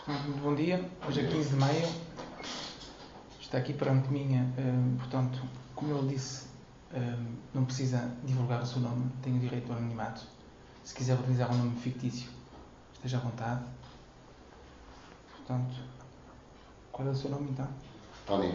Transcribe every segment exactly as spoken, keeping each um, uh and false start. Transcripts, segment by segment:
Muito bom dia. Hoje é quinze de maio. Está aqui perante mim, uh, portanto, como ele disse, uh, não precisa divulgar o seu nome, tem o direito ao anonimato. Se quiser utilizar um nome fictício, esteja à vontade. Portanto, qual é o seu nome então? Tony.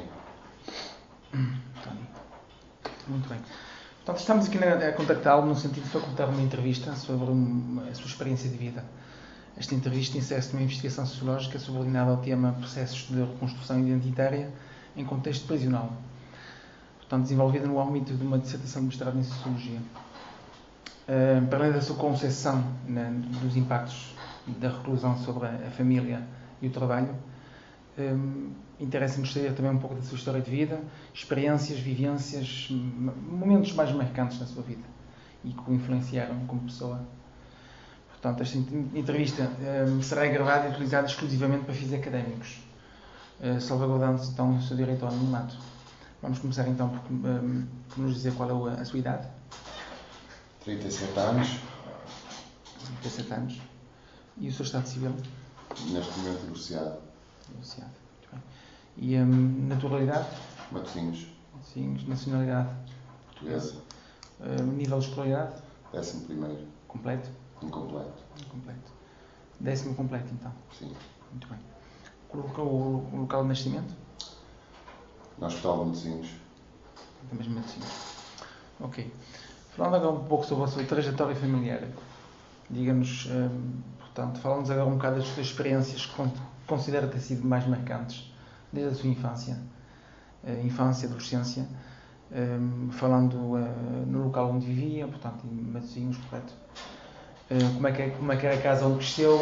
Tony. Muito bem. Portanto, estamos aqui a contactá-lo no sentido de facultar uma entrevista sobre uma, a sua experiência de vida. Esta entrevista insere-se numa investigação sociológica subordinada ao tema processos de reconstrução identitária em contexto prisional, portanto, desenvolvida no âmbito de uma dissertação de mestrado em Sociologia. Uh, para além da sua concepção, né, dos impactos da reclusão sobre a, a família e o trabalho, um, interessa-me saber também um pouco da sua história de vida, experiências, vivências, momentos mais marcantes na sua vida e que o influenciaram como pessoa. Portanto, esta entrevista um, será gravada e utilizada exclusivamente para fins académicos, uh, salvaguardando-se então o seu direito ao anonimato. Vamos começar então por, um, por nos dizer qual é a sua idade. trinta e sete anos. trinta e sete anos. E o seu estado civil? Neste momento divorciado. Divorciado, muito bem. E um, naturalidade? Matosinhos. Matosinhos. Nacionalidade? Portuguesa. Uh, nível de escolaridade? Décimo primeiro. Completo? Incompleto. Incompleto. Décimo completo, então? Sim. Muito bem. Colocou o, o local de nascimento? No Hospital de Matosinhos. Da mesma Matosinhos. Ok. Falando agora um pouco sobre a sua trajetória familiar, diga-nos, hum, portanto, fala-nos agora um bocado das suas experiências que considera ter sido mais marcantes desde a sua infância, uh, infância, adolescência, um, falando uh, no local onde vivia, portanto, em Matosinhos, correto? Uh, como, é que é, como é que era a casa onde cresceu,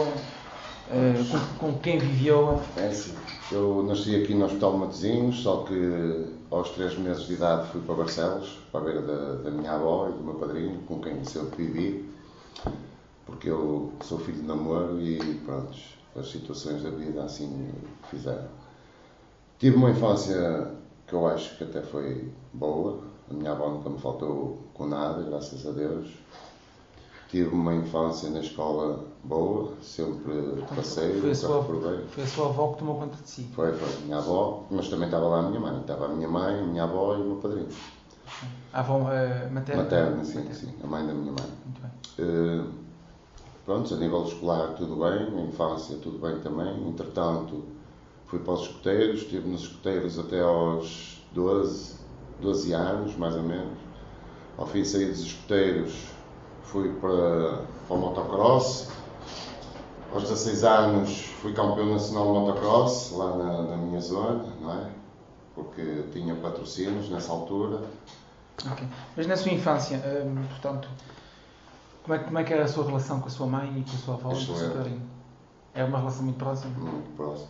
uh, com, com quem viveu? É sim. Eu nasci aqui no Hospital de Matosinhos, só que aos três meses de idade fui para Barcelos, para a beira da, da minha avó e do meu padrinho, com quem sempre vivi, porque eu sou filho de namoro e pronto, as situações da vida assim fizeram. Tive uma infância que eu acho que até foi boa, a minha avó nunca me faltou com nada, graças a Deus. Tive uma infância na escola boa, sempre então, passei, foi a, sua, reprovei. foi a sua avó que tomou conta de si? Foi, foi a minha avó, mas também estava lá a minha mãe. Estava a minha mãe, a minha avó e o meu padrinho. A avó uh, materna? Materna, sim, materna. sim, a mãe da minha mãe. Muito bem. Uh, pronto, a nível escolar tudo bem, a infância tudo bem também. Entretanto, fui para os escoteiros, estive nos escoteiros até aos doze, doze anos, mais ou menos. Ao fim de sair dos escoteiros, fui para, para o motocross. Aos dezasseis anos fui campeão nacional de motocross, lá na, na minha zona, não é? Porque tinha patrocínios nessa altura. Ok. Mas na sua infância, hum, portanto, como é, como é que era a sua relação com a sua mãe e com a sua avó e com o seu padrinho? É uma relação muito próxima? Muito próxima.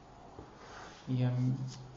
E, hum,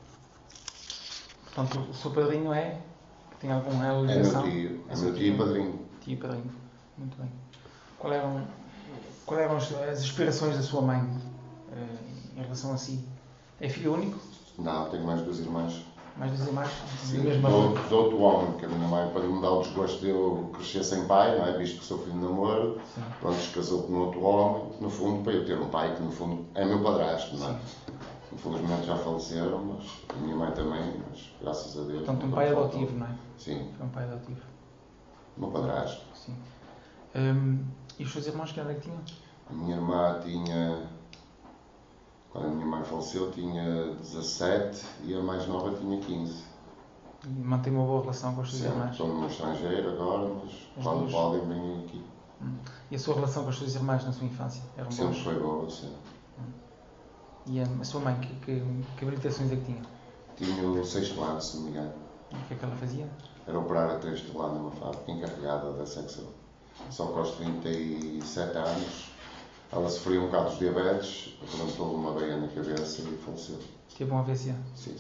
portanto, o seu padrinho é? Tem alguma ligação? É meu tio, é meu tio e padrinho. Tio e padrinho, muito bem. Qual eram, qual eram as, as inspirações da sua mãe uh, em relação a si? É filho único? Não, tenho mais duas irmãs. Mais duas irmãs? Sim, de outro, de outro homem, que a minha mãe, para me dar o desgosto de eu crescer sem pai, não é? Visto que sou filho de namoro, sim. Pronto, se casou com outro homem, no fundo, para eu ter um pai que, no fundo, é meu padrasto, não é? Sim. Infelizmente já faleceram, mas a minha mãe também, mas graças a Deus. Portanto, um pai adotivo, não é? Sim. Foi um pai adotivo. O meu padrasto. Sim. Um, e os seus irmãos, que idade é que tinham? A minha irmã tinha, quando a minha mãe faleceu, tinha dezassete e a mais nova tinha quinze. E mantém uma boa relação com as suas Sim, irmãs? Estou no estrangeiro agora, mas as quando duas... podem, vêm aqui. Hum. E a sua relação com as suas irmãs na sua infância? Eram Sempre boas? foi boa, sim. Hum. E a, a sua mãe, que, que, que habilitações é que tinha? Tinha o sexto ano, se não me engano. E o que é que ela fazia? Era operar a têxtil lá numa fábrica, encarregada da secção. Só que aos trinta e sete anos ela sofreu um bocado de diabetes, levantou uma veia na cabeça e faleceu. Teve um A V C? Sim.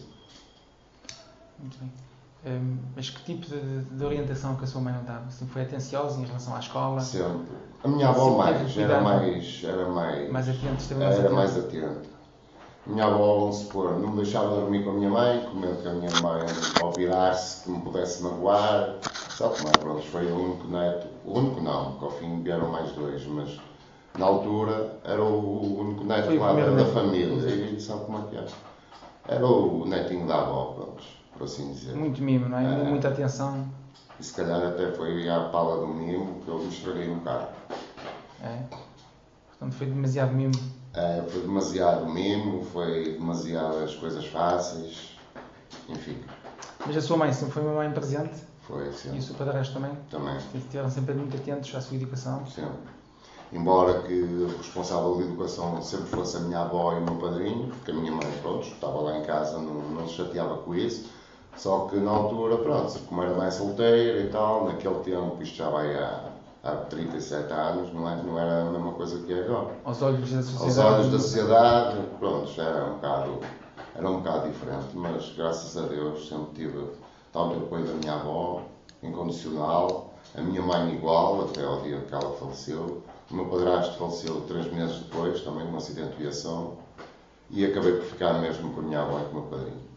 Muito bem. Um, mas que tipo de, de orientação que a sua mãe não dava? Assim, foi atenciosa em relação à escola? Sempre. A minha avó mais, era mais, era mais... Mais atenta, mais Era mais atenta. A minha avó, vamos supor, não me deixava dormir com a minha mãe, com medo que a minha mãe, ao virar-se, que me pudesse magoar. Só que, mas pronto, foi o único neto. O único não, porque ao fim vieram mais dois, mas na altura era o único neto neto Foi o lá da, primeiro da neto. família, e sabe como é que é? Era o netinho da avó, pronto, por assim dizer. Muito mimo, não é? É. Muita atenção. E se calhar até foi à pala do mimo que eu me estraguei no carro. É. Portanto, foi demasiado mimo. É, foi demasiado mimo, foi demasiadas coisas fáceis, enfim. Mas a sua mãe sempre foi uma mãe presente? Foi, sim. E o seu padrasto também? Também. Estiveram sempre muito atentos à sua educação? Sim. Embora que o responsável de educação sempre fosse a minha avó e o meu padrinho, porque a minha mãe, pronto, estava lá em casa, não, não se chateava com isso. Só que na altura, pronto, como era mãe solteira e tal, naquele tempo, isto já vai há, há trinta e sete anos, não, é, não era a mesma coisa que é agora. Aos olhos da sociedade? Aos olhos da sociedade, pronto, já era um bocado, era um bocado diferente, mas graças a Deus sempre tive tanto apoio da minha avó, incondicional, a minha mãe igual, até ao dia que ela faleceu. O meu padrasto faleceu três meses depois, também num acidente de viação, e acabei por ficar mesmo com a minha avó e com o meu padrinho.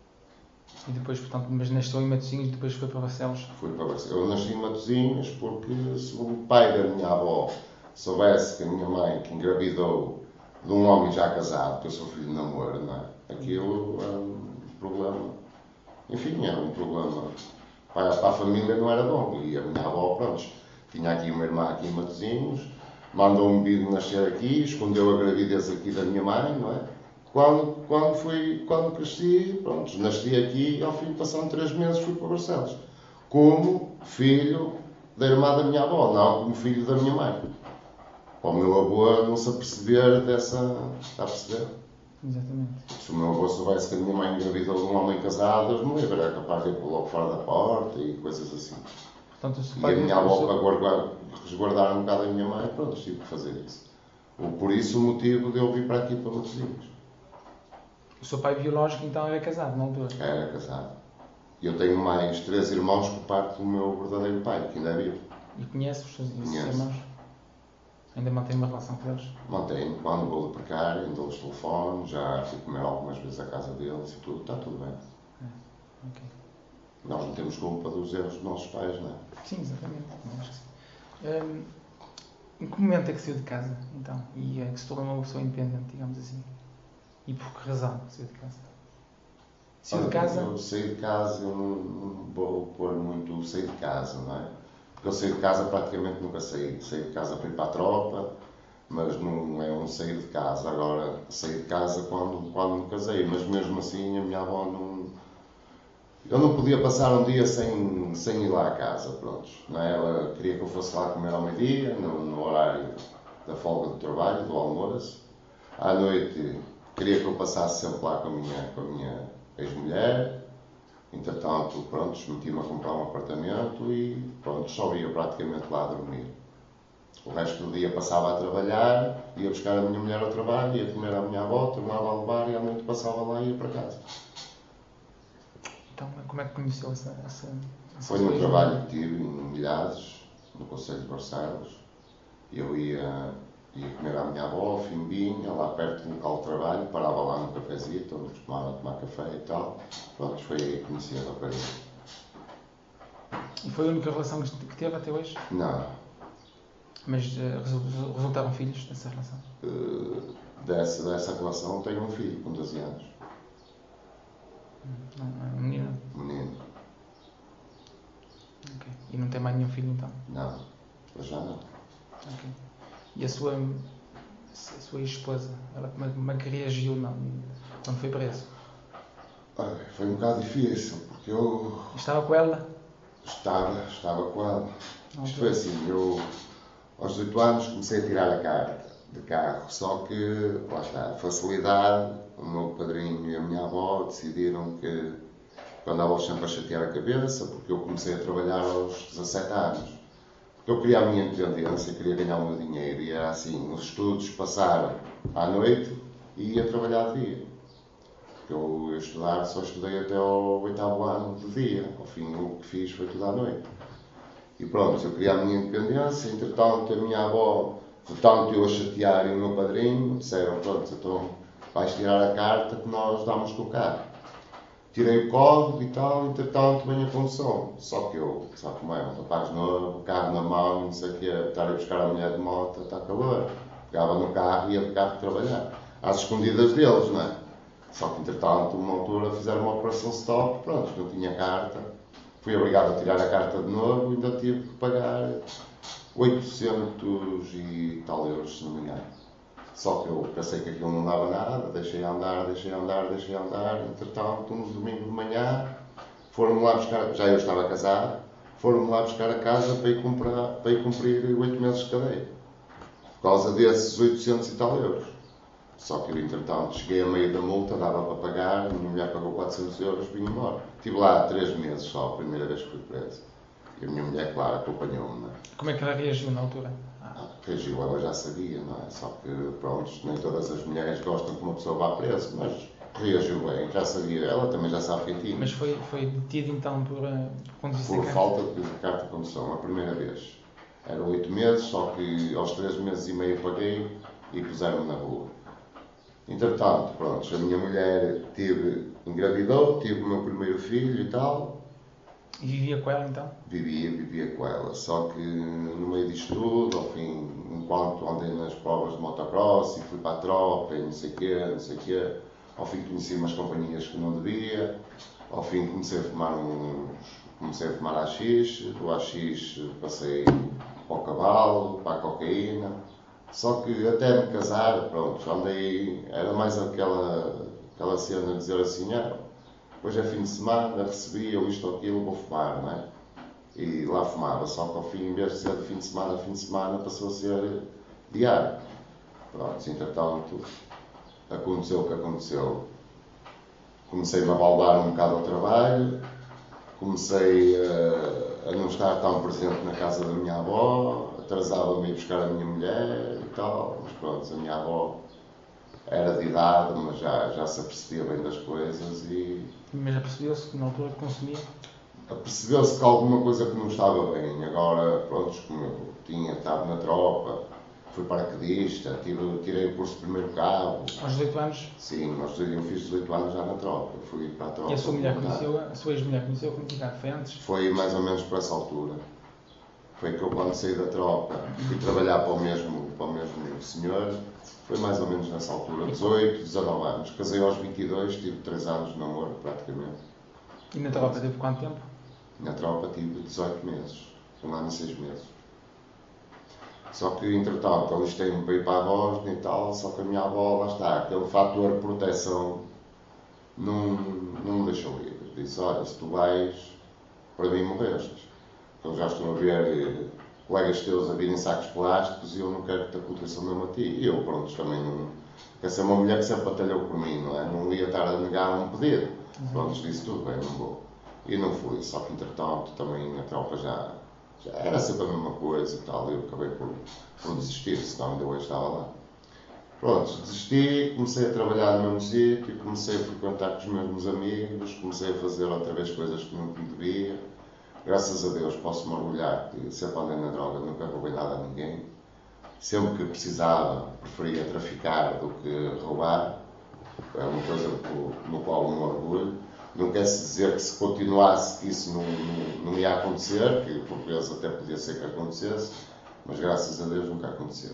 E depois, portanto, mas nasceu em Matosinhos e depois foi para Barcelos? Fui para Barcelos. Eu nasci em Matosinhos porque se o pai da minha avó soubesse que a minha mãe, que engravidou de um homem já casado, que eu sou filho de namoro, não é? Aquilo era um problema. Enfim, era um problema. Para, para a família não era bom. E a minha avó, pronto, tinha aqui uma irmã aqui em Matosinhos, mandou-me vir nascer aqui, escondeu a gravidez aqui da minha mãe, não é? Quando, quando, fui, quando cresci, pronto, nasci aqui e ao fim de passando três meses fui para Barcelos. Como filho da irmã da minha avó, não como filho da minha mãe. Para o meu avô não se aperceber dessa... Está a perceber? Exatamente. Se o meu avô soubesse que a minha mãe engravidou de um homem casado, Deus me livre, era capaz de ir logo fora da porta e coisas assim. Portanto, o seu E pai, a minha o avó, seu- para guardar, resguardar um bocado a minha mãe, pronto, tive que fazer isso. Por isso o motivo de eu vir para aqui, para Matosinhos. o seu pai biológico, então, era casado na altura? Era casado. E eu tenho mais três irmãos por parte do meu verdadeiro pai, que ainda é vivo. E conhece os seus, os seus Conheço. irmãos? Ainda mantém uma relação com eles? Mantenho, quando vou de precário, ainda os telefono, já fui comer algumas vezes à casa deles e tudo, está tudo bem. É. Ok. Nós não temos culpa dos erros dos nossos pais, não é? Sim, exatamente. Eu acho que sim. Hum, em que momento é que saiu de casa, então? E é que se tornou uma pessoa independente, digamos assim? E por que razão saiu de casa? Saiu de Olha, casa? Eu saí de casa, eu não, não vou pôr muito sair de casa, não é? Porque eu saí de casa praticamente nunca saí. Saí de casa para ir para a tropa, mas não é um sair de casa. Agora, saí de casa quando, quando me casei, mas mesmo assim a minha avó não... Eu não podia passar um dia sem, sem ir lá à casa, pronto. Não é? Ela queria que eu fosse lá comer ao meio-dia, no, no horário da folga do trabalho, do almoço. À noite, queria que eu passasse sempre lá com a minha, com a minha ex-mulher. Entretanto, pronto, meti-me a comprar um apartamento e pronto, só ia praticamente lá dormir. O resto do dia passava a trabalhar, ia buscar a minha mulher ao trabalho, ia comer à minha avó, tornava a levar e à noite passava lá e ia para casa. Então, como é que conheceu essa... essa, essa Foi num sua trabalho irmã? que tive em Milhares, no Conselho de Barcelos. Eu ia, ia comer à minha avó, ao Fimbinha, lá perto do local de trabalho, parava lá no cafezito, onde costumava tomar café e tal. Pronto, foi aí que conheci a rapariga. E foi a única relação que que teve até hoje? Não, Mas eh, resu- resultaram filhos dessa relação? eh, dessa, dessa relação tenho um filho com doze anos, Não, não é uma menina? menino. Ok. E não tem mais nenhum filho, então? Não, para já não. Ok. E a sua, a sua ex-esposa, ela como é, como é que reagiu não, quando foi preso? Olha, foi um bocado difícil, porque eu Estava com ela? estava, estava com ela. Não, Isto foi assim, eu aos dezoito anos comecei a tirar a carta de carro, só que, lá está, facilidade, o meu padrinho e a minha avó decidiram que eu andava sempre a chatear a cabeça, porque eu comecei a trabalhar aos dezassete anos. Porque eu queria a minha independência, queria ganhar o meu dinheiro, e era assim, os estudos passaram à noite e ia trabalhar de dia. Porque eu, eu estudar, só estudei até ao oitavo ano de dia, ao fim o que fiz foi tudo à noite. E pronto, eu queria a minha independência, entretanto a minha avó, de tanto eu a chatear e o meu padrinho, disseram, pronto, então vais tirar a carta que nós damos com o carro. Tirei o código e tal, entretanto vem a condução. Só que eu, sabe como é, um rapaz novo, carro na mão, não sei o quê, estar a buscar a mulher de moto, está calor. Pegava no carro e ia de carro trabalhar. Às escondidas deles, não é? Só que, entretanto, uma altura fizeram uma operação stop, pronto, não tinha carta. Fui obrigado a tirar a carta de novo e ainda tive que pagar oitocentos e tal euros, se não me engano. Só que eu pensei que aquilo não dava nada, deixei andar, deixei andar, deixei andar. Entretanto, um domingo de manhã, foram-me lá buscar, já eu estava casado, foram-me lá buscar a casa para ir, comprar, para ir cumprir oito meses de cadeia. Por causa desses oitocentos e tal euros. Só que eu, entretanto, cheguei a meio da multa, dava para pagar, a minha mulher pagou quatrocentos euros e vim embora. Estive lá há três meses só, a primeira vez que fui preso. E a minha mulher, claro, acompanhou-me. Não é? Como é que ela reagiu na altura? Ah, reagiu, ela já sabia, não é? Só que, pronto, nem todas as mulheres gostam que uma pessoa vá preso, mas reagiu bem, já sabia, ela também já sabe quem tinha. Mas foi, foi detido então por uh, conduzir Por falta de carta de condução, a primeira vez. Eram oito meses, só que aos três meses e meio paguei e puseram-me na rua. Entretanto, pronto, a minha mulher tive, engravidou, tive o meu primeiro filho e tal. E vivia com ela então? Vivia, vivia com ela. Só que no meio disto tudo, ao fim, enquanto andei nas provas de motocross e fui para a tropa e não sei o quê, não sei o quê, ao fim conheci umas companhias que não devia, ao fim comecei a fumar uns, comecei a fumar A X, do A X passei para o cavalo, para a cocaína. Só que até me casar, pronto, andei, era mais aquela, aquela cena de dizer assim, ah, hoje é fim de semana, recebi eu isto ou aquilo, vou fumar, não é? E lá fumava, só que ao fim, em vez de ser de fim de semana a fim de semana, passou a ser diário. Pronto, entretanto, aconteceu o que aconteceu. Comecei-me a baldar um bocado ao trabalho, comecei a, a não estar tão presente na casa da minha avó, atrasava-me a ir buscar a minha mulher e tal, mas pronto, a minha avó era de idade, mas já, já se apercebia bem das coisas e... Mas já percebeu-se que na altura que consumia? Percebeu-se que alguma coisa que não estava bem. Agora, pronto, como eu tinha estado na tropa, fui paraquedista, tive, tirei o curso de primeiro cabo. Aos dezoito anos? Sim, aos dezoito, eu fiz dezoito anos já na tropa. Fui para a tropa. E a sua mulher conheceu, a sua ex-mulher conheceu com que idade? Foi antes? Foi mais ou menos por essa altura. Foi que eu, quando saí da tropa, fui trabalhar para o mesmo, para o mesmo senhor. Foi mais ou menos nessa altura, dezoito, dezanove anos. Casei aos vinte e dois, tive três anos de namoro, praticamente. E na tropa teve quanto tempo? Na tropa tive dezoito meses, um ano e seis meses. Só que, entretanto, alistei-me para ir para a Bósnia e tal, só que a minha avó, lá está, aquele fator de proteção não, não me deixou ir. Disse, olha, se tu vais, para mim morreste. Então já estou a ver colegas teus a virem sacos plásticos e eu não quero que te aconteça o mesmo a ti. E eu, pronto, também não... Quer ser uma mulher que sempre batalhou por mim, não é? Não ia estar a negar um pedido. Pronto, disse tudo bem, não vou. E não fui, só que entretanto também a tropa já, já era sempre a mesma coisa e tal, e eu acabei por, por desistir, senão ainda hoje estava lá. Pronto, desisti, comecei a trabalhar no mesmo sítio, comecei a frequentar com os mesmos amigos, comecei a fazer outra vez coisas que não devia. Graças a Deus posso-me orgulhar que sempre andei na droga, nunca roubei nada a ninguém. Sempre que precisava, preferia traficar do que roubar. É uma coisa no qual me orgulho. Não quer dizer que se continuasse que isso não, não, não ia acontecer, que por vezes até podia ser que acontecesse, mas graças a Deus nunca aconteceu.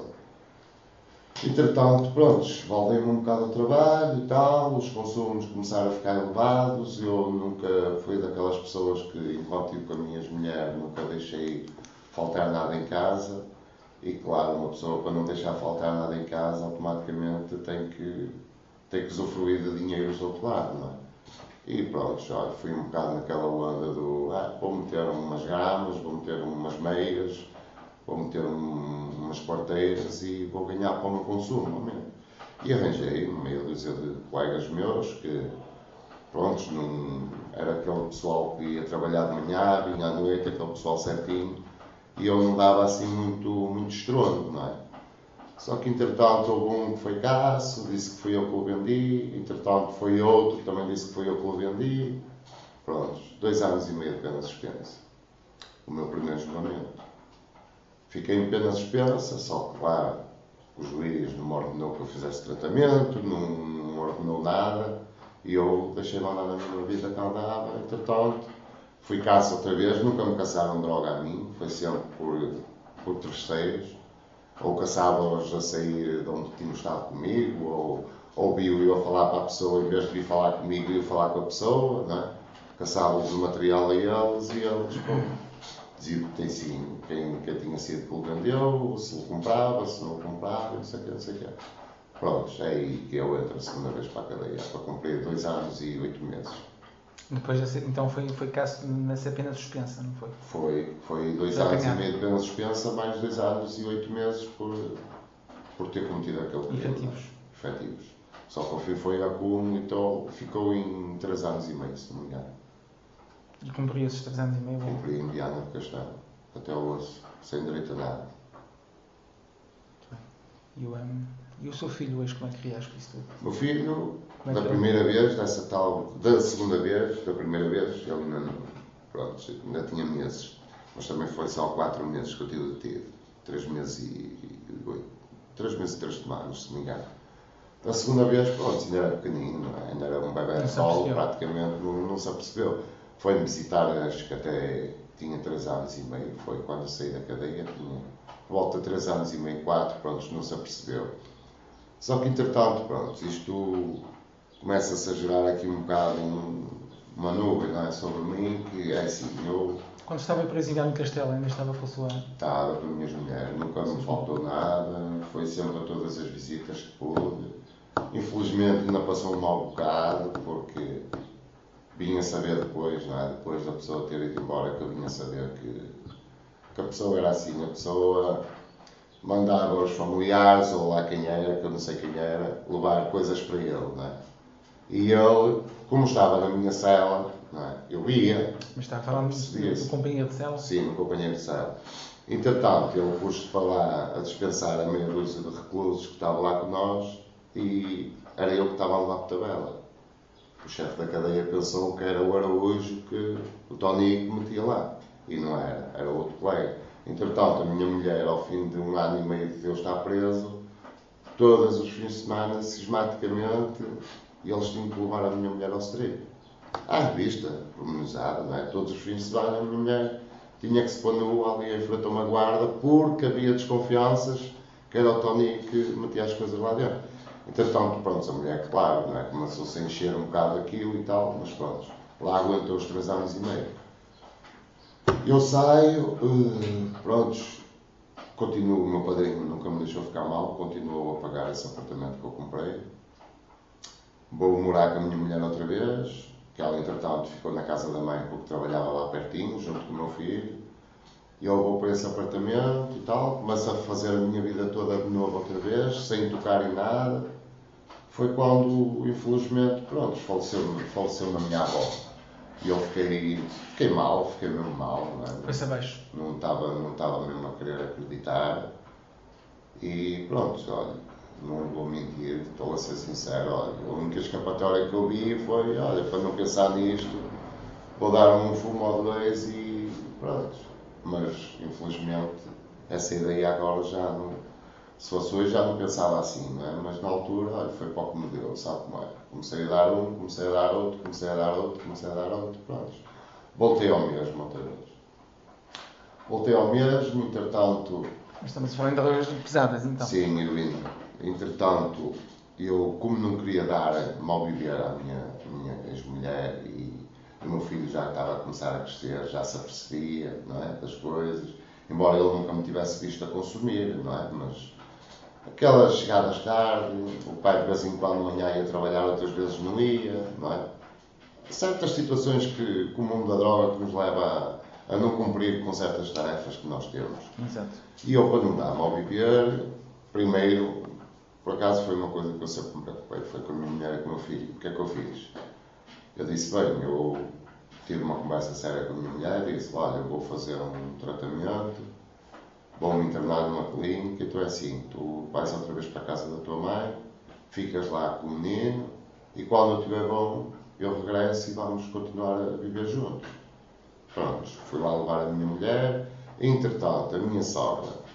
Entretanto, pronto, voltei-me um bocado ao trabalho e tal, os consumos começaram a ficar elevados, eu nunca fui daquelas pessoas que, enquanto estive com a minha mulher, nunca deixei faltar nada em casa, e claro, uma pessoa para não deixar faltar nada em casa, automaticamente tem que, tem que usufruir de dinheiros do outro lado, não é? E pronto, já fui um bocado naquela onda do, ah, vou meter umas gramas, vou meter umas meias, vou meter um, umas quarteiras e vou ganhar para o meu consumo, não é? E arranjei meia dúzia de colegas meus que, pronto, não, era aquele pessoal que ia trabalhar de manhã, vinha à noite, aquele pessoal certinho, e eu não dava assim muito, muito estrondo, não é? Só que, entretanto, houve um que foi caço, disse que fui eu que o vendi. Entretanto, foi outro que também disse que foi eu que o vendi. Pronto, dois anos e meio de pena suspensa. O meu primeiro julgamento. Fiquei em pena suspensa, só que, claro, o juiz não me ordenou que eu fizesse tratamento, não, não me ordenou nada. E eu deixei-me andar na minha vida que andava. Entretanto, fui caço outra vez. Nunca me caçaram droga a mim. Foi sempre por, por terceiros. ou caçava-os a sair de onde tinham estado comigo, ou, ou viu eu a falar para a pessoa, em vez de vir falar comigo, ia falar com a pessoa, não é? Caçava-lhes o material a eles e eles, bom, diziam que tem sim, quem, quem tinha sido que o vendeu, se o comprava, se não o comprava, não sei o que, não sei o que. Pronto, é aí que eu entro a segunda vez para a cadeia, para cumprir dois anos e oito meses. Depois, então, foi, foi caso nessa pena suspensa, não foi? Foi, foi dois anos e meio de pena suspensa, mais dois anos e oito meses por, por ter cometido aquele crime. Efetivos. Efetivos. Só que ao fim foi a acúmulo, então ficou em três anos e meio, se não me engano. E cumpriu esses três anos e meio? Cumpri em Viana do Castelo, até hoje, sem direito a nada. E o, um, e o seu filho hoje, como é que reage com isso tudo? O meu filho, é da primeira vez, dessa tal, da segunda vez, da primeira vez, ele ainda não, pronto, ainda tinha meses, mas também foi só quatro meses que eu tive detido, três meses e oito, três meses e três semanas, se não me engano. Da segunda vez, pronto, ainda era pequenino, não é? Ainda era um bebê de sol, praticamente não, não se apercebeu. Foi-me visitar, acho que até tinha três anos e meio, foi quando eu saí da cadeia, tinha volta três anos e meio, quatro, pronto, não se apercebeu. Só que, entretanto, pronto, isto começa-se a gerar aqui um bocado um, uma nuvem, não é, sobre mim, que é assim, eu... Quando estava preso em Viana do Castelo, ainda estava flutuando? Estava com as minhas mulheres, nunca me faltou nada, foi sempre a todas as visitas que pude. Infelizmente ainda passou um mau bocado, porque vinha saber depois, não é? Depois da pessoa ter ido embora, que eu vinha saber que, que a pessoa era assim, a pessoa mandava os familiares, ou lá quem era, que eu não sei quem era, levar coisas para ele, não é? E ele, como estava na minha cela, não é? Eu ia... Mas está a falar do, do companheiro de cela? Sim, do companheiro de cela. Entretanto, ele pôs-se para lá a dispensar a meia dúzia de reclusos que estavam lá com nós e era eu que estava a levar por tabela. O chefe da cadeia pensou que era o Araújo que o Tony metia lá. E não era, era outro colega. Entretanto, a minha mulher, ao fim de um ano e meio de eu estar preso, todos os fins de semana, sistematicamente, eles tinham que levar a minha mulher ao estreito. À revista, pormenorizada, não é? Todos os fins de semana a minha mulher tinha que se pôr nua ali em frente a uma guarda porque havia desconfianças que era o Tony que metia as coisas lá dentro. Entretanto, pronto, a mulher, claro, não é? Começou-se a encher um bocado aquilo e tal, mas pronto, lá aguentou os três anos e meio. Eu saio, pronto, continuo, o meu padrinho nunca me deixou ficar mal, continuou a pagar esse apartamento que eu comprei. Vou morar com a minha mulher outra vez, que ela, entretanto, ficou na casa da mãe porque trabalhava lá pertinho, junto com o meu filho. E eu vou para esse apartamento e tal, começo a fazer a minha vida toda de novo outra vez, sem tocar em nada. Foi quando, infelizmente, pronto, faleceu, faleceu na minha avó. E eu fiquei, fiquei mal, fiquei mesmo mal, não é? Foi-se abaixo. Não estava, não estava mesmo a querer acreditar. E pronto, olha, não vou mentir, estou a ser sincero, olha, a única escapatória que eu vi foi, olha, para não pensar nisto, vou dar um fumo ou dois e pronto. Mas, infelizmente, essa ideia agora já não... Se fosse hoje já não pensava assim, não é? Mas na altura, olha, foi para o que me deu, sabe como é? Comecei a dar um, comecei a dar outro, comecei a dar outro, comecei a dar outro, pronto. Voltei ao mesmo outra vez. Voltei ao mesmo, entretanto... Mas estamos a falar de drogas pesadas, então. Sim, heroína. Entretanto, eu, como não queria dar mal viver à minha, minha ex-mulher e o meu filho já estava a começar a crescer, já se apercebia, não é, das coisas, embora ele nunca me tivesse visto a consumir, não é, mas aquelas chegadas tarde, o pai de vez em quando de manhã ia trabalhar, outras vezes não ia, não é, certas situações que, que o mundo da droga que nos leva a, a não cumprir com certas tarefas que nós temos. Exato. E eu, para não dar mal viver, primeiro, por acaso foi uma coisa que eu sempre me preocupei, foi com a minha mulher e com o meu filho. O que é que eu fiz? Eu disse, bem, eu tive uma conversa séria com a minha mulher e disse, olha, eu vou fazer um tratamento, vou-me internar numa clínica, e tu é assim, tu vais outra vez para a casa da tua mãe, ficas lá com o menino, e quando eu estiver bom, eu regresso e vamos continuar a viver juntos. Pronto, fui lá levar a minha mulher, entretanto, a minha sogra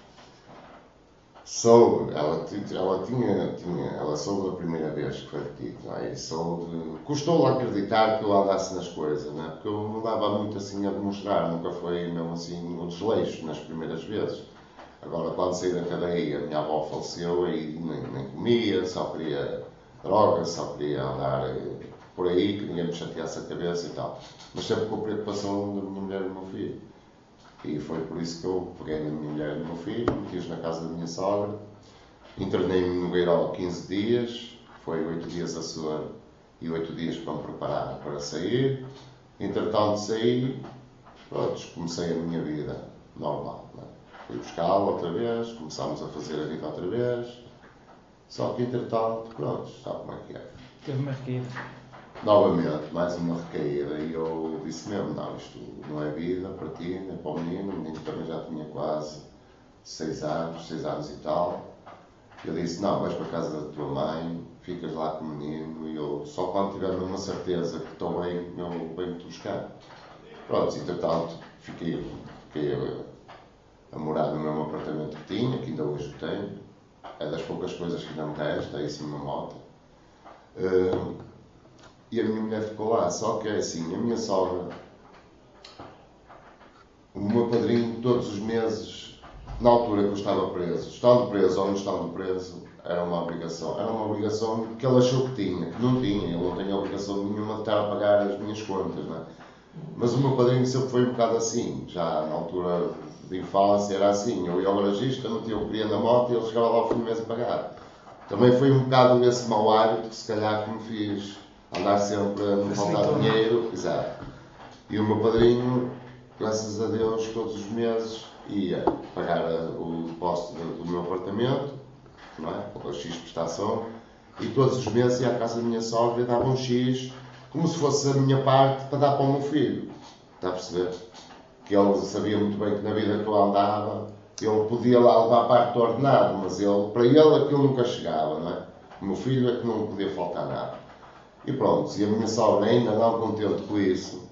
soube, ela, ela tinha, tinha, ela soube da primeira vez que foi detido, não é? E soube, custou-lhe acreditar que eu andasse nas coisas, não é? Porque eu não dava muito assim a demonstrar, nunca foi mesmo assim um desleixo nas primeiras vezes. Agora, quando saí da cadeia, a minha avó faleceu, aí nem, nem comia, só queria drogas, só queria andar por aí, que ninguém me chateasse a cabeça e tal. Mas sempre com a preocupação da minha mulher e do meu filho. E foi por isso que eu peguei na minha mulher e no meu filho, meti-os na casa da minha sogra, internei-me no Gueiró quinze dias, foi oito dias a sua e oito dias para me preparar para sair. Entretanto saí, pronto, comecei a minha vida normal. Não é? Fui buscá-la outra vez, começámos a fazer a vida outra vez, só que entretanto, pronto, sabe como é que é. Teve uma recaída. Novamente, mais uma recaída, e eu disse mesmo, não, isto não é vida para ti, nem para o menino, o menino também já tinha quase seis anos, seis anos e tal. Eu disse, não, vais para a casa da tua mãe, ficas lá com o menino, e eu só quando tiver uma certeza que estou bem, eu venho-te buscar. Pronto, entretanto, fiquei, fiquei a, a morar no mesmo apartamento que tinha, que ainda hoje tenho, é das poucas coisas que ainda me resta, é isso uma moto. Uh, E a minha mulher ficou lá, só que é assim, a minha sogra, o meu padrinho, todos os meses, na altura que eu estava preso, estando preso ou não estando preso, era uma obrigação. Era uma obrigação que ele achou que tinha, que não tinha. Ele não tinha obrigação nenhuma de estar a pagar as minhas contas, não é? Mas o meu padrinho sempre foi um bocado assim, já na altura de infância era assim. Eu ia ao garagista, metia o cliente na moto e ele chegava lá ao fim do mês a pagar. Também foi um bocado esse mau hábito que se calhar que me fiz andar sempre a me faltar dinheiro, exato. E o meu padrinho, graças a Deus, todos os meses ia pagar o depósito do meu apartamento, não é? A X prestação, e todos os meses ia à casa da minha sogra e dava um X, como se fosse a minha parte para dar para o meu filho. Está a perceber? Que ele sabia muito bem que na vida que eu andava, ele podia lá levar parte do ordenado, mas ele, para ele aquilo nunca chegava, não é? O meu filho é que não podia faltar nada. E pronto, e a minha sogra, ainda não contente com isso,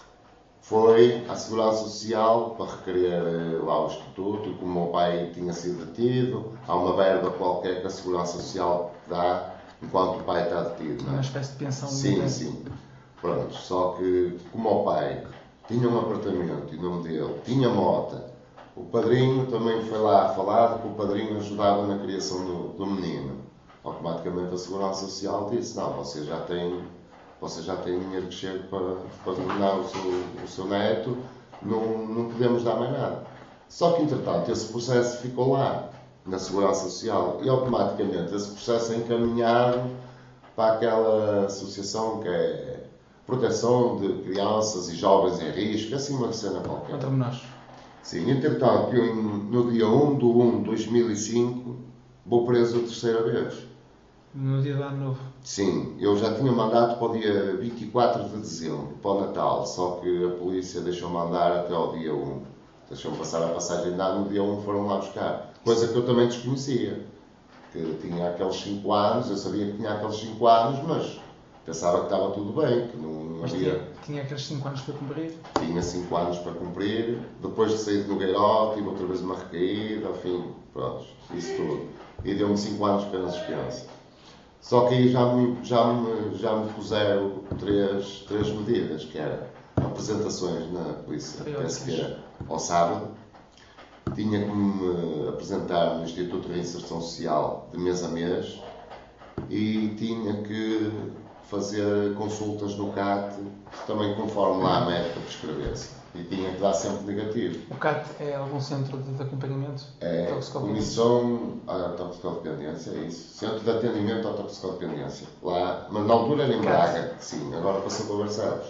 foi à Segurança Social para requerer lá o estatuto, e como o meu pai tinha sido detido, há uma verba qualquer que a Segurança Social dá enquanto o pai está detido. Não é? Uma espécie de pensão. Sim, sim. Pronto, só que como o pai tinha um apartamento em nome dele, tinha mota, o padrinho também foi lá falar que o padrinho ajudava na criação do, do menino. Automaticamente a Segurança Social disse, não, você já tem, você já tem dinheiro que chega para, para dominar o seu, o seu neto, não, não podemos dar mais nada. Só que, entretanto, esse processo ficou lá, na Segurança Social, e automaticamente esse processo é encaminhado para aquela associação que é Proteção de Crianças e Jovens em Risco, assim uma cena qualquer. Contra nós. Sim, entretanto, eu, no dia um de um de dois mil e cinco, vou preso a terceira vez. No dia do ano novo? Sim, eu já tinha mandato para o dia vinte e quatro de dezembro, para o Natal, só que a polícia deixou-me andar até ao dia um. Deixou-me passar a passagem de ano, no dia um foram lá buscar. Coisa que eu também desconhecia. Que tinha aqueles cinco anos, eu sabia que tinha aqueles cinco anos, mas pensava que estava tudo bem, que não mas havia... Tinha, tinha aqueles cinco anos para cumprir? Tinha cinco anos para cumprir. Depois de sair do Gueiró, tive outra vez uma recaída, enfim, pronto, isso tudo. E deu-me cinco anos para a experiência. Só que aí já me, já me, já me puseram três, três medidas, que eram apresentações na polícia, penso que era ao sábado, tinha que me apresentar no Instituto de Reinserção Social de mês a mês e tinha que fazer consultas no C A T, também conforme lá a médica prescrevesse. E tinha que dar sempre negativo. O C A T é algum centro de acompanhamento? É Comissão à Toxicodependência, é isso. Centro de Atendimento à Toxicodependência. Lá, mas na altura era em Braga, sim, agora passou para Barcelos.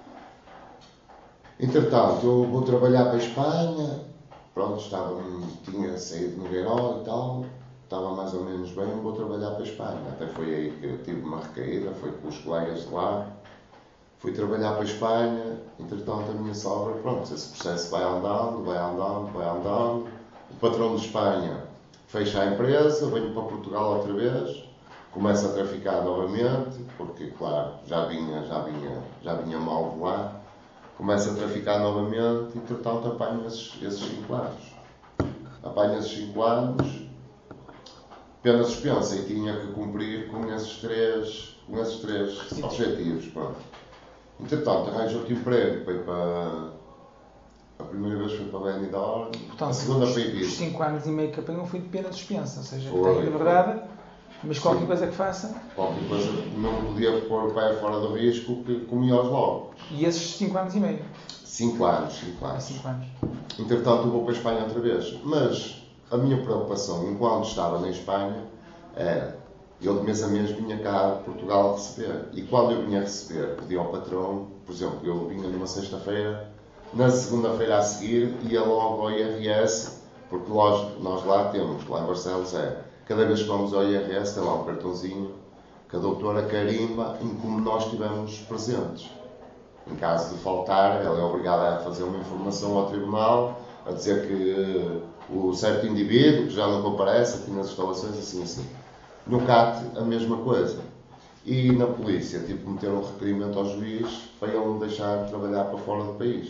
Entretanto, eu vou trabalhar para a Espanha, pronto, estava, tinha saído no Gueiró e tal, estava mais ou menos bem, vou trabalhar para a Espanha. Até foi aí que eu tive uma recaída, foi com os colegas de lá. Fui trabalhar para a Espanha, entretanto a minha sogra, pronto, esse processo vai andando, vai andando, vai andando. O patrão de Espanha fecha a empresa, venho para Portugal outra vez, começa a traficar novamente, porque, claro, já vinha, já vinha, já vinha mal de lá. Começa a traficar novamente, entretanto apanho esses, esses cinco anos. Apanho esses cinco anos, pena suspensa, e tinha que cumprir com esses três, com esses três objetivos, pronto. Entretanto, arranjo outro emprego para ir para, A primeira vez foi para Benidorm, Portanto, a segunda os, foi os Ibiza. cinco anos e meio que apanhou foi de pena suspensa, ou seja, Foi, tem liberdade, mas qualquer sim. coisa que faça. Qualquer coisa que não podia pôr o pé fora do risco, que comia-os logo. E esses cinco anos e meio? cinco anos, cinco Há anos. cinco anos. Entretanto, eu vou para a Espanha outra vez. Mas a minha preocupação, enquanto estava na Espanha, era: eu de mês a mês vinha cá a Portugal receber. E quando eu vinha receber, pedia ao patrão, por exemplo, eu vinha numa sexta-feira, na segunda-feira a seguir ia logo ao I R S, porque nós, nós lá temos, lá em Barcelos é, cada vez que vamos ao I R S tem lá um cartãozinho que a doutora carimba em como nós estivemos presentes. Em caso de faltar, ela é obrigada a fazer uma informação ao tribunal, a dizer que uh, o certo indivíduo, que já não comparece aqui nas instalações, assim, assim. No C A T, a mesma coisa. E na polícia, tipo, meter um requerimento ao juiz para ele não deixar trabalhar para fora do país.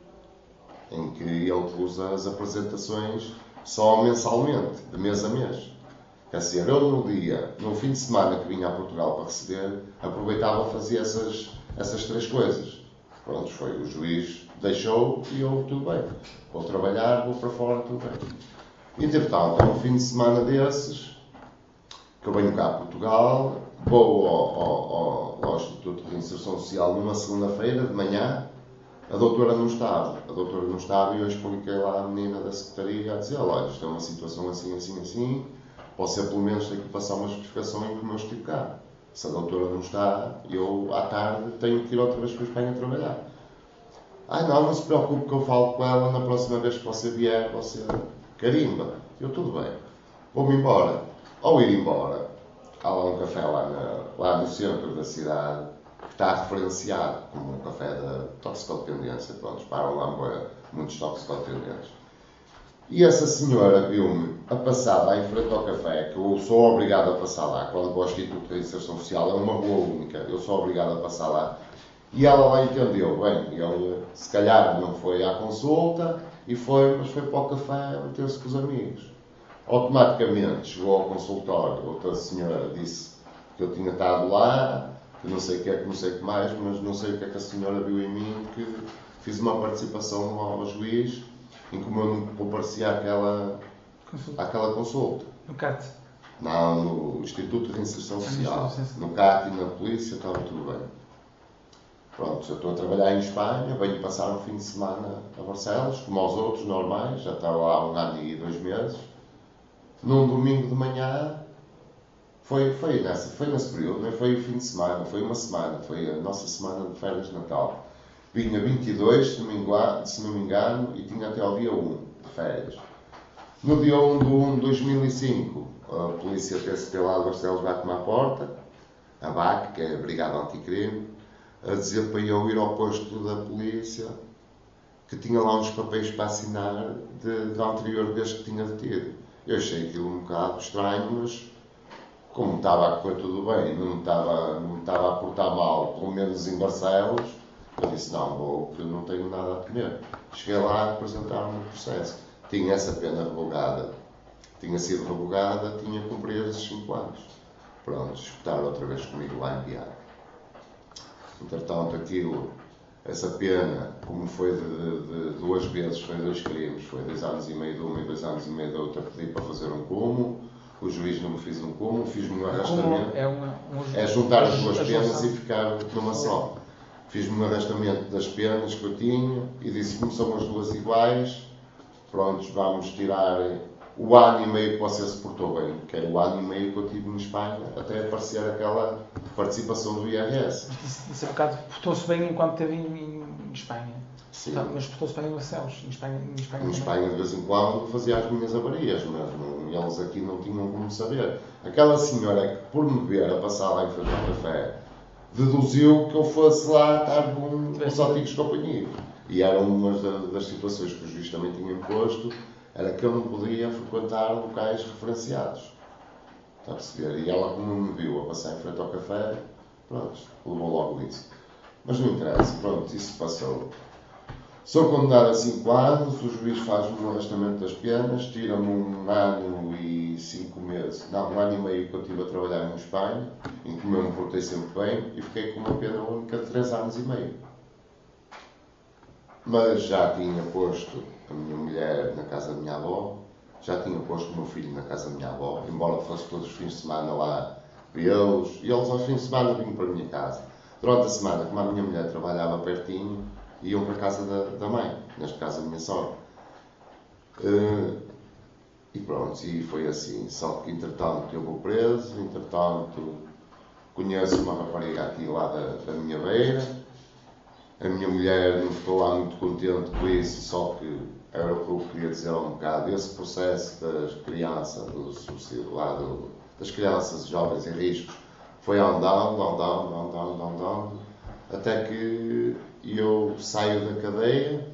Em que ele usa as apresentações só mensalmente, de mês a mês. Quer dizer, eu no dia, no fim de semana que vinha a Portugal para receber, aproveitava e fazia essas, essas três coisas. Pronto, foi, o juiz deixou e eu, tudo bem. Vou trabalhar, vou para fora, tudo bem. Entretanto, é um fim de semana desses, que eu venho cá a Portugal, vou ao, ao, ao, ao Instituto de Reinserção Social numa segunda-feira de manhã, a doutora não estava. A doutora não estava e eu expliquei lá à menina da secretaria a dizer: olha, isto é uma situação assim, assim, assim, você pelo menos tem que passar uma justificação em como eu estive cá. Se a doutora não está, eu à tarde tenho que ir outra vez para a Espanha trabalhar. Ai não, não se preocupe que eu falo com ela, na próxima vez que você vier, você carimba. Eu, tudo bem. Vou-me embora. Ao ir embora, há lá um café lá, na, lá no centro da cidade, que está referenciado como um café da toxicodependência. Pronto, param lá muitos toxicodependentes. E essa senhora viu-me a passar lá em frente ao café, que eu sou obrigado a passar lá, quando vou ao Instituto de Reinserção Social, é uma rua única, eu sou obrigado a passar lá. E ela lá entendeu, bem, ele se calhar não foi à consulta, e foi, mas foi para o café meter-se com os amigos. Automaticamente chegou ao consultório, outra senhora disse que eu tinha estado lá, que não sei o que é que não sei o que mais, mas não sei o que é que a senhora viu em mim, que fiz uma participação ao juiz, em como eu não comparecia àquela, àquela consulta. No C A T? Não, no Instituto de Reinserção Social. No C A T e na polícia estava tudo bem. Pronto, eu estou a trabalhar em Espanha, venho passar um fim de semana a Barcelos, como aos outros normais, já estava lá um ano e dois meses. Num domingo de manhã, foi, foi, nessa, foi nesse período, não foi o fim de semana, foi uma semana, foi a nossa semana de férias de Natal. Vinha vinte e dois, se não me engano, se não me engano e tinha até ao dia um de férias. No dia um de um de dois mil e cinco, a polícia P S P lá de Barcelos vai-me à porta, a B A C, que é a Brigada Anticrime, a dizer para eu ir ao posto da polícia, que tinha lá uns papéis para assinar de, da anterior vez que tinha detido. Eu achei aquilo um bocado estranho, mas como estava a correr tudo bem, não estava, não estava a portar mal, pelo menos em Barcelos, eu disse: não, vou, porque eu não tenho nada a temer. Cheguei lá a apresentar-me no processo. Tinha essa pena revogada. Tinha sido revogada, tinha cumprido esses cinco anos. Pronto, escutaram outra vez comigo lá em Biar. Entretanto, aquilo, essa pena, como foi de, de, de duas vezes, foi dois crimes, foi dois anos e meio de uma e dois anos e meio da outra, pedi para fazer um cúmulo. O juiz não me fez um cúmulo, fiz-me um arrastamento. É, uma, um, é juntar as duas penas e ficar numa só. Fiz-me um arrastamento das penas que eu tinha e disse: como são as duas iguais, prontos, vamos tirar o ano e meio que você se portou bem, que era o ano e meio que eu tive em Espanha, até aparecer aquela participação do I R S. Disse a bocado, portou-se bem enquanto esteve em, em Espanha. Sim. Tá, mas portou-se bem em Barcelos, em Espanha. Em Espanha, em Espanha de vez em quando fazia as minhas avarias, mas não, eles aqui não tinham como saber. Aquela senhora que, por me ver a passar lá em frente ao café, deduziu que eu fosse lá estar com os antigos companheiros. E era uma das situações que o juiz também tinha imposto, era que eu não podia frequentar locais referenciados. Está a perceber? E ela, como me viu a passar em frente ao café, pronto, levou logo isso. Mas não interessa, pronto, isso passou. Sou condenado a cinco anos, o juiz faz-me um arrastamento das penas, tira-me um ano e cinco meses, não, um ano e meio que eu estive a trabalhar em Espanha, em que eu me portei sempre bem, e fiquei com uma pena única de três anos e meio. mas já tinha posto a minha mulher na casa da minha avó, já tinha posto o meu filho na casa da minha avó, embora fosse todos os fins de semana lá vê-los, e eles aos fins de semana vinham para a minha casa. Durante a semana, como a minha mulher trabalhava pertinho, iam para a casa da, da mãe, neste caso a minha sogra. Uh, e pronto, e foi assim. Só que entretanto eu vou preso, entretanto conheço uma rapariga aqui lá da, da minha beira. A minha mulher não ficou lá muito contente com isso, só que era o que eu queria dizer há um bocado. Esse processo das crianças, do suicídio, lá do, das crianças jovens em riscos, foi andando, andando, andando, andando, até que eu saio da cadeia.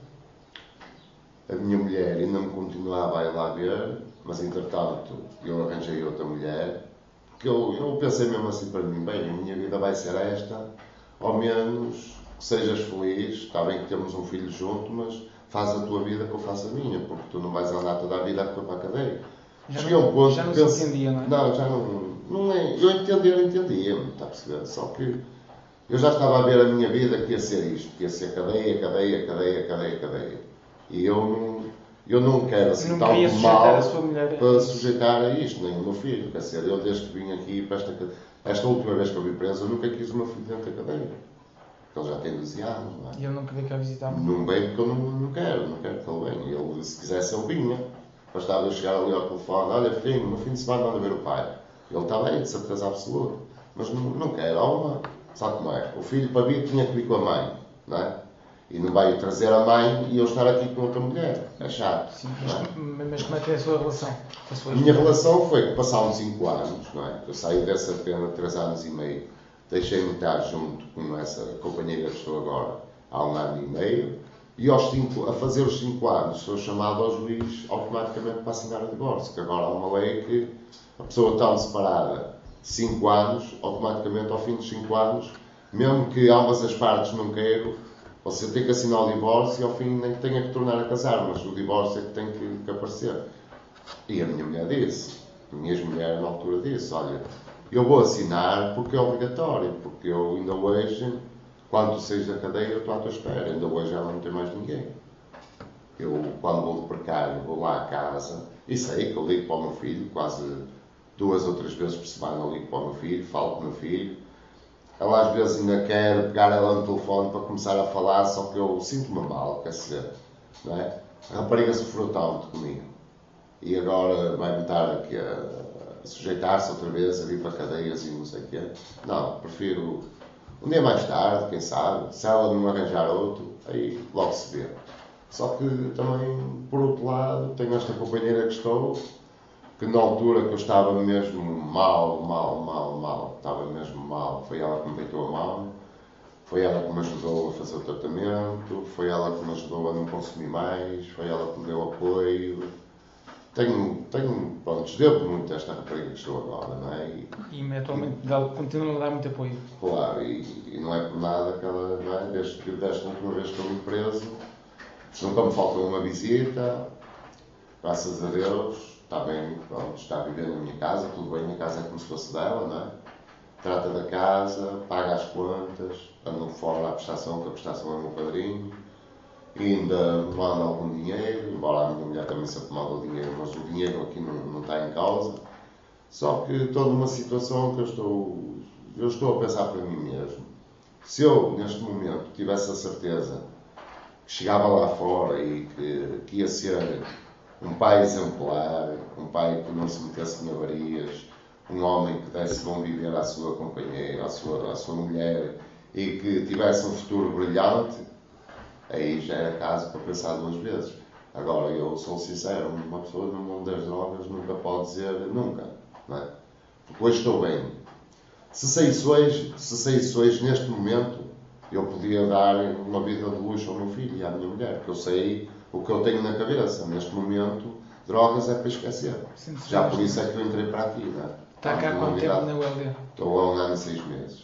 A minha mulher ainda me continuava a ir lá ver, mas entretanto eu arranjei outra mulher, porque eu, eu pensei mesmo assim para mim, bem, a minha vida vai ser esta, ao menos que sejas feliz, está bem que temos um filho junto, mas faz a tua vida que eu faço a minha, porque tu não vais andar toda a vida a correr para a cadeia. Já Cheguei a um ponto já não que se penso, entendia, não é? Não, já não, não é, eu entendia, eu entendia, está a perceber, só que eu já estava a ver a minha vida que ia ser isto, que ia ser cadeia, cadeia, cadeia, cadeia, cadeia. E eu não, eu não quero assim não tão mal a sua mulher para sujeitar a isto, nem o meu filho. Quer dizer, eu desde que vim aqui para esta, esta última vez que eu vim preso, eu nunca quis o meu filho dentro da cadeia. Porque ele já tem doze anos, não é? E ele não queria cá visitar? Não vem porque eu não, não quero, não quero que ele venha. Ele, se quisesse, ele vinha. Bastava eu chegar ali ao telefone, olha filho, no fim de semana anda ver o pai. Ele está bem, de certeza absoluta. Mas não, não quero, há uma. Sabe como é? O filho para vir tinha que vir com a mãe, não é? E não vai trazer a mãe e eu estar aqui com outra mulher. É chato. Sim, mas, é? mas como é que é a sua relação? A sua a minha relação foi que passaram cinco anos, não é? Eu saí dessa pena de três anos e meio. Deixei-me estar junto com essa companheira que estou agora há um ano e meio. E aos cinco, a fazer os cinco anos sou chamado ao juiz automaticamente para assinar o divórcio. Que agora há uma lei que a pessoa está separada cinco anos, automaticamente ao fim dos cinco anos, mesmo que ambas as partes não queiram, você tem que assinar o divórcio e ao fim nem que tenha que tornar a casar, mas o divórcio é que tem que, que aparecer. E a minha mulher disse, a minha ex-mulher na altura disse, olha, eu vou assinar porque é obrigatório, porque eu ainda hoje, quando tu saís da cadeia, eu estou à tua espera, ainda hoje ela não tem mais ninguém. Eu, quando vou de precário, vou lá à casa e sei que eu ligo para o meu filho, quase duas ou três vezes por semana eu ligo para o meu filho, falo com o meu filho. Ela às vezes ainda quer pegar ela no telefone para começar a falar, só que eu sinto-me mal, quer dizer, não é? A rapariga sofreu tanto comigo e agora vai-me estar aqui a sujeitar-se outra vez a vir para cadeias e não sei o quê. Não, prefiro um dia mais tarde, quem sabe, se ela não arranjar outro, aí logo se vê. Só que também, por outro lado, tenho esta companheira que estou, que na altura que eu estava mesmo mal, mal, mal, mal, estava mesmo mal, foi ela que me deitou a mão, foi ela que me ajudou a fazer o tratamento, foi ela que me ajudou a não consumir mais, foi ela que me deu apoio. Tenho, tenho pronto, devo muito a esta rapariga que estou agora, não é? E, e atualmente e, continua a dar muito apoio. Claro, e, e não é por nada que ela, não é? Desde que desta última vez que eu vim preso, nunca me faltou uma visita, graças a Deus. Está bem, pronto, está a viver na minha casa, tudo bem, a casa é como se fosse dela, não é? Trata da casa, paga as contas, anda fora à prestação, que a prestação é o meu padrinho, e ainda manda algum dinheiro, embora a minha mulher também sempre manda o dinheiro, mas o dinheiro aqui não, não está em causa. Só que estou numa situação que eu estou, eu estou a pensar para mim mesmo. Se eu, neste momento, tivesse a certeza que chegava lá fora e que, que ia ser um pai exemplar, um pai que não se metesse em avarias, um homem que desse bom viver à sua companheira, à sua, à sua mulher e que tivesse um futuro brilhante, aí já era caso para pensar duas vezes. Agora, eu sou sincero, uma pessoa no mundo das drogas nunca pode dizer nunca, não é? Porque hoje estou bem. Se saísse hoje, se saísse hoje neste momento, eu podia dar uma vida de luxo ao meu filho e à minha mulher, porque eu sei o que eu tenho na cabeça. Neste momento, drogas é para esquecer. Sim, já por isso é que eu entrei para aqui, não é? Está cá há quanto tempo na U L D? Estou há um ano e seis meses.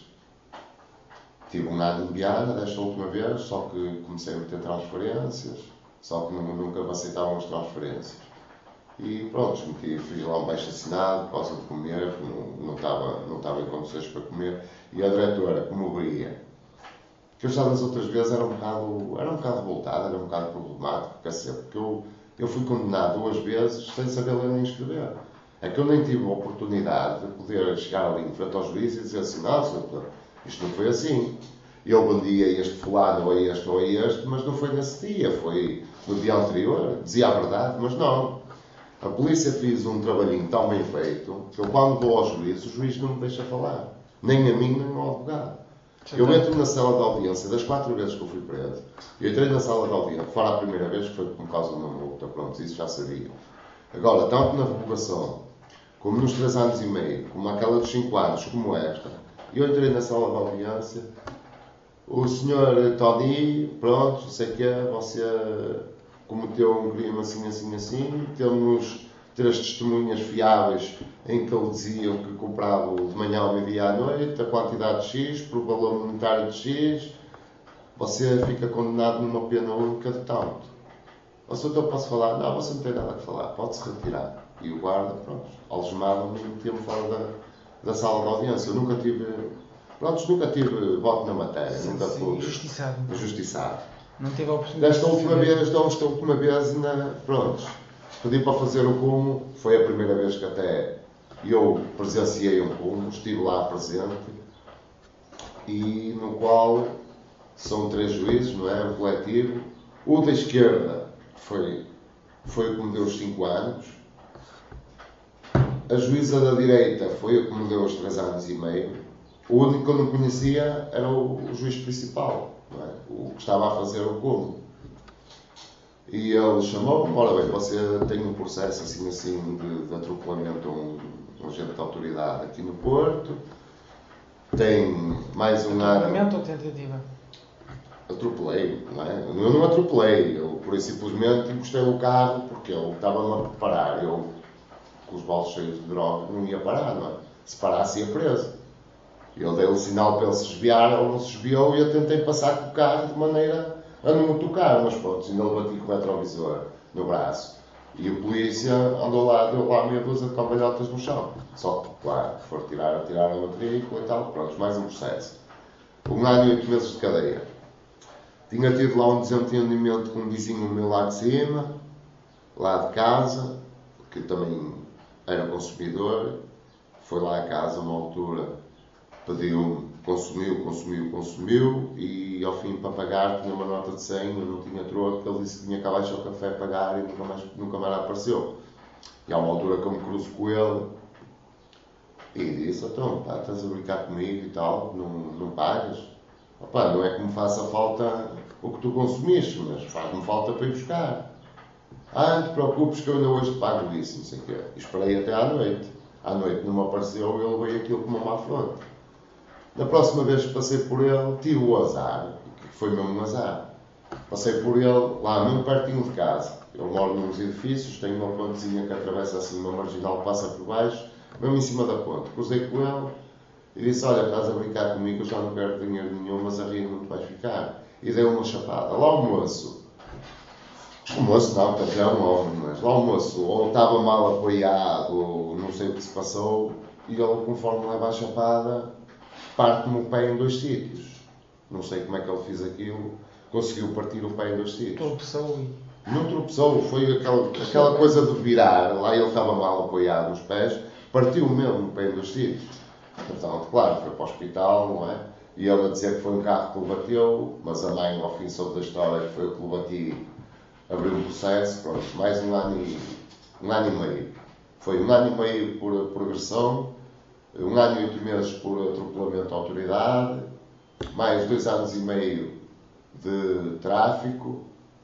Tive um ano em Biana desta última vez, só que comecei a meter transferências, só que nunca me aceitavam as transferências. E pronto, meti, fiz lá um baixo assinado por causa de comer, não, não, estava, não estava em condições para comer. E a diretora, como veia que eu já das outras vezes era um bocado, era um bocado voltado, era um bocado problemático, quer dizer, porque eu, eu fui condenado duas vezes sem saber ler nem escrever. É que eu nem tive a oportunidade de poder chegar ali em frente ao juiz e dizer assim, não, senhor, isto não foi assim. Eu vendia este fulano, ou a este, ou a este, mas não foi nesse dia, foi no dia anterior, dizia a verdade, mas não. A polícia fez um trabalhinho tão bem feito que eu, quando vou ao juiz, o juiz não me deixa falar. Nem a mim, nem ao advogado. Eu entro na sala de audiência, das quatro vezes que eu fui preso, eu entrei na sala de audiência, fora a primeira vez, que foi por causa de uma multa, pronto, isso já sabia. Agora, tanto na revogação, como nos três anos e meio, como aquela dos cinco anos, como esta, eu entrei na sala de audiência, o senhor Tony, pronto, não sei o que é, você cometeu um crime assim, assim, assim, temos três testemunhas fiáveis em que ele dizia que comprava de manhã ao meio-dia à noite, a quantidade de X, por valor monetário de X, você fica condenado numa pena única de tanto. O senhor, eu posso falar? Não, você não tem nada a falar, pode-se retirar. E o guarda, pronto, algemava-me e metia-me fora da, da sala de audiência. Eu nunca tive, pronto, nunca tive voto na matéria, sim, nunca fui injustiçado. injustiçado. Não teve a oportunidade. Desta última vez, desta última vez, ainda, pronto, pedi para fazer o cúmulo, foi a primeira vez que até eu presenciei um cúmulo, estive lá presente, e no qual são três juízes, não é? Um coletivo. O da esquerda foi, foi o que me deu os cinco anos. A juíza da direita foi o que me deu os três anos e meio. O único que eu não conhecia era o, o juiz principal, não é? O que estava a fazer o cúmulo. E ele chamou-me, ora bem, você tem um processo assim assim de, de atropelamento a um, um agente de autoridade aqui no Porto, tem mais um ano... Atropelamento ou tentativa? Atropelei, não é? Eu não atropelei, eu por simplesmente encostei o carro porque ele estava-me a parar, eu com os bolsos cheios de droga não ia parar, não é? Se parasse ia preso. Eu dei o sinal para ele se desviar, ele não se desviou e eu tentei passar com o carro de maneira a não me tocar, mas pronto, ainda lhe bati com o retrovisor no braço. E o polícia andou lá, deu lá meia dúzia de cambalhotas no chão. Só que, claro, for tirar, tiraram a matrícula e tal, pronto, mais um processo. Um ano e oito meses de cadeia. Tinha tido lá um desentendimento com um vizinho meu lá de cima, lá de casa, que também era consumidor, foi lá a casa uma altura, pediu-me, consumiu, consumiu, consumiu, e ao fim para pagar tinha uma nota de cem, eu não tinha troco, ele disse que tinha que abaixar o café a pagar e nunca mais, nunca mais apareceu. E há uma altura que eu me cruzo com ele e disse, então, pá, estás a brincar comigo e tal, não, não pagas? Opa, não é que me faça falta o que tu consumiste, mas faz-me falta para ir buscar. Ah, não te preocupes que eu ainda hoje te pago isso, não sei o quê. E esperei até à noite. À noite não me apareceu e ele veio aquilo com uma má fronte. Na próxima vez que passei por ele, tive o azar, que foi mesmo um azar. Passei por ele lá mesmo pertinho de casa. Eu moro nos edifícios, tenho uma pontezinha que atravessa assim uma marginal que passa por baixo, mesmo em cima da ponte. Cruzei com ele e disse, olha, estás a brincar comigo, eu já não quero dinheiro nenhum, mas a rir não te vais ficar. E dei uma chapada. Lá o moço, o moço não, porque é um homem, mas lá o moço ou estava mal apoiado, ou não sei o que se passou, e ele, conforme leva a chapada, parte-me o pé em dois sítios. Não sei como é que ele fez aquilo, conseguiu partir o pé em dois sítios. Tropeçou e... Não tropeçou, foi aquela, aquela coisa de virar, lá ele estava mal apoiado nos pés, partiu mesmo o pé em dois sítios. Portanto, claro, foi para o hospital, não é? E ele a dizer que foi um carro que o bateu, mas a mãe, ao fim, soube da história que foi o que o bati, abriu um processo, pronto, mais um ano e, um ano e meio. Foi um ano e meio por, por agressão, um ano e oito meses por atropelamento à autoridade, mais dois anos e meio de tráfico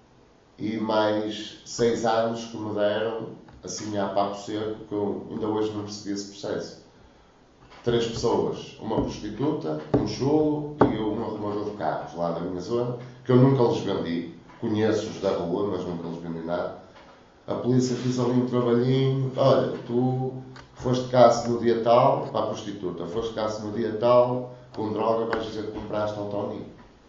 e mais seis anos que me deram, assim a papo seco, que eu ainda hoje não percebi esse processo. Três pessoas, uma prostituta, um chulo e um arrumador de carros lá da minha zona, que eu nunca lhes vendi. Conheço-os da rua, mas nunca lhes vendi nada. A polícia fez ali um trabalhinho. Olha, tu foste caça no dia tal, para a prostituta, foste caça no dia tal, com droga vais dizer que compraste ao Tony.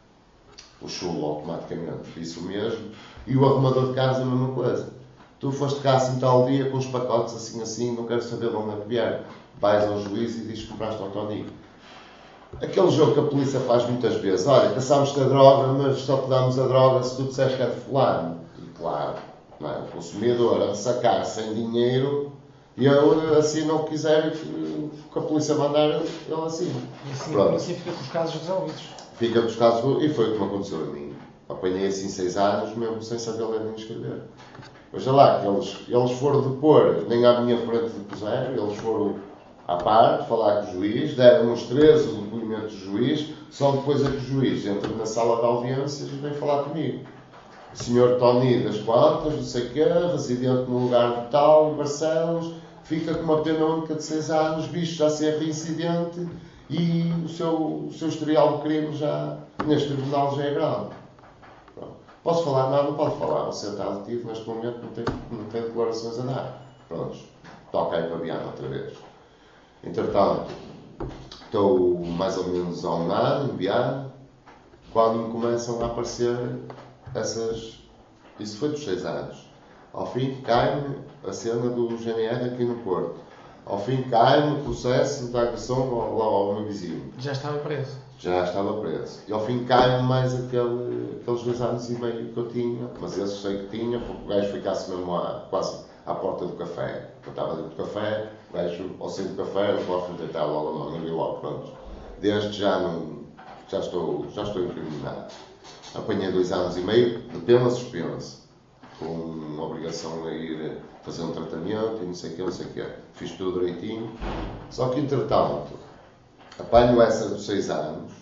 O chulo automaticamente disse o mesmo. E o arrumador de carros a mesma coisa. Tu foste caça em tal dia com os pacotes assim assim, não quero saber de onde é que vier. Vais ao juiz e dizes que compraste ao Tony. aquele jogo que a polícia faz muitas vezes, olha, caçámos-te a droga, mas só te damos a droga se tu disseres que é de fulano. E claro, não é? O consumidor a ressacar sem dinheiro, e eu assim não quiser que a polícia mandar, ele assina. E assim a polícia fica com os casos resolvidos. Fica com os casos, e foi o que me aconteceu a mim. Apanhei assim seis anos, mesmo sem saber ler nem escrever. Veja lá, que eles, eles foram depor, nem à minha frente depuseram, eles foram à parte, falar com o juiz, deram uns treze depoimentos do juiz, só depois é que o juiz entra na sala de audiências e vem falar comigo. O senhor Tony das Quantas, não sei o quê, residente no lugar de tal, em Barcelos, fica com uma pena única de seis anos, visto já ser reincidente e o seu, o seu historial de crime já, neste tribunal, já é grave. Pronto. Posso falar? Não, não pode falar. Você está detido, neste momento não tem, não tem declarações a dar. Pronto. Toca aí para Viana outra vez. Entretanto, estou mais ou menos há um ano em Viana, quando me começam a aparecer essas... Isso foi dos seis anos. Ao fim, cai-me a cena do G N R aqui no Porto. Ao fim, cai-me o processo de agressão ao, ao meu vizinho. Já estava preso. Já estava preso. E ao fim, cai-me mais aquele, aqueles dois anos e meio que eu tinha. Mas esse sei que tinha, porque o gajo ficasse mesmo à, quase à porta do café. Eu estava dentro do café, o gajo, ao sair do café, não posso deitar logo a mão, não vi logo, pronto. Desde já não... Já estou, já estou incriminado. Apanhei dois anos e meio de pena suspensa, com uma obrigação a ir fazer um tratamento e não sei o que, não sei o que. Fiz tudo direitinho. Só que, entretanto, apanho essa dos seis anos,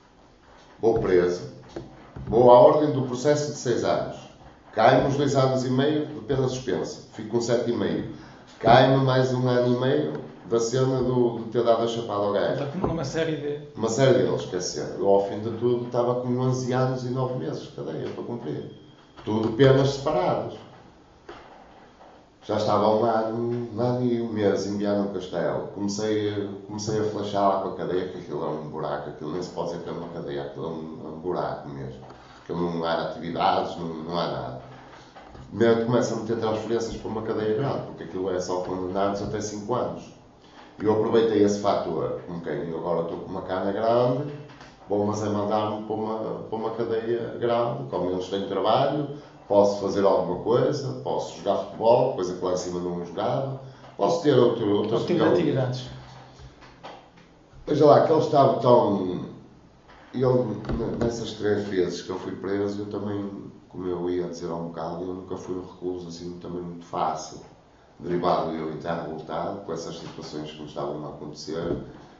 vou preso, vou à ordem do processo de seis anos, cai-me uns dois anos e meio de pena suspensa, fico com sete e meio, cai-me mais um ano e meio da cena do, de ter dado a chapada ao gajo. Uma série de... Uma série deles, quer dizer, eu ao fim de tudo estava com onze anos e nove meses de cadeia para cumprir. Tudo penas separadas. Já estava há um ano, um ano e um mês em Viana do Castelo. Comecei, comecei a flashar lá com a cadeia, que aquilo é um buraco, aquilo nem se pode dizer que é uma cadeia, aquilo é um, é um buraco mesmo. Aquilo não há atividades, não, não há nada. Primeiro começa a meter transferências para uma cadeia grande, porque aquilo é só condenados até cinco anos. E eu aproveitei esse fator, como quem agora estou com uma cana grande, bom, mas é mandar-me para uma, para uma cadeia grande, como menos tenho trabalho, posso fazer alguma coisa, posso jogar futebol, coisa que lá em cima não jogava, posso ter outro, outras tipo de atividades. Veja lá, que ele estava tão... Ele, nessas três vezes que eu fui preso, eu também, como eu ia dizer há um bocado, eu nunca fui um recluso assim também muito fácil. Derivado eu estar revoltado com essas situações que me estavam a acontecer.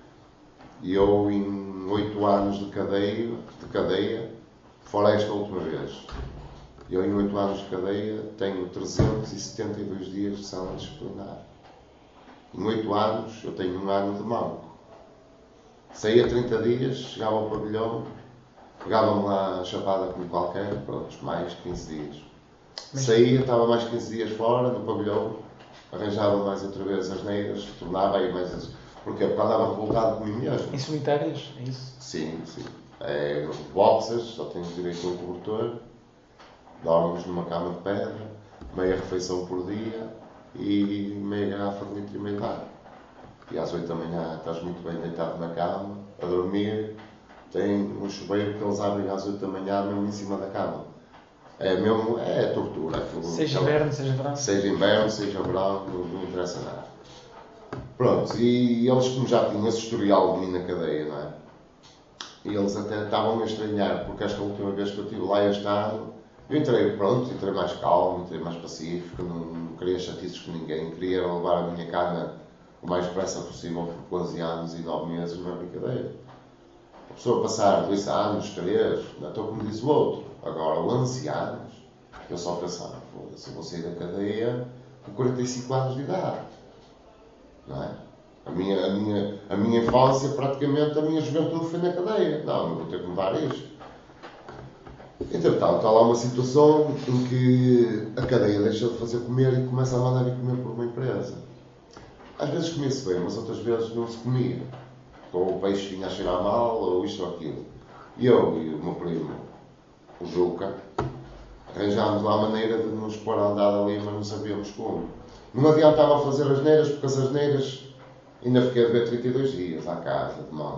E eu, em oito anos de cadeia, de cadeia, fora esta última vez, eu, em oito anos de cadeia, tenho trezentos e setenta e dois dias de sala disciplinar. Em oito anos, eu tenho um ano de manco. Saía trinta dias, chegava ao pavilhão, pegava-me lá a chapada como qualquer, pronto, mais quinze dias. Mas... Saía, estava mais quinze dias fora, no pavilhão, arranjava mais outra vez as neiras, tornava aí mais as... Porquê? Porque andava revoltado comigo mesmo. Em solitárias, é isso? Sim, sim. É, boxers, só tenho direito a um cobertor, dormimos numa cama de pedra, meia refeição por dia e meia garrafa de litro e meio de água. E às oito da manhã estás muito bem deitado na cama, a dormir, tem um chuveiro que eles abrem às oito da manhã mesmo em cima da cama. É mesmo, é tortura. Aquilo, seja aquela, inverno, seja verão. Seja inverno, seja verão, não, não interessa nada. Pronto, e eles como já tinham esse historial de mim na cadeia, não é? E eles até estavam a estranhar, porque esta última vez que eu estive lá este ano, eu entrei, pronto, entrei mais calmo, entrei mais pacífico, não, não queria chatices com ninguém, queria levar a minha cana o mais depressa possível, por onze anos e nove meses não é brincadeira. A pessoa passar dois anos, três, não estou como diz o outro. Agora, onze anos, eu só pensava, foda-se, eu vou sair da cadeia com quarenta e cinco anos de idade. Não é? A minha, a, minha, a minha infância, praticamente, a minha juventude foi na cadeia. Não, não vou ter que mudar isto. Entretanto, está lá uma situação em que a cadeia deixa de fazer comer e começa a mandar ir comer por uma empresa. Às vezes comia-se bem, mas outras vezes não se comia. Ou o peixe vinha a cheirar mal, ou isto ou aquilo. E eu e o meu primo, o Juca, arranjámos lá a maneira de nos pôr a andar ali, mas não sabíamos como. Não adiantava fazer as neiras, porque as asneiras ainda fiquei a ver trinta e dois dias à casa de mão.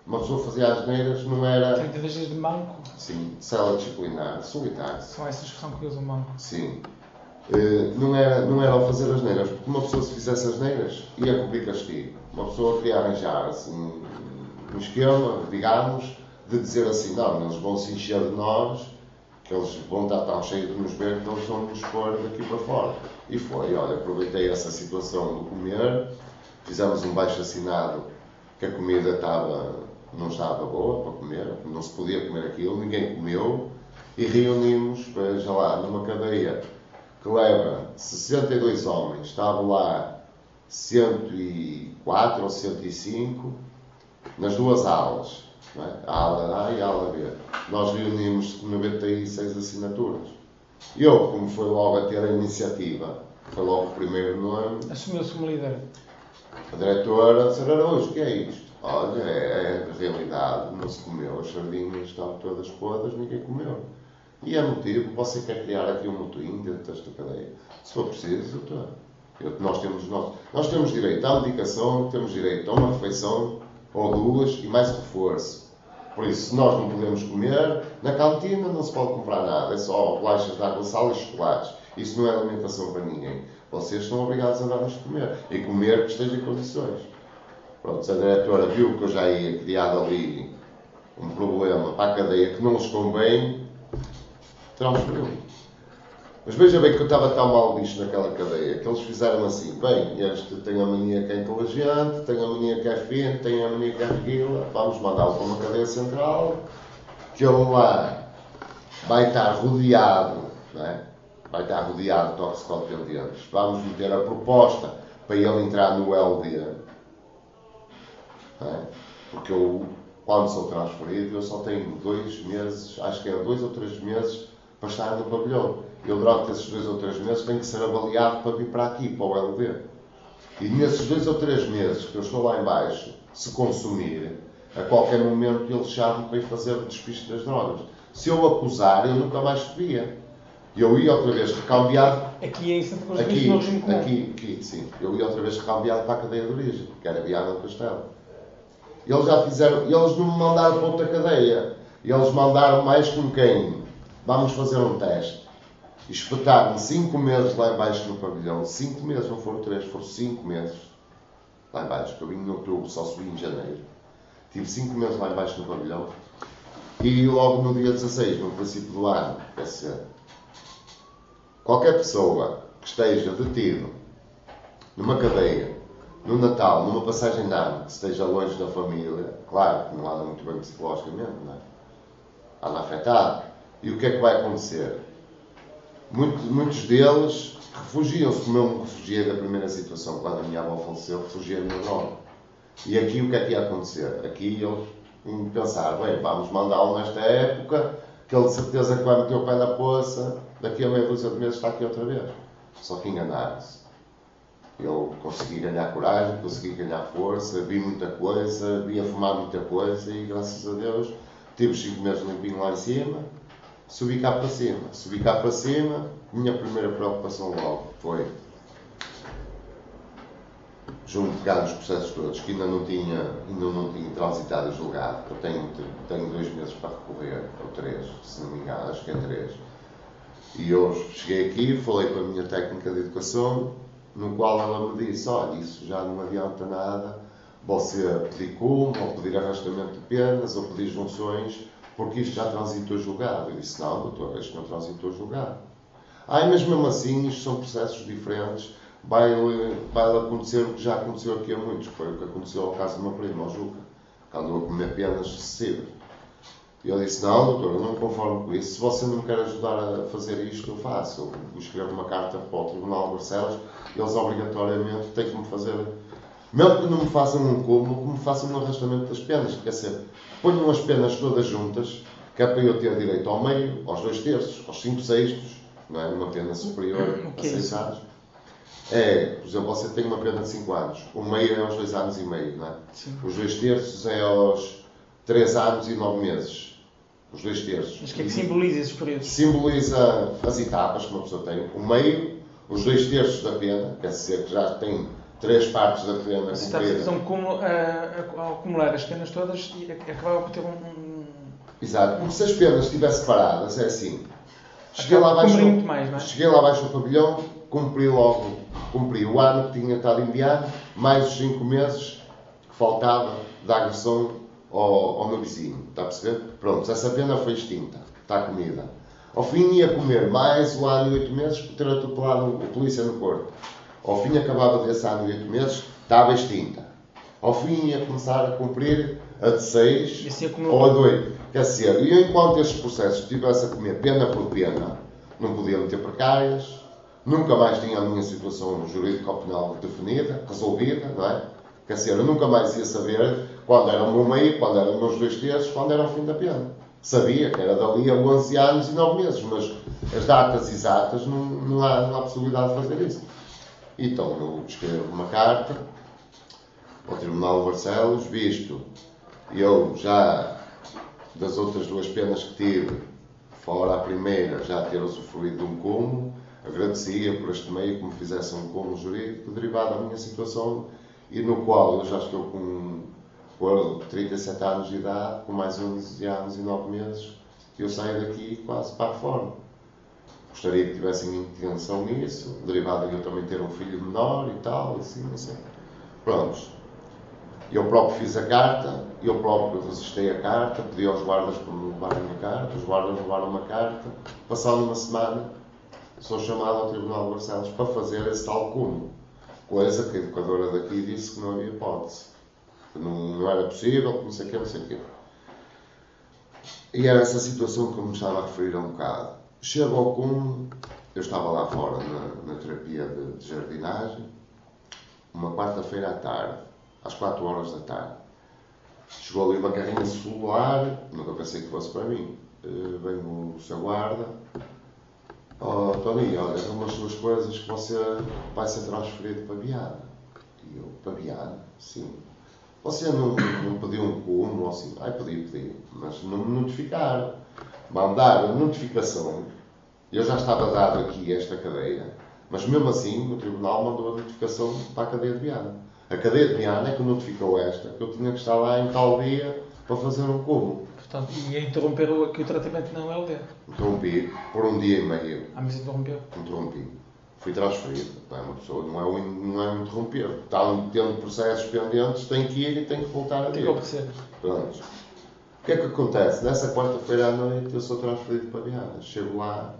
Uma pessoa fazia asneiras, não era... trinta e dois dias de manco? Sim, cela disciplinar, solitário. Só essa expressão que usa o manco. Sim. Uh, não, era, não era ao fazer asneiras, porque uma pessoa se fizesse asneiras ia cumprir castigo. Uma pessoa queria arranjar assim, um, um esquema, digamos, de dizer assim, não, eles vão se encher de nós, que eles vão estar tão cheios de nos ver que eles vão nos pôr daqui para fora. E foi, olha, aproveitei essa situação de comer, fizemos um baixo assinado que a comida estava, não estava boa para comer, não se podia comer aquilo, ninguém comeu, e reunimos, veja lá, numa cadeia que leva sessenta e dois homens, estavam lá cento e quatro ou cento e cinco, nas duas alas, não é? A ala A e a ala B. Nós reunimos noventa e seis assinaturas. Eu, como foi logo a ter a iniciativa, foi logo o primeiro nome. Assumiu-se como líder. A diretora disse, Araújo, o que é isto? Olha, é, é realidade, não se comeu, as sardinhas estavam todas podres, ninguém comeu. E é motivo, você quer criar aqui um motim dentro desta cadeia? Se for preciso, doutor. Eu, nós, temos, nós, nós temos direito à medicação, temos direito a uma refeição, ou duas, e mais reforço. Por isso, se nós não podemos comer, na cantina não se pode comprar nada, é só bolachas de água, sal e chocolates. Isso não é alimentação para ninguém. Vocês estão obrigados a dar-nos de comer. E comer que esteja em condições. Pronto, se a diretora viu que eu já ia criar ali um problema para a cadeia que não lhes convém, transferiu-me. Mas veja bem que eu estava tão mal visto naquela cadeia, que eles fizeram assim, bem, este tem a mania que é inteligente, tem a mania que é fino, tem a mania que é reguila, vamos mandá-lo para uma cadeia central, que ele lá vai estar rodeado, não é? Vai estar rodeado de toxicodependentes. Vamos meter a proposta para ele entrar no L D, não é? Porque eu, quando sou transferido, eu só tenho dois meses, acho que é dois ou três meses, para estar no pavilhão. Eu, durante esses dois ou três meses, tenho que ser avaliado para vir para aqui, para o L D. E nesses dois ou três meses que eu estou lá em baixo, se consumir, a qualquer momento eles chamam para ir fazer o despiste das drogas. Se eu acusar, eu nunca mais subia. Eu ia outra vez recambiado. Aqui é isso, depois aqui, no regime comum. Aqui, aqui, sim. Eu ia outra vez recambiado para a cadeia de origem, que era Viana do Castelo. Eles já fizeram, eles não me mandaram para outra cadeia. Eles mandaram mais com quem? Vamos fazer um teste. Espetaram-me cinco meses lá em baixo no pavilhão. Cinco meses, não foram três, foram cinco meses lá em baixo. Eu vim em outubro, só subi em janeiro. Tive cinco meses lá em baixo no pavilhão. E logo no dia dezasseis, no princípio do ano, quer dizer, qualquer pessoa que esteja detido numa cadeia, no Natal, numa passagem de ano, que esteja longe da família, claro que não anda muito bem psicologicamente, não é? Anda afetado. E o que é que vai acontecer? Muitos, muitos deles refugiam-se, como eu me refugiei da primeira situação, quando a minha avó faleceu, refugiei-me na droga. E aqui o que é que ia acontecer? Aqui eles iam pensar, bem, vamos mandá-lo nesta época, que ele de certeza que vai meter o pé na poça, daqui a meia dúzia de meses está aqui outra vez. Só que enganaram-se. Eu consegui ganhar coragem, consegui ganhar força, vi muita coisa, vi a fumar muita coisa e, graças a Deus, tive os cinco meses limpinho lá em cima. Subi cá para cima. Subi cá para cima, minha primeira preocupação logo foi juntar os processos todos, que ainda não tinha, ainda não tinha transitado e julgado. Eu tenho, tenho dois meses para recorrer, ou três, se não me engano, acho que é três. E eu cheguei aqui, falei com a minha técnica de educação, no qual ela me disse, olha, isso já não adianta nada, você pedir como, ou pedir arrastamento de penas, ou pedir junções, porque isto já transitou julgado. Eu disse, não, doutor, isto não transitou julgado. Ah, mas mesmo assim, isto são processos diferentes, vai, vai acontecer o que já aconteceu aqui a muitos, que foi o que aconteceu ao caso do meu primo, ao Juca, que andou a comer penas excessivas. E eu disse, não, doutor, eu não me conformo com isso, se você não me quer ajudar a fazer isto, eu faço. Eu vou escrever uma carta para o Tribunal de Barcelos, eles obrigatoriamente têm que me fazer, mesmo que não me façam um cúmulo, que me façam um arrastamento das penas, quer dizer, ponham as penas todas juntas, que é para eu ter direito ao meio, aos dois terços, aos cinco sextos, não é? Uma pena superior a seis anos. É, por exemplo, você tem uma pena de cinco anos, o meio é aos dois anos e meio, não é? Sim. Os dois terços é aos três anos e nove meses. Os dois terços. Mas o que é que simboliza esses períodos? Simboliza as etapas que uma pessoa tem. O meio, os dois terços da pena, quer dizer que já tem três partes da pena Você está a cumprida. fazer um cúmulo, a, a, a acumular as penas todas e acabava por ter um... um... Exato. Como se as penas estivessem paradas, é assim. Cheguei lá, Acaba por abaixo, cumprir muito mais, não é? cheguei lá abaixo do pavilhão, cumpri logo, cumpri o ano que tinha estado enviado, mais os cinco meses que faltava da agressão ao, ao meu vizinho. Está a perceber? Pronto, essa pena foi extinta. Está comida. Ao fim ia comer mais o ano e oito meses por ter atropelado a polícia no Porto. Ao fim acabava desse ano e oito meses, estava extinta. Ao fim ia começar a cumprir a de seis assim, ou a de oito. Quer dizer, e enquanto estes processos estivesse a comer pena por pena, não podia meter precárias, nunca mais tinha a minha situação jurídica ou penal definida, resolvida, não é? Quer dizer, eu nunca mais ia saber quando era o meu meio, quando eram os meus dois terços, quando era o fim da pena. Sabia que era dali a onze anos e nove meses, mas as datas exatas não, não, há, não há possibilidade de fazer isso. Então eu escrevo uma carta ao Tribunal de Barcelos, visto eu já das outras duas penas que tive, fora a primeira, já ter usufruído de um cúmulo, agradecia por este meio que me fizesse um cúmulo jurídico derivado da minha situação e no qual eu já estou com, com trinta e sete anos de idade, com mais onze anos e nove meses, e eu saio daqui quase para a reforma. Gostaria que tivessem intenção nisso, derivado de eu também ter um filho menor e tal, assim, assim. Prontos. Eu próprio fiz a carta, eu próprio resistei a carta, pedi aos guardas para me levarem a carta, os guardas levaram uma carta, passado uma semana, sou chamado ao Tribunal de Barcelos para fazer esse tal cúmulo. Coisa que a educadora daqui disse que não havia hipótese. Que não, não era possível, que não sei o quê, não sei o quê. E era essa situação que eu me estava a referir há um bocado. Chego ao cúmulo, eu estava lá fora na, na terapia de, de jardinagem, uma quarta-feira à tarde, às quatro horas da tarde. Chegou ali uma carrinha celular, nunca pensei que fosse para mim. Uh, vem o seu guarda. Oh, Tony, olha, são umas suas coisas que você vai ser transferido para Viana. E eu, para Viana? Sim. Você não, não pediu um cúmulo ou assim? Ai, pedi, pedi. Mas não me notificaram. Mandaram notificação. Eu já estava dado aqui esta cadeia. Mas mesmo assim, o tribunal mandou a notificação para a cadeia de Viana. A cadeia de Viana é que notificou esta, que eu tinha que estar lá em tal dia para fazer um cúmulo. Portanto, e a interromper o, aqui o tratamento na U L D? Interrompi por um dia e meio. Ah, mas interrompeu? Interrompi. Fui transferido. Não é uma pessoa, não é um, não é um interromper. Estão tendo processos pendentes, tem que ir e tem que voltar a vir. Tem que obedecer. Pronto. O que é que acontece? Nessa quarta-feira à noite eu sou transferido para Viana. Chego lá.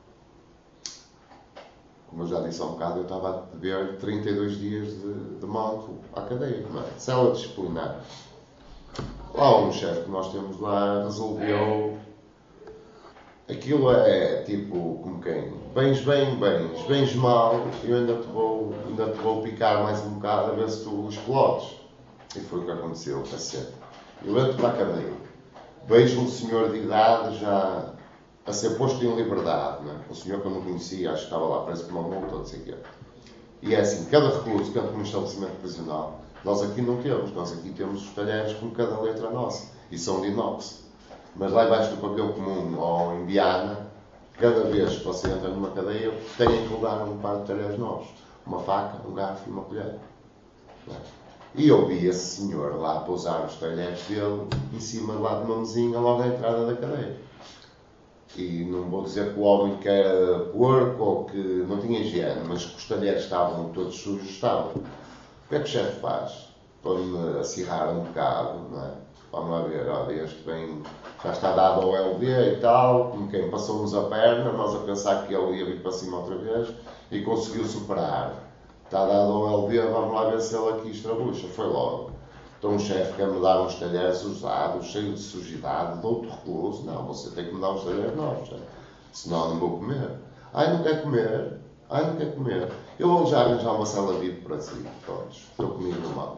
Como eu já disse há um bocado, eu estava a dever trinta e dois dias de, de manto à cadeia, não é? Cela disciplinar. Lá um chefe que nós temos lá resolveu. Aquilo é tipo, como quem? Bens bem, bens, bens mal, eu ainda te vou, ainda te vou picar mais um bocado a ver se tu explodes. E foi o que aconteceu, cacete. Eu entro para a cadeia. Vejo um senhor de idade já a ser posto em liberdade, não é? Um senhor que eu não conhecia, acho que estava lá preso por uma multa, não sei o quê. E é assim, cada recluso que entra num estabelecimento prisional, nós aqui não temos, nós aqui temos os talheres com cada letra nossa, e são de inox. Mas lá embaixo do pavilhão comum, ou em Viana, cada vez que você entra numa cadeia, tem que dar um par de talheres novos. Uma faca, um garfo e uma colher. Não é? E eu vi esse senhor lá pousar os talheres dele em cima lá de uma mesinha logo à entrada da cadeia. E não vou dizer que o homem que era porco ou que não tinha higiene, mas que os talheres estavam todos sujos, estavam. O que é que o chefe faz? Para me acirrar um bocado, não é? Vamos lá ver, olha, este bem já está dado ao L D e tal, como quem passou-nos a perna, nós a pensar que ele ia vir para cima outra vez e conseguiu superar. Está dado ao L D, vamos lá ver se ele aqui estrabucha. Foi logo. Então o chefe quer me dar uns talheres usados, cheios de sujidade, de outro recluso. Não, você tem que me dar uns talheres novos, né? Senão não vou comer. Ai, não quer comer? Ai, não quer comer? Eu vou já arranjar uma sala V I P para si. Pronto, estou comigo no mal.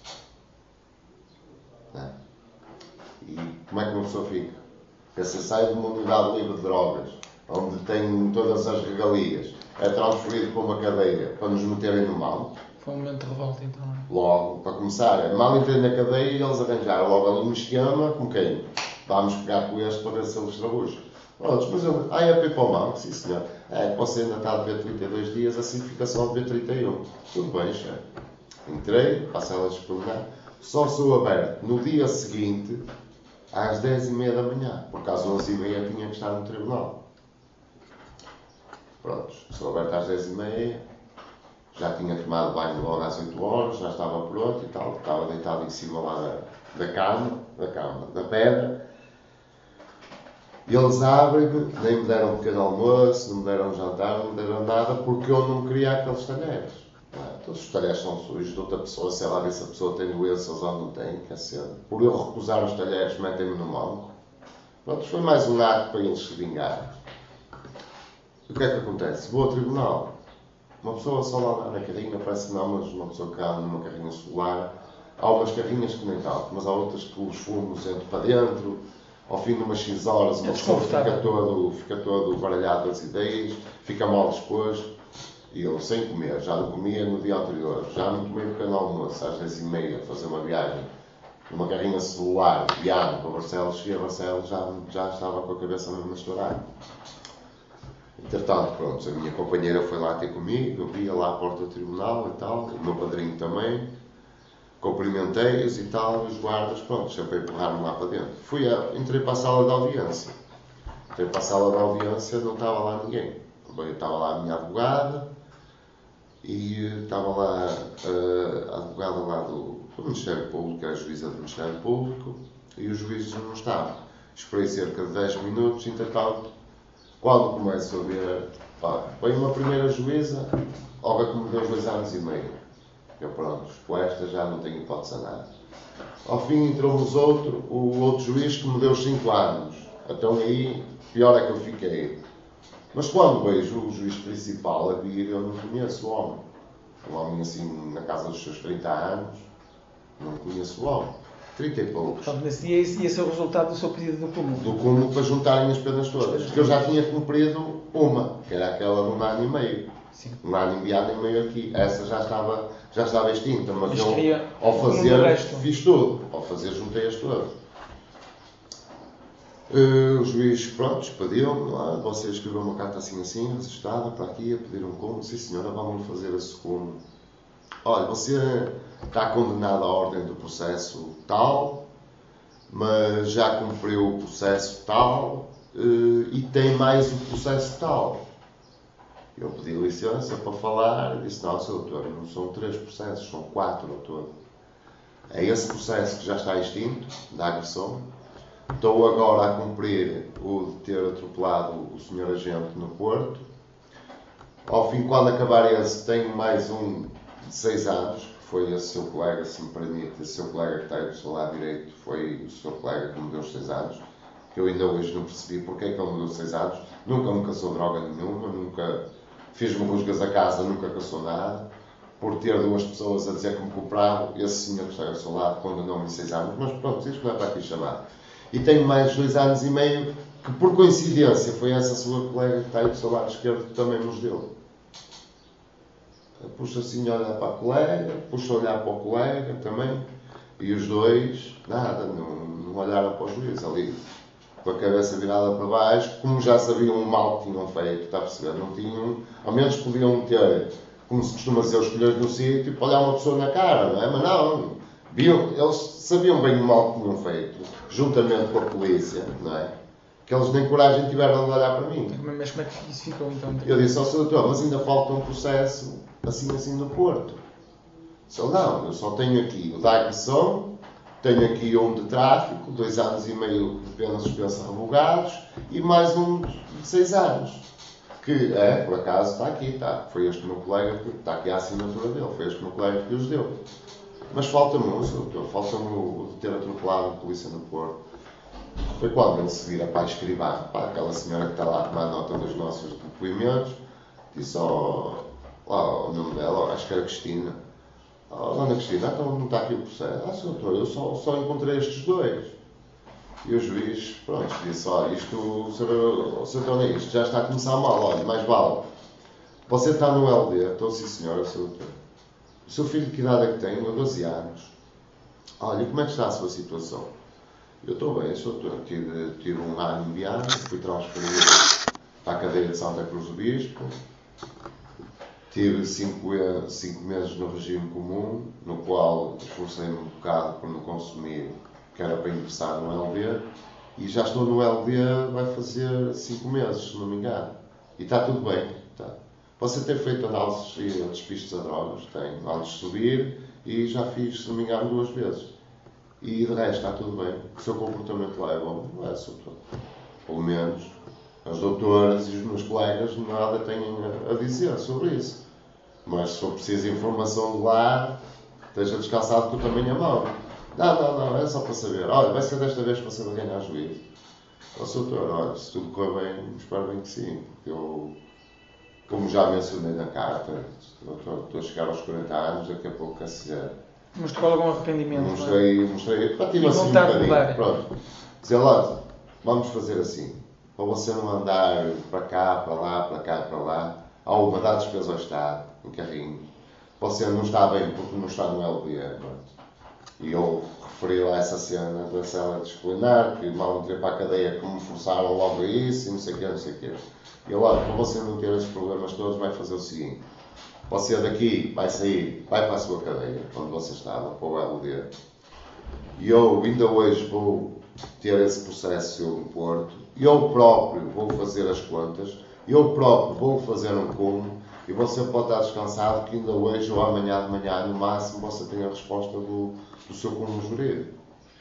Né? E como é que uma pessoa fica? Você sai de uma unidade livre de drogas, onde tem todas as regalias, é transferido para uma cadeia para nos meterem no mal. Foi um momento de revolta, então. Logo, para começar, mal entrei na cadeia e eles arranjaram logo ali um esquema com quem? Vamos pegar com este para ver se eles trabucham. Pronto, mas eu, ah, é para ir para o banco? Sim, senhor. É, você ainda está a dever trinta e dois dias, assim fica só a dever trinta e um. Tudo bem, chefe. Entrei para a sala disciplinar, só sou aberto no dia seguinte, às dez e meia da manhã, porque às onze e meia tinha que estar no tribunal. Pronto, sou aberto às dez e meia, já tinha tomado banho logo às oito horas, já estava pronto e tal, estava deitado em cima lá da, da cama, da cama, da pedra. E eles abrem-me, nem me deram um pequeno almoço, não me deram jantar, não me deram nada, porque eu não queria aqueles talheres. Todos os talheres são sujos de outra pessoa, sei lá ver se a pessoa tem doenças ou não tem, quer ser. Por eu recusar os talheres, metem-me no manco. Pronto, foi mais um ato para eles se vingarem. O que é que acontece? Vou ao tribunal. Uma pessoa só lá na carrinha, parece que não, mas uma pessoa que anda numa carrinha solar. Há umas carrinhas que nem tal, mas há outras que os fumos entram para dentro. Ao fim de umas seis horas, uma pessoa fica todo, fica todo baralhado das ideias, fica mal disposto. E eu, sem comer, já não comia no dia anterior, já não tomei pequeno almoço, às dez e meia, fazer uma viagem, numa carrinha celular, viagem para Barcelos, cheguei a Barcelos, já, já estava com a cabeça mesmo a estourar. Entretanto, pronto, a minha companheira foi lá ter comigo, eu via lá à porta do tribunal e tal, o meu padrinho também, cumprimentei-os e tal, e os guardas, pronto, sempre empurraram lá para dentro. Fui a, entrei para a sala de audiência. Entrei para a sala de audiência, não estava lá ninguém. Bem, estava lá a minha advogada, e estava lá a advogada lá do, do Ministério Público, que era a juíza do Ministério Público, e os juízes não estavam. Esperei cerca de dez minutos, entretanto, quando começo a ver, pá, veio uma primeira juíza, olha que me deu dois anos e meio. Eu, pronto, com esta já não tenho hipótese a nada. Ao fim entrou-nos outro, o outro juiz que me deu cinco anos. Então aí, pior é que eu fiquei. Mas quando vejo o juiz principal a vir, eu não conheço o homem. Um homem assim, na casa dos seus trinta anos, não conheço o homem. trinta e poucos. Portanto, nesse dia ia ser o resultado do seu pedido do cúmulo. Do cúmulo para juntarem as penas todas. Porque eu já tinha cumprido uma, que era aquela de um ano e meio. Sim. Um ano e ano e meio aqui. Essa já estava, já estava extinta, mas, mas eu, ao fazer, fiz tudo. Ao fazer, juntei-as todas. Uh, o juiz, pronto, despediu-me, ah, você escreveu uma carta assim assim, registrada para aqui, a pedir um cúmulo. Sim senhora, vamos fazer esse cúmulo. Olha, você está condenado à ordem do processo tal, mas já cumpriu o processo tal uh, e tem mais o processo tal. Eu pedi licença para falar e disse, não, senhor doutor, não são três processos, são quatro ao todo. É esse processo que já está extinto, da agressão. Estou agora a cumprir o de ter atropelado o senhor agente no Porto. Ao fim, quando acabar esse, tenho mais um de seis anos, que foi esse seu colega, se me permite, esse seu colega que está aí do seu lado direito, foi o seu colega que me deu os seis anos, que eu ainda hoje não percebi porque é que ele me deu seis anos. Nunca me caçou droga nenhuma, nunca fez-me rusgas a casa, nunca caçou nada. Por ter duas pessoas a dizer que me compravam, esse senhor que está ao seu lado condenou-me seis anos, mas pronto, isto não é para aqui chamar. E tenho mais dois anos e meio, que por coincidência foi essa sua colega que está aí do seu lado esquerdo que também nos deu. Puxa assim a olhar para a colega, puxa a olhar para o colega também, e os dois, nada, não, não olharam para o juiz ali, com a cabeça virada para baixo, como já sabiam o mal que tinham feito, está a perceber? Não tinham, ao menos podiam ter, como se costuma dizer, os colhões no sítio, para olhar uma pessoa na cara, não é? Mas não. Viam, eles sabiam bem o mal que tinham feito, juntamente com a polícia, não é? Que eles nem coragem tiveram de olhar para mim. Mas como é que isso ficou então? Eu disse ao senhor doutor, mas ainda falta um processo assim assim no Porto. Disse, não, eu só tenho aqui o da agressão, tenho aqui um de tráfico, dois anos e meio de pena suspensa revogados e mais um de seis anos. Que é, por acaso, está aqui, está. Foi este meu colega, que está aqui a assinatura dele, foi este meu colega que os deu. Mas falta-me um, senhor doutor, falta-me o de ter atropelado a polícia no Porto. Foi quando ele se vira para a escrivã, para aquela senhora que está lá a tomar nota dos nossos depoimentos, disse ao, lá, o nome dela, acho que era Cristina. Oh, dona Cristina, então não está aqui o processo. Ah, senhor doutor, eu só, só encontrei estes dois. E o juiz, pronto, disse, olha, isto, o senhor, o senhor doutor, isto já está a começar mal, olha, mais vale. Você está no L D, então sim senhora, senhor doutor. O seu filho, que idade é que tem? doze anos. Olha, como é que está a sua situação? Eu estou bem, sou, tive, tive um ano em Viana, fui transferido para a cadeia de Santa Cruz do Bispo. tive cinco, cinco meses no regime comum, no qual esforcei-me um bocado por não consumir, que era para ingressar no L D, e já estou no L D, vai fazer cinco meses, se não me engano. E está tudo bem. Tá. Você tem feito análises e despistes a drogas? Tenho, antes de subir, e já fiz, se não me engano, duas vezes. E de resto está tudo bem. O seu comportamento lá é bom, não é, doutor? Pelo menos as doutoras e os meus colegas nada têm a dizer sobre isso. Mas se for preciso informação de lá, esteja descansado que eu também a mão. Não, não, não, é só para saber. Olha, vai ser desta vez para você vai ganhar juízo. Ó, doutor, olha, se tudo correr bem, espero bem que sim. Porque eu, como já mencionei na carta, doutor, estou a chegar aos quarenta anos, daqui a pouco quer dizer. Mostrou algum arrependimento? Mostrei, mostrei, para ti assim um bocadinho. Pronto. Dizer, olha, vamos fazer assim. Para você não andar para cá, para lá, para cá, para lá, há uma dá despesa ao Estado, um carrinho. Você não está bem porque não está no L B. Pronto. E eu referi lá essa cena da cela disciplinar, que mal entrei para a cadeia, que me forçaram logo a isso, e não sei o quê, não sei o quê. E eu, olha, para você não ter esses problemas todos, vai fazer o seguinte. Você daqui vai sair, vai para a sua cadeia, onde você estava, para o L D. E eu ainda hoje vou ter esse processo seu no Porto. Eu próprio vou fazer as contas. Eu próprio vou fazer um cúmulo. E você pode estar descansado que ainda hoje ou amanhã de manhã, no máximo, você tem a resposta do, do seu cúmulo jurídico.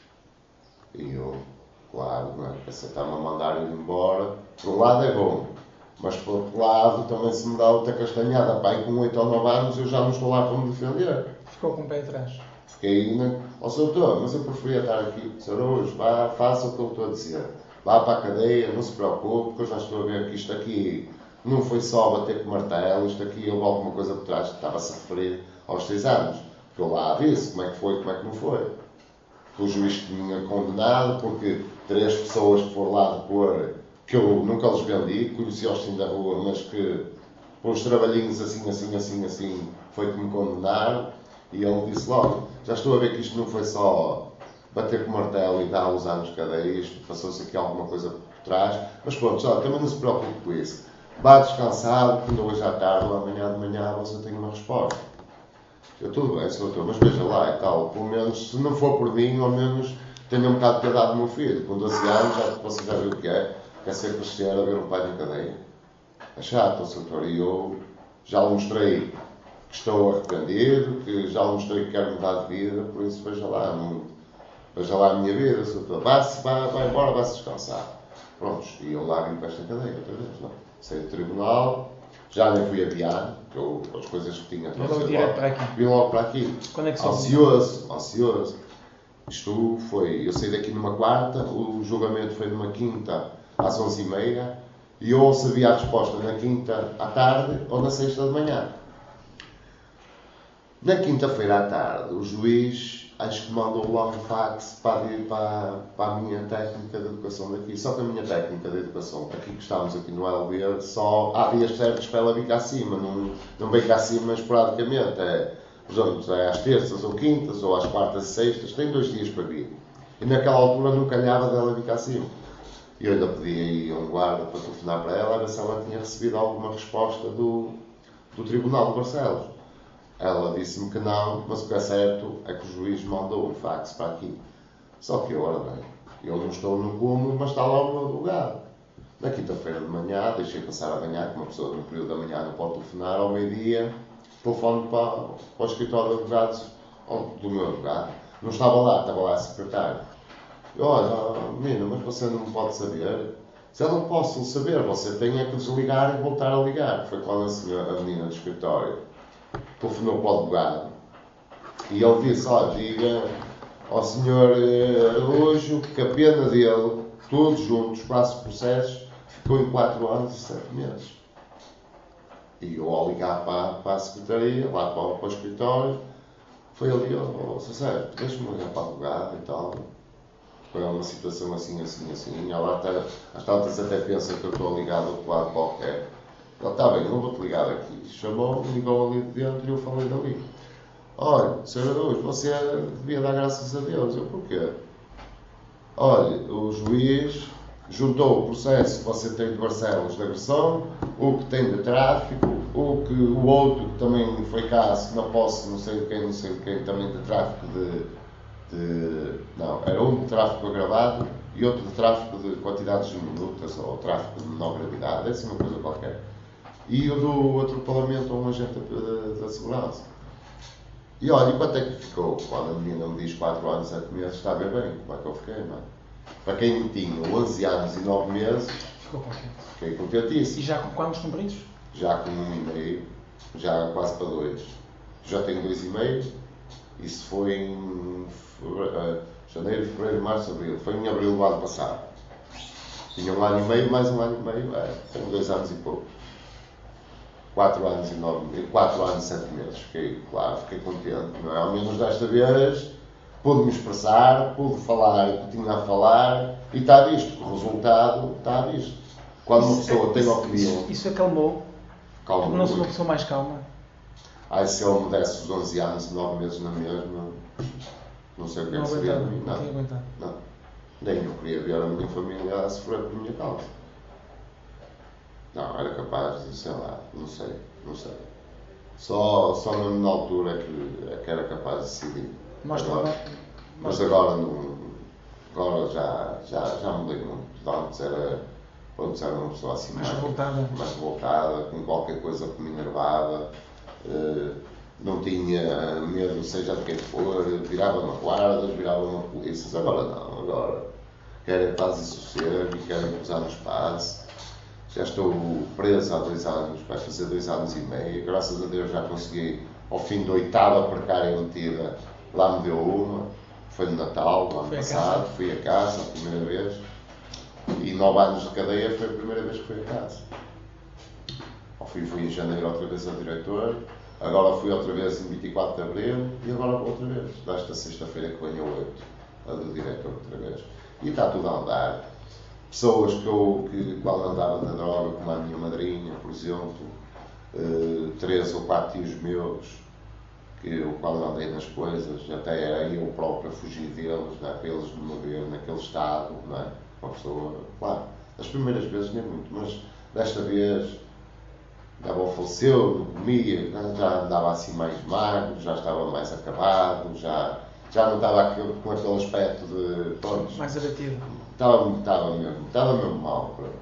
E eu, claro, não é? Você está-me a mandar ir embora. Por um lado é bom. Mas por outro lado, também se me dá outra castanhada, pai, com oito ou nove anos eu já não estou lá para me defender. Ficou com o pé atrás. Fiquei ainda, ó, senhor doutor, mas eu preferia estar aqui. senhor hoje, vá, faça o que eu estou a dizer. Vá para a cadeia, não se preocupe, porque eu já estou a ver que isto aqui não foi só bater com martelo, isto aqui houve alguma coisa por trás que estava-se a referir aos seis anos. Porque eu lá disse como é que foi, como é que não foi. Que o juiz tinha condenado, porque três pessoas que foram lá depor, que eu nunca os vendi, conheci-os sim da rua, mas que por uns trabalhinhos assim, assim, assim, assim, foi que me condenaram. E ele disse logo, já estou a ver que isto não foi só bater com o martelo e dar uns anos de cadeia, isto passou-se aqui alguma coisa por trás. Mas pronto, já, também não se preocupe com isso. Vá descansado, que ainda hoje à tarde ou amanhã de manhã você tem uma resposta. Eu, tudo bem, senhor doutor, mas veja lá e tal, pelo menos, se não for por mim, ao menos tenha um bocado de piedade do meu filho. Com doze anos, já, você já viu o que é, quer ser crescer a ver um pai na cadeia. É chato, senhor doutor, e eu já lhe mostrei que estou arrependido, que já lhe mostrei que quero mudar de vida, por isso veja lá, não, veja lá a minha vida, senhor doutor, vá-se, vá, vá embora, vá-se descansar. Prontos, e eu lá vim para esta cadeia outra vez, não. Saí do tribunal, já nem fui adiar, que eu, as coisas que tinha para logo direto para aqui. Vim logo para aqui. Quando é que ansioso, ansioso. Isto foi, eu saí daqui numa quarta, o julgamento foi numa quinta às onze e meia, e eu sabia a resposta na quinta à tarde ou na sexta de manhã. Na quinta-feira à tarde, o juiz acho que mandou logo um fax para, para, para a minha técnica de educação daqui. Só que a minha técnica de educação, aqui que estamos aqui no L B, só há dias certos para ela vir cá acima. Não, não vem cá acima esporadicamente. É, por exemplo, é às terças ou quintas, ou às quartas e sextas, tem dois dias para vir. E naquela altura não calhava dela vir cá acima. E eu ainda pedi aí a um guarda para telefonar para ela, a ver se ela tinha recebido alguma resposta do, do Tribunal de Barcelos. Ela disse-me que não, mas o que é certo é que o juiz mandou um fax para aqui. Só que eu, ora bem, eu não estou no cúmulo, mas está lá o meu advogado. Na quinta-feira de manhã, deixei passar a manhã, que uma pessoa no período da manhã não pode telefonar, ao meio-dia, telefone para, para o escritório de advogados do meu advogado. Não estava lá, estava lá a secretária. Eu, olha, menina, mas você não pode saber? Se eu não posso saber, você tem é que desligar e voltar a ligar. Foi quando a, senhora, a menina do escritório telefonou para o advogado e ele disse, olha, diga ao senhor hoje que a pena dele, todos juntos, prazo de processos, ficou em quatro anos e sete meses. E eu, ao ligar para, para a secretaria, lá para, para o escritório, foi ali, ó, oh, César, deixa-me ligar para o advogado e tal. Foi uma situação assim, assim, assim. Ela até, às tantas até pensa que eu estou ligado a outro lado qualquer. Ele, está bem, eu não vou-te ligar aqui. Chamou, ligou ali de dentro e eu falei dali. Olha, senhor Araújo, você devia dar graças a Deus. Eu, porquê? Olha, o juiz juntou o processo que você tem de Barcelos de agressão, o que tem de tráfico, O, que, o outro que também foi caso na posse, não sei de quem, não sei de quem, também de tráfico de, de. Não, era um de tráfico agravado e outro de tráfico de quantidades diminutas ou tráfico de menor gravidade, é assim uma coisa qualquer. E o do atropelamento a um agente da segurança. E olha, e quanto é que ficou? Quando a menina me diz quatro anos, sete meses, está a ver bem como é que eu fiquei, não é? Para quem me tinha onze anos e nove meses, ficou contente. Fiquei contentíssimo. E já com quantos cumpridos? Já com um e meio, já quase para dois. Já tenho dois e meio, isso foi em fevereiro, janeiro, fevereiro, março, abril. Foi em abril do ano passado. Tinha um ano e meio, mais um ano e meio, é, tenho dois anos e pouco. Quatro anos e nove, quatro anos e sete meses. Fiquei, claro, fiquei contente, não é? Ao menos desta vez pude-me expressar, pude falar o que tinha a falar e está visto. O resultado está visto. Quando uma pessoa tem opinião. Isso, isso acalmou? Calma. Não sou uma pessoa mais calma? Ai, se ele me desse os onze anos e nove meses na mesma, não sei o que é que seria de mim. Não, não, não. Nem eu queria ver a minha família a sofrer por minha causa. Não, era capaz de, sei lá, não sei, não sei. Só, só na altura é que, é que era capaz de decidir. Mas, agora, não, mas agora, não, agora já, já, já mudei muito. Antes era, antes era uma pessoa assim mais, mais revoltada. mais revoltada, com qualquer coisa que me enervava. Uh, não tinha medo, seja de quem for, virava-me a guardas, virava-me a polícias. Agora não, agora querem paz e sossego e querem cruzar no espaço. Já estou preso há dois anos, vai fazer dois anos e meio. Graças a Deus já consegui, ao fim da oitava precária metida, lá me deu uma. Foi no Natal, do ano foi passado, fui a casa a primeira vez. E nove anos de cadeia foi a primeira vez que fui a casa. Ao fim fui em janeiro outra vez a diretor, agora fui outra vez em vinte e quatro de abril e agora vou outra vez. Desta sexta-feira que venho a oito, a do diretor outra vez. E está tudo a andar. Pessoas que eu, que quando andava na droga, como a minha madrinha, por exemplo, uh, três ou quatro tios meus, que eu quando andei nas coisas, até era eu próprio a fugir deles, não é? Para eles me ver naquele estado, não é? Uma pessoa, claro, as primeiras vezes nem muito, mas desta vez a avó faleceu, não comia, já andava assim mais magro, já estava mais acabado, já, já não estava com aquele aspecto de, pronto, mais abatido. Estava, estava, mesmo, estava mesmo mal, pronto.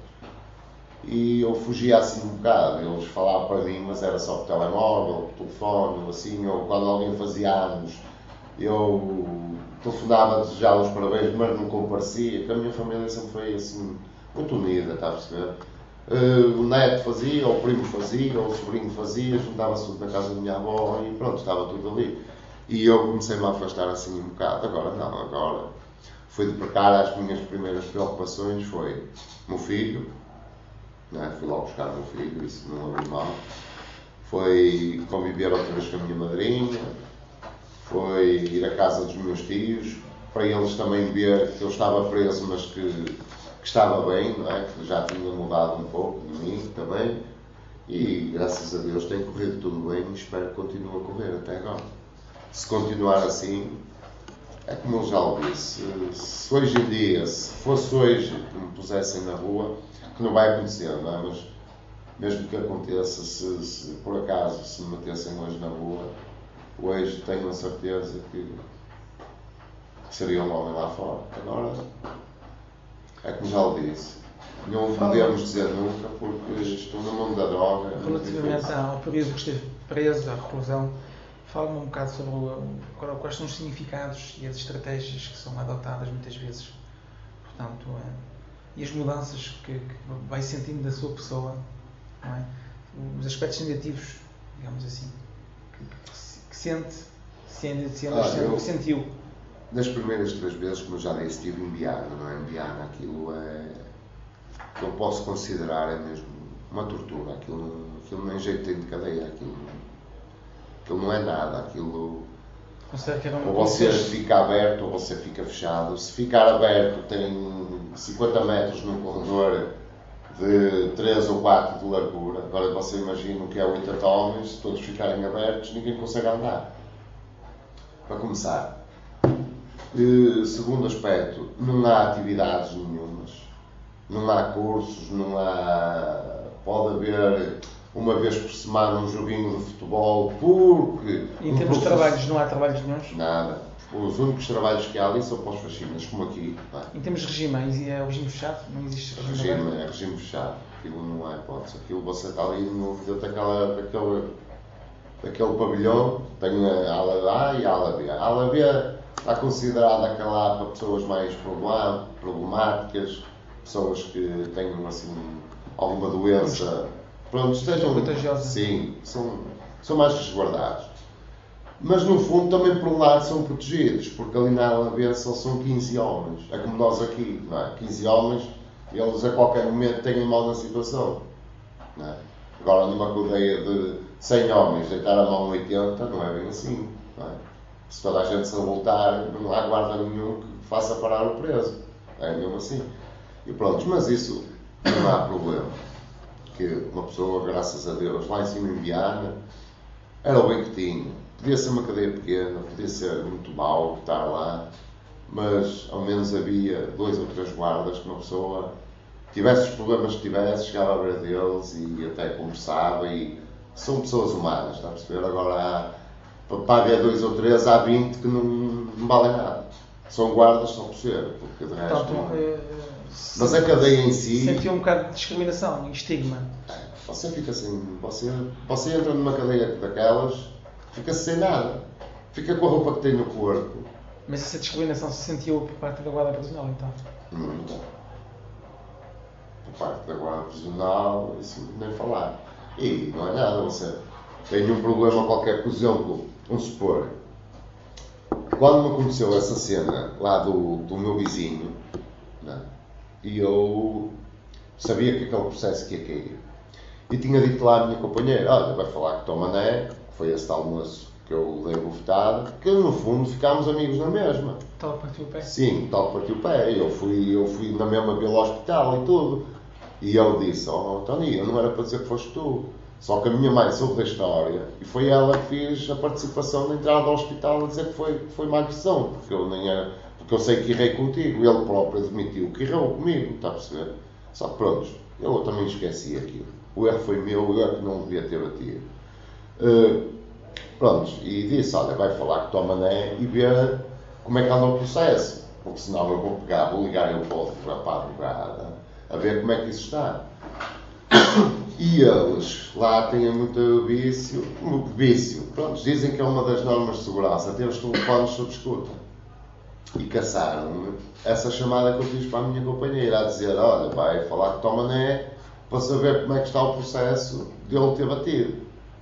E eu fugia assim um bocado, eles falavam para mim, mas era só por telemóvel, por telefone, assim, ou quando alguém fazia anos, eu telefonava a desejar os parabéns, mas não comparecia, porque a minha família sempre foi assim, muito unida, está a perceber? Uh, o neto fazia, ou o primo fazia, ou o sobrinho fazia, juntava-se tudo na casa da minha avó e pronto, estava tudo ali. E eu comecei-me a afastar assim um bocado, agora não, agora foi de precar, as minhas primeiras preocupações foi o meu filho, né? Fui lá buscar o meu filho, isso não é mal. Foi conviver outra vez com a minha madrinha, foi ir à casa dos meus tios, para eles também ver que eu estava preso, mas que, que estava bem, não é? Que já tinha mudado um pouco de mim também. E graças a Deus tem corrido tudo bem e espero que continue a correr até agora. Se continuar assim, é como eu já o disse, se hoje em dia, se fosse hoje que me pusessem na rua, que não vai acontecer, não é? Mas mesmo que aconteça, se, se por acaso se me metessem hoje na rua, hoje tenho a certeza que, que seria um homem lá fora. Agora, é como já o disse, não podemos dizer nunca, porque estou no mundo da droga. Relativamente ao período que esteve preso, à reclusão, fala-me um bocado sobre o, quais são os significados e as estratégias que são adotadas muitas vezes, portanto, é, e as mudanças que, que vai sentindo da sua pessoa, não é? Os aspectos negativos, digamos assim, que, que, que sente, sente, sente, ah, sente eu, que sentiu. Das primeiras três vezes, como eu já disse, estive em Biana, não é? Em Biana, aquilo é, que eu posso considerar é mesmo uma tortura, aquilo, aquilo nem jeito tem de cadeia, aquilo, aquilo não é nada, aquilo... Ou você fica aberto ou você fica fechado. Se ficar aberto tem cinquenta metros num corredor de três ou quatro de largura. Agora você imagina o que é oito homens, se todos ficarem abertos, ninguém consegue andar. Para começar. E, segundo aspecto, não há atividades nenhumas. Não há cursos, não há... Pode haver uma vez por semana um joguinho de futebol, porque... E em um termos de professor... trabalhos, não há trabalhos nenhuns? Nada. Os únicos trabalhos que há ali são para os faxinas, como aqui. Tá? Em termos de regime, é o regime fechado? Não existe regime regime, aberto? É regime fechado. Aquilo não há hipótese. Aquilo você está ali no, dentro daquela, daquele, daquele pavilhão, tem a ala A e a ala B. A ala B está considerada aquela para pessoas mais problemáticas, pessoas que tenham assim, alguma doença. Pronto, estejam. Contagiosa. Sim, são, são mais resguardados. Mas no fundo também por um lado são protegidos, porque ali na ala B só são quinze homens. É como nós aqui, não é? quinze homens, e eles a qualquer momento têm mal na situação. Não é? Agora numa cadeia de cem homens deitar a mão oitenta, não é bem assim. Não é? Se toda a gente se revoltar, não há guarda nenhum que faça parar o preso. É mesmo assim. E pronto, mas isso não há problema. Que uma pessoa, graças a Deus, lá em cima em Viana, era o bem que tinha. Podia ser uma cadeia pequena, podia ser muito mau estar lá, mas ao menos havia dois ou três guardas que uma pessoa tivesse os problemas que tivesse, chegava à beira deles e até conversava, e são pessoas humanas, está a perceber? Agora há, para haver dois ou três, há vinte que não, não valem nada. São guardas só por ser, porque de resto... Portanto, não... é, Mas a cadeia em si... sentiu um bocado de discriminação e estigma. Você fica assim, você, você entra numa cadeia daquelas, fica-se sem nada. Fica com a roupa que tem no corpo. Mas essa discriminação se sentiu por parte da Guarda Prisional, então? Muito. Por parte da Guarda Prisional, isso nem falar. E não é nada, você tem um problema qualquer, por exemplo, vamos supor, quando me aconteceu essa cena lá do, do meu vizinho, né, e eu sabia que aquele processo que ia cair, e tinha dito lá à minha companheira, olha, vai falar com o Tom Mané, que foi esse tal moço que eu dei bofetada, que no fundo ficámos amigos na mesma. Tal partiu o pé? Sim, tal partiu o pé. Eu fui, eu fui na mesma pelo hospital e tudo. E ele disse, oh Tony, eu não era para dizer que foste tu. Só que a minha mãe soube da história e foi ela que fez a participação na entrada ao hospital a dizer que foi, que foi uma agressão, porque eu nem era, porque eu sei que errei contigo. Ele próprio admitiu que errou comigo, está a perceber? Só que pronto, eu também esqueci aquilo. O erro foi meu, o erro que não devia ter batido. Uh, pronto, e disse, olha, vai falar com o Tom Mané e ver como é que anda o processo, porque senão eu vou pegar, vou ligar eu para a advogada a ver como é que isso está. E eles lá têm muito vício, muito vício, pronto, dizem que é uma das normas de segurança, ter os telefones sob escuta. E caçaram-me essa chamada que eu fiz para a minha companheira, a dizer, olha, vai falar com o Tom Mané para saber como é que está o processo de ele ter batido.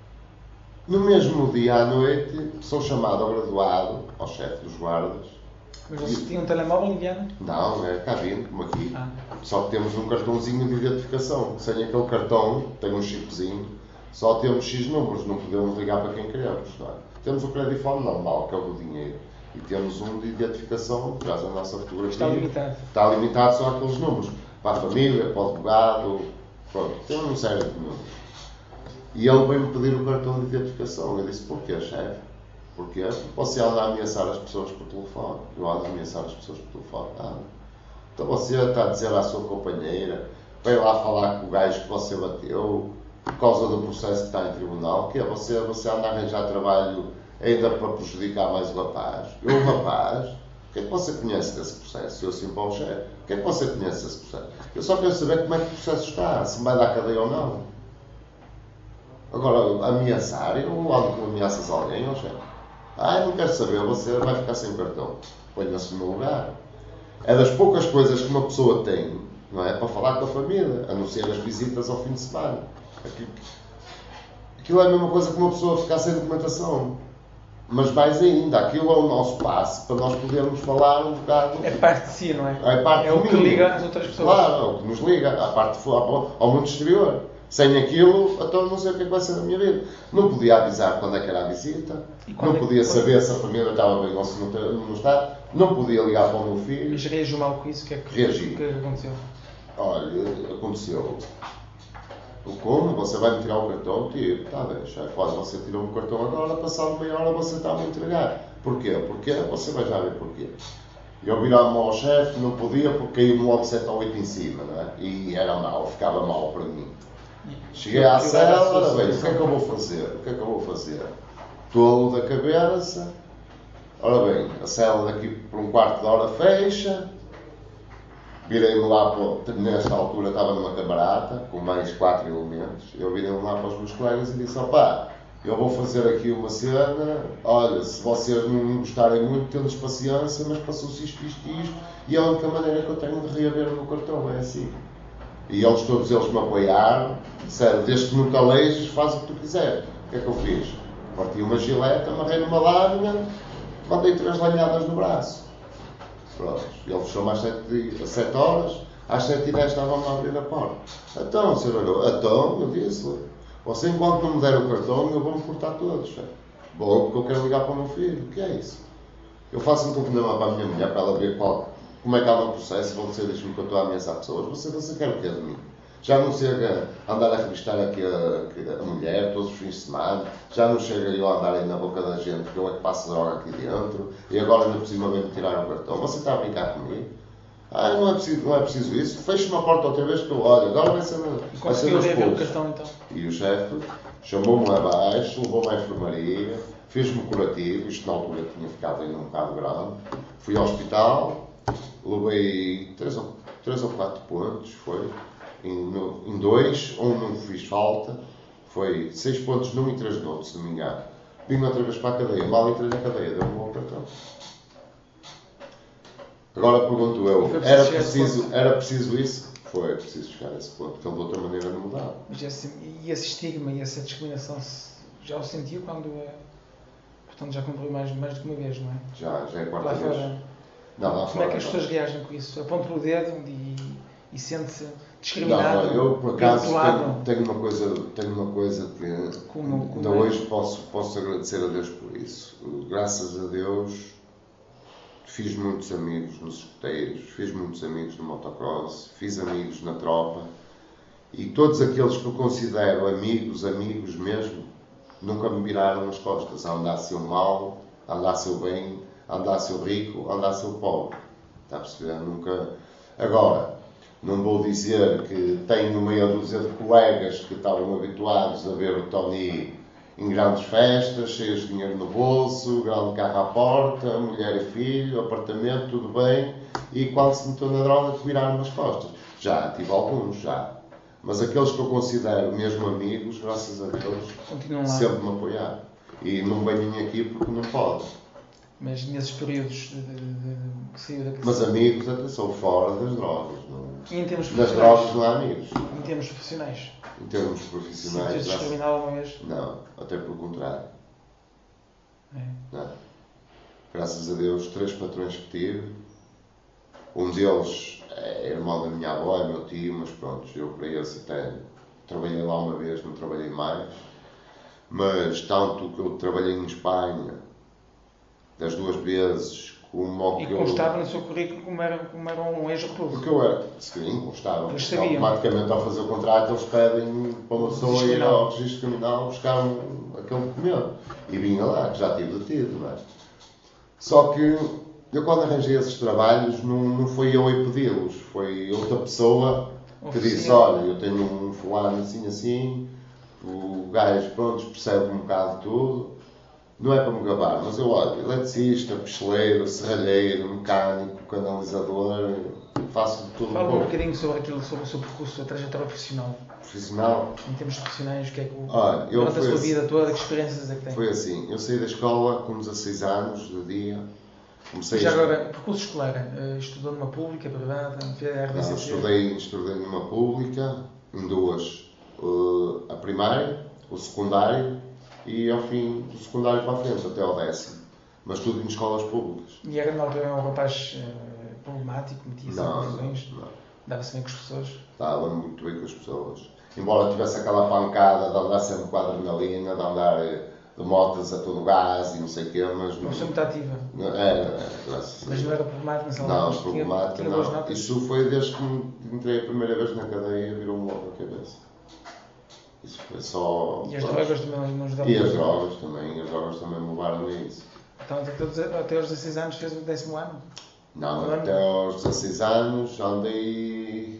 No mesmo dia à noite, sou chamado ao graduado, ao chefe dos guardas. Mas você tinha um telemóvel em Viana? Não, é cá vindo, como aqui. Ah. Só que temos um cartãozinho de identificação. Sem aquele cartão, tem um chipzinho, só temos X números, não podemos ligar para quem queremos. Não é? Temos o credifone normal, que é o do dinheiro. E temos um de identificação, que traz a nossa fotografia. Está limitado. Está limitado só àqueles números. Para a família, para o advogado, pronto, tem uma série de números. E ele veio-me pedir o cartão de identificação. Eu disse, porquê, chefe? Porquê? Você anda a ameaçar as pessoas por telefone. Eu ando a ameaçar as pessoas por telefone. Ah, então você está a dizer à sua companheira, veio lá falar com o gajo que você bateu, por causa do processo que está em tribunal, que é você, você anda a arranjar trabalho ainda para prejudicar mais o rapaz. Eu, o rapaz, o que é que você conhece desse processo? Eu, sim, para o chefe, o que é que você conhece desse processo? Eu só quero saber como é que o processo está, se me vai dar cadeia ou não. Agora, ameaçar, eu ando com ameaças a alguém, ó chefe. Ah, não quero saber, você vai ficar sem cartão. Ponha-se no meu lugar. É das poucas coisas que uma pessoa tem, não é? Para falar com a família, a não ser as visitas ao fim de semana. Aquilo, aquilo é a mesma coisa que uma pessoa ficar sem documentação. Mas mais ainda, aquilo é o nosso passo para nós podermos falar um bocado. É parte de si, não é? É, parte é o que liga as outras pessoas. Claro, é o que nos liga, à parte de, ao, ao mundo exterior. Sem aquilo, então não sei o que é que vai ser da minha vida. Não podia avisar quando é que era a visita, não podia saber se a família estava bem ou se não, não está, não podia ligar para o meu filho. Mas reagiu mal com isso? O que é que, Reagi. que aconteceu? Olha, aconteceu. Como? Você vai me tirar o cartão? Tiro. Está bem, chefe. Olha, você tirou o cartão agora, passado meia hora você está a me entregar. Porquê? Porquê? Você vai já ver porquê. Eu virava-me ao chefe, não podia porque caiu-me logo sete ou oito em cima, não é? E era mau, ficava mal para mim. Cheguei à cela, ora bem, o que é que eu vou fazer? O que é que eu vou fazer? Tolo da cabeça, ora bem, a cela daqui por um quarto de hora fecha, virei-me lá, para, nesta altura estava numa camarata, com mais quatro elementos, eu virei-me lá para os meus colegas e disse, opá, eu vou fazer aqui uma cena, olha, se vocês não gostarem muito, tenham paciência, mas passou-se isto, isto e isto, e é a única maneira que eu tenho de reaver o meu cartão, é assim. E eles, todos eles me apoiaram, disseram, desde que não te alejes, faz o que tu quiseres. O que é que eu fiz? Parti uma gilete, amarrei numa lâmina, mandei três lanhadas no braço. Pronto. Ele fechou-me às sete, às sete horas, às sete e dez estavam-me a abrir a porta. Então, senhor, então, eu disse-lhe, você enquanto não me der o cartão, eu vou-me cortar todos. Bom, porque eu quero ligar para o meu filho. O que é isso? Eu faço um telefonema para a minha mulher, para ela ver qual, como é que ela no processo, vão dizer, deixa-me que eu estou a ameaçar pessoas. Você, você quer o que é de mim? Já não chega a andar a revistar aqui a, a mulher todos os fins de semana, já não chega eu a andar aí na boca da gente, que eu é que passo droga aqui dentro, e agora ainda por cima vem-me tirar o cartão. Você está a brincar comigo? Ah, não é preciso, não é preciso isso. Feche-me a porta outra vez que eu olho. Agora vai ser, vai ser meus o cartão, então. E o chefe chamou-me abaixo, levou-me à enfermaria, fez-me curativo, isto na altura tinha ficado ainda um bocado grande. Fui ao hospital, levei três ou, três ou quatro pontos, foi. Em, no, em dois, um não fiz falta, foi seis pontos num e três no outro, se não me engano. Vim outra vez para a cadeia, mal entrei na cadeia, deu-me um bom cartão. Agora pergunto eu, era preciso, era preciso isso? Foi preciso chegar a esse ponto, porque ele de outra maneira não mudava. Mas esse, e esse estigma e essa discriminação já o sentiu quando, portanto, já cumpriu mais, mais do que uma vez, não é? Já, já é a quarta lá vez. Fora, não, lá como fora, é que as não. pessoas reagem com isso? Apontam o dedo e, e sente-se discriminado? Não, eu por acaso tenho, tenho uma coisa, tenho uma coisa que como, como ainda é? hoje posso, posso agradecer a Deus por isso. Graças a Deus fiz muitos amigos nos escuteiros, fiz muitos amigos no motocross, fiz amigos na tropa e todos aqueles que eu considero amigos, amigos mesmo, nunca me viraram as costas, andasse eu mal, andasse eu bem, andasse eu rico, andasse eu pobre. Está a perceber? Nunca. Agora, não vou dizer que tenho meia dúzia de colegas que estavam habituados a ver o Tony em grandes festas, cheios de dinheiro no bolso, grande carro à porta, mulher e filho, apartamento, tudo bem, e quando se metou na droga que viraram as costas. Já tive alguns, já. Mas aqueles que eu considero mesmo amigos, graças a Deus, sempre me apoiaram. E não venham aqui porque não podem. Mas nesses períodos de, de, de, que saiu da Mas amigos, atenção, fora das drogas. Não... E em termos Nas drogas não há amigos. Em termos profissionais? Em termos profissionais. Se discriminado alguma vez? Não, até pelo contrário. É. Não. Graças a Deus, três patrões que tive. Um deles é irmão da minha avó, é meu tio, mas pronto, eu para esse até trabalhei lá uma vez, não trabalhei mais. Mas tanto que eu trabalhei em Espanha, das duas vezes, como e que constava eu... no seu currículo como era, como era um ex-recluso? Porque eu era, sim, constava. Eles sabiam. Automaticamente ao fazer o contrato eles pedem para uma pessoa ir ao registro criminal buscar um, aquele documento. E vinha lá, que já tive detido, não é? Só que eu quando arranjei esses trabalhos não, não fui eu a pedi-los, foi outra pessoa que Oficina. disse, olha, eu tenho um fulano assim assim, o gajo, pronto, percebe um bocado de tudo. Não é para me gabar, mas eu olho, eletricista, picheleiro, serralheiro, mecânico, canalizador, faço de tudo. Fala um um bocadinho sobre aquilo, sobre o seu percurso, a trajetória profissional. Profissional? Em termos profissionais, o que é que o, Olha, eu durante a sua assim, vida toda, que experiências é que tem? Foi assim, eu saí da escola com dezasseis anos, de dia. Comecei Já a... agora, percurso escolar, uh, estudou numa pública, privada, fez a R D C P? Não, estudei, estudei numa pública, em duas. Uh, a primária, o secundário, e ao fim do secundário para a frente, até ao décimo. Mas tudo em escolas públicas. E era na altura um rapaz uh, problemático, metia-se em confusões? Dava-se bem com as pessoas? Dava muito bem com as pessoas. Embora tivesse aquela pancada de andar sempre com a adrenalina, de andar de motas a todo gás e não sei o quê, mas... Não sou muito ativa. Não, era, graças Mas não era problemático? Não, não problemático tinha, tinha não. Isso foi desde que entrei a primeira vez na cadeia, virou-me logo a cabeça. Isso foi só... E as drogas também não ajudaram? E as drogas também, as drogas também me levaram a isso. Então até aos dezasseis anos fez o décimo ano? Não, até aos dezasseis anos andei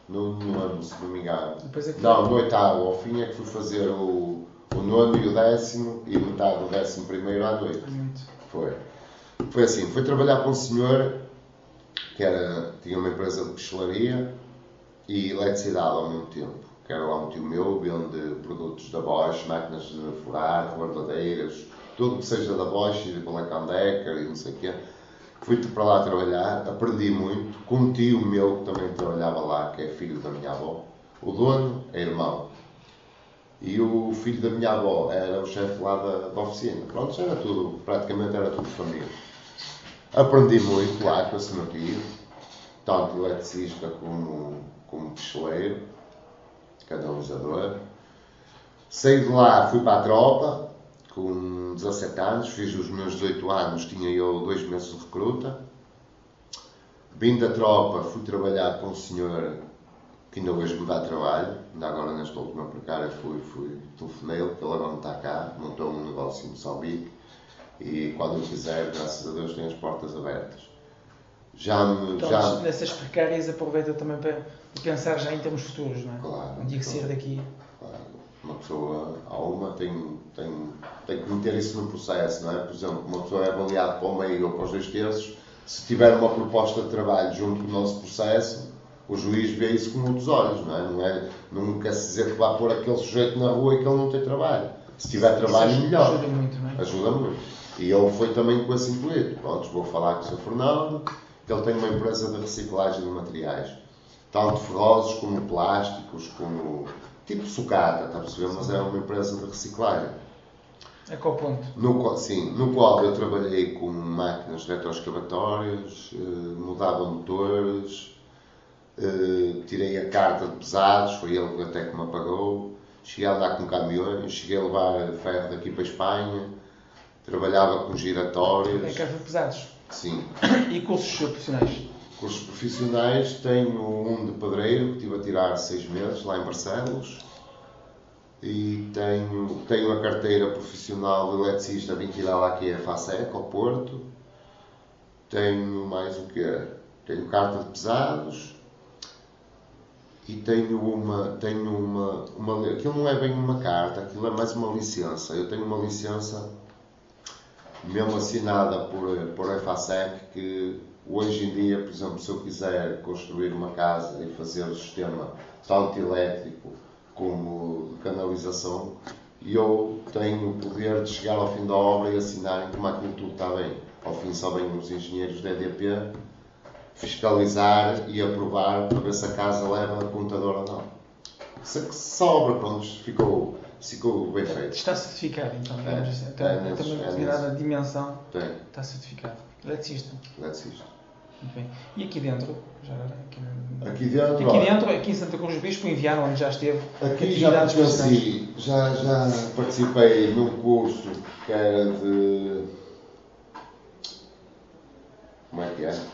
no nono, se não me engano. Depois é que... Não, no oitavo, ao fim é que fui fazer o, o nono e o décimo, e metade do décimo primeiro à noite. Foi. Foi assim, fui trabalhar com um senhor que era, tinha uma empresa de pastelaria e eletricidade ao mesmo tempo. Que era lá um tio meu, vende produtos da Bosch, máquinas de furar, rebarbadeiras, tudo que seja da Bosch e da Black and Decker e não sei o quê. Fui para lá trabalhar, aprendi muito, com um tio meu que também trabalhava lá, que é filho da minha avó. O dono é irmão. E o filho da minha avó era o chefe lá da, da oficina. Pronto, era tudo, praticamente era tudo família. Aprendi muito lá com esse meu tio, tanto eletricista como, como pistoleiro, canalizador. Saí de lá, fui para a tropa, com dezassete anos, fiz os meus dezoito anos, tinha eu dois meses de recruta. Vim da tropa, fui trabalhar com um senhor que ainda hoje me dá trabalho, ainda agora nesta última precária fui, fui telefonei-lo, que ele agora não está cá, montou um negócio em Moçambique e quando eu quiser, graças a Deus, tem as portas abertas. Já me... Então, já... nessas precárias aproveita também para pensar já em termos futuros, não é? Claro. Um dia que sair daqui... Claro. Uma pessoa, há uma, tem, tem, tem que meter isso no processo, não é? Por exemplo, uma pessoa é avaliada para o meio ou para os dois terços, se tiver uma proposta de trabalho junto com o nosso processo, o juiz vê isso com muitos olhos, não é? Não, é, não quer dizer que vá pôr aquele sujeito na rua e que ele não tem trabalho. Se tiver trabalho, isso melhor. Ajuda muito, não é? Ajuda muito. E ele foi também com esse intuito. Pronto, vou falar com o senhor Fernando, que ele tem uma empresa de reciclagem de materiais, tanto ferrosos como plásticos, como... tipo sucata, está a perceber? Mas é uma empresa de reciclagem. É qual ponto? No, sim, no qual eu trabalhei com máquinas retroescavatórias, eh, mudava motores, eh, tirei a carta de pesados, foi ele que até que me apagou. Cheguei a andar com caminhões, cheguei a levar ferro daqui para a Espanha, trabalhava com giratórios. É carta de pesados? Sim. E cursos profissionais? Cursos profissionais, tenho um de pedreiro que estive a tirar seis meses lá em Barcelos e tenho, tenho a carteira profissional de eletricista vinculada aqui a FASEC, ao Porto. Tenho mais o quê? Tenho carta de pesados e tenho uma, tenho uma, uma... Aquilo não é bem uma carta, aquilo é mais uma licença. Eu tenho uma licença mesmo assinada por, por FASEC que... Hoje em dia, por exemplo, se eu quiser construir uma casa e fazer o sistema tanto elétrico como de canalização, eu tenho o poder de chegar ao fim da obra e assinarem como aquilo tudo está bem. Ao fim só vêm os engenheiros da E D P fiscalizar e aprovar para ver se a casa leva a contador ou não. Se, se a obra, pronto, ficou, ficou bem feita. Está certificado, então, É, digamos assim. Então, é é, nesse- também é considerada a nesse- dimensão, Tem, está certificado. Eletricista. eletricista. Muito bem. E aqui dentro? Já, aqui, Aqui dentro, aqui olha, dentro, aqui em Santa Cruz do Bispo, enviaram onde já esteve. aqui já atividades profissionais. pertenci, já, já participei num curso que era de... Como é que é?